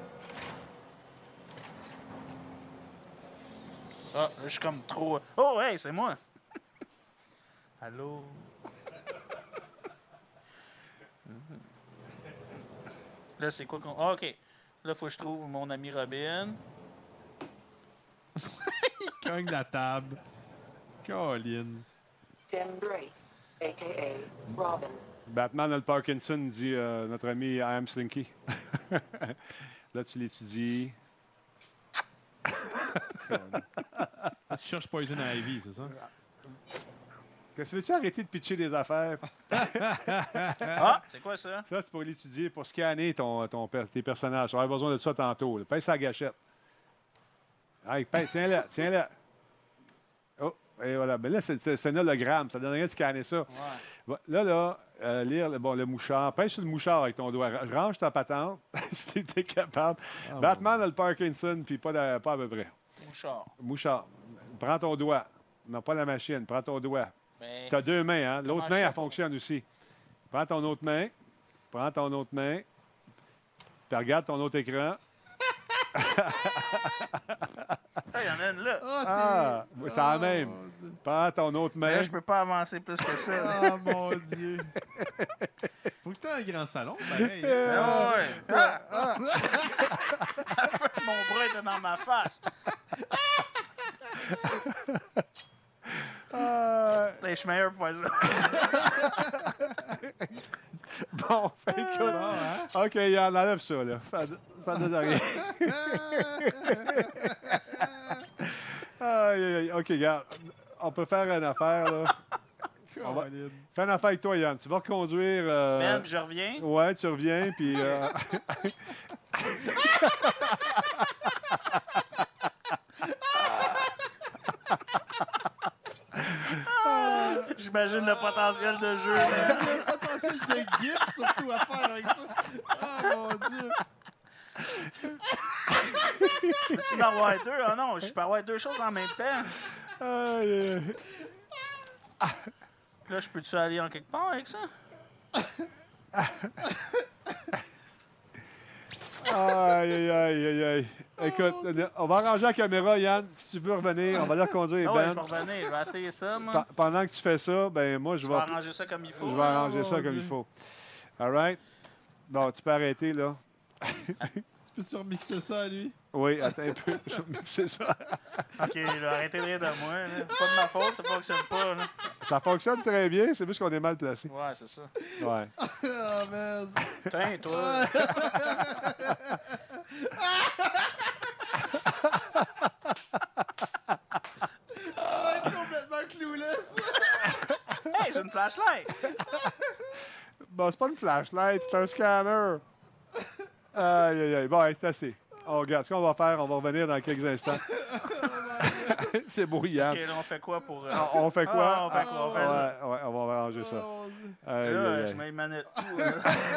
Ah, là, je suis comme trop. Oh, hey, c'est moi! Allô? Mhm. Là, c'est quoi qu'on. Ah, OK. Là, faut que je trouve mon ami Robin. Cogne la table. Colin. Tim Drake, aka Robin. Batman a le Parkinson, dit euh, notre ami I Am Slinky. Là, tu l'étudies. Ah, tu cherches Poison Ivy, c'est ça? Qu'est-ce que veux-tu arrêter de pitcher des affaires? Ah! C'est quoi ça? Ça, c'est pour l'étudier, pour scanner ton, ton, per- tes personnages. Tu auras besoin de ça tantôt. Là. Pèse sa gâchette. Hey, pèse, tiens-la, tiens-la. Oh, et voilà. Mais là, c'est c'est un hologramme. Ça donne rien de scanner ça. Ouais. Bon, Là, là, euh, lire le, bon, le mouchard. Pèse sur le mouchard avec ton doigt. Ra- Range ta patente, si t'es capable. Ah, Batman a le Parkinson, puis pas, de- pas à peu près. Mouchard. Mouchard. Prends ton doigt. Non, pas la machine. Prends ton doigt. Mais. Tu as deux mains, hein? L'autre Comment main, je elle fais? fonctionne aussi. Prends ton autre main. Prends ton autre main. Puis regarde ton autre écran. Ah, il y en a une là. Ah, oui, c'est la même. Prends ton autre Mais main. là, je peux pas avancer plus que ça. là. Ah, mon Dieu. Faut que t'aies un grand salon, pareil. Ah, ouais. Ah, ah. Mon bras était dans ma face. Ah, Je suis meilleur pour faire ça. bon, fait que- OK, Yann, enlève ça, là. Ça, ça donne rien. Aïe, aïe, aïe. OK, regarde. On peut faire une affaire, là. On va faire une affaire avec toi, Yann. Tu vas reconduire... Euh... Ben, je reviens. Ouais, tu reviens, puis... Euh... J'imagine le potentiel de jeu. Le potentiel de gif, surtout, à faire avec ça. Oh, mon Dieu. Peux-tu en avoir deux? Ah non, je peux avoir deux choses en même temps. Aïe, aïe. Là, je peux-tu aller en quelque part avec ça? Aïe, aïe, aïe, aïe, aïe. Écoute, on va arranger la caméra, Yann. Si tu veux revenir, on va la reconduire, Ah ouais, Ben. je vais revenir. Je vais essayer ça, moi. Pa- pendant que tu fais ça, ben moi, je Je vais... vais arranger ça comme il faut. Je vais arranger Oh, ça mon comme Dieu. il faut. All right? Bon, tu peux arrêter, là. Tu peux-tu remixer ça à lui? Oui, attends un peu. Je vais mixer ça. OK, là, arrêtez de rire de moi. là. C'est pas de ma faute, ça fonctionne pas. Là. Ça fonctionne très bien, c'est juste qu'on est mal placé. Ouais, c'est ça. Ouais. Oh, man. Tiens, toi. On va être complètement clueless. Hey, j'ai une flashlight. Bon, c'est pas une flashlight, c'est un scanner. Aïe, aïe, aïe. Bon, hey, c'est assez. On regarde. Ce qu'on va faire, on va revenir dans quelques instants. C'est beau, Yann. OK, là, on fait quoi pour... euh, On, on fait quoi? Ah, on fait quoi? On fait ça. Ouais, ouais, on va arranger ça. Oh, mon Dieu. Aïe, Là, aïe, je aïe. mets les manettes tout. là.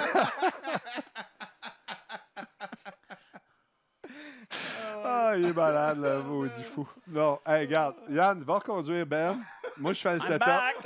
Ah, il est malade, le maudit fou. Non, hey, regarde. Yann, va reconduire Ben. Moi, je fais le I'm setup. back.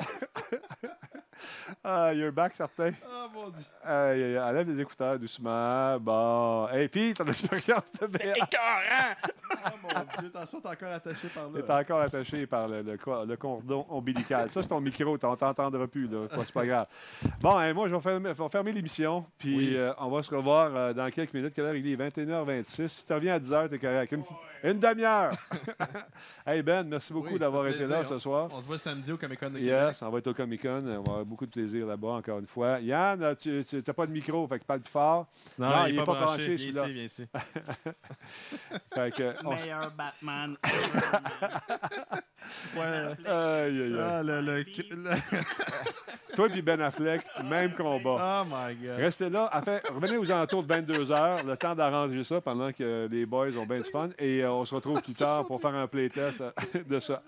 Ah, you're back, certain. Oh, mon Dieu. Aïe, aïe, aïe. Enlève les écouteurs doucement. Bon. Hey, puis, ton expérience de B A. Écœurant. Oh, mon Dieu. Attention, t'es encore attaché par T'es là. encore attaché par le, le, co- le cordon ombilical. Ça, c'est ton micro. On t'entendra plus, là. C'est pas grave. Bon, hey, moi, je vais fermer, je vais fermer l'émission. Puis, Oui. euh, on va se revoir euh, dans quelques minutes. Quelle heure il est? vingt et une heures vingt-six. Si tu reviens à dix heures, t'es correct. Une, une demi-heure. Hey, Ben, merci beaucoup Oui, d'avoir ça fait été là plaisir. ce soir. On se voit samedi au Comic Con de Québec. Yes, on va être au Comic-Con. On va avoir beaucoup de plaisir là-bas, encore une fois. Yann, tu n'as pas de micro, fait que parle plus fort. Non, Non, il n'est pas, branché. Viens celui-là. ici, viens ici. Fait que, on s- Meilleur Batman. Ouais. Aïe, aïe, aïe. Ah, le, le, le- Toi et Ben Affleck, même combat. Oh, my God. Restez là. Enfin, revenez aux alentours de vingt-deux heures, le temps d'arranger ça pendant que les boys ont bien du fun. Et euh, on se retrouve plus tard pour faire un playtest euh, de ça.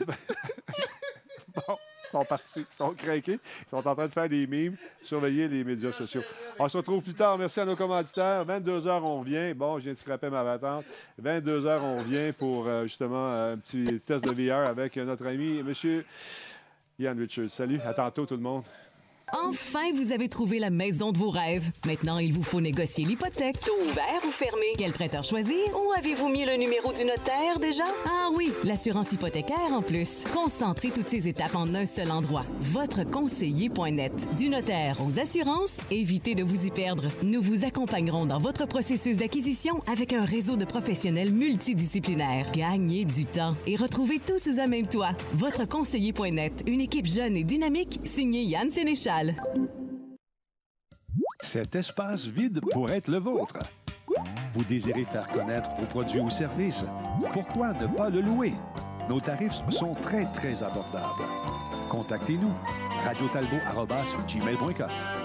Bon, ils sont partis, ils sont craqués. Ils sont en train de faire des mimes, surveiller les médias sociaux. On se retrouve plus tard. Merci à nos commanditaires. vingt-deux heures, on revient. Bon, je viens de scraper ma patente. vingt-deux heures, on revient pour euh, justement euh, un petit test de V R avec euh, notre ami, M. Ian Richards. Salut, à tantôt tout le monde. Enfin, vous avez trouvé la maison de vos rêves. Maintenant, il vous faut négocier l'hypothèque. Taux ouvert ou fermé? Quel prêteur choisir? Ou avez-vous mis le numéro du notaire déjà? Ah oui, l'assurance hypothécaire en plus. Concentrez toutes ces étapes en un seul endroit. votre conseiller point net. Du notaire aux assurances, évitez de vous y perdre. Nous vous accompagnerons dans votre processus d'acquisition avec un réseau de professionnels multidisciplinaires. Gagnez du temps et retrouvez tout sous un même toit. votre conseiller point net. Une équipe jeune et dynamique signée Yann Sénéchal. Cet espace vide pourrait être le vôtre. Vous désirez faire connaître vos produits ou services? Pourquoi ne pas le louer? Nos tarifs sont très, très abordables. Contactez-nous. radio talbot arobase gmail point com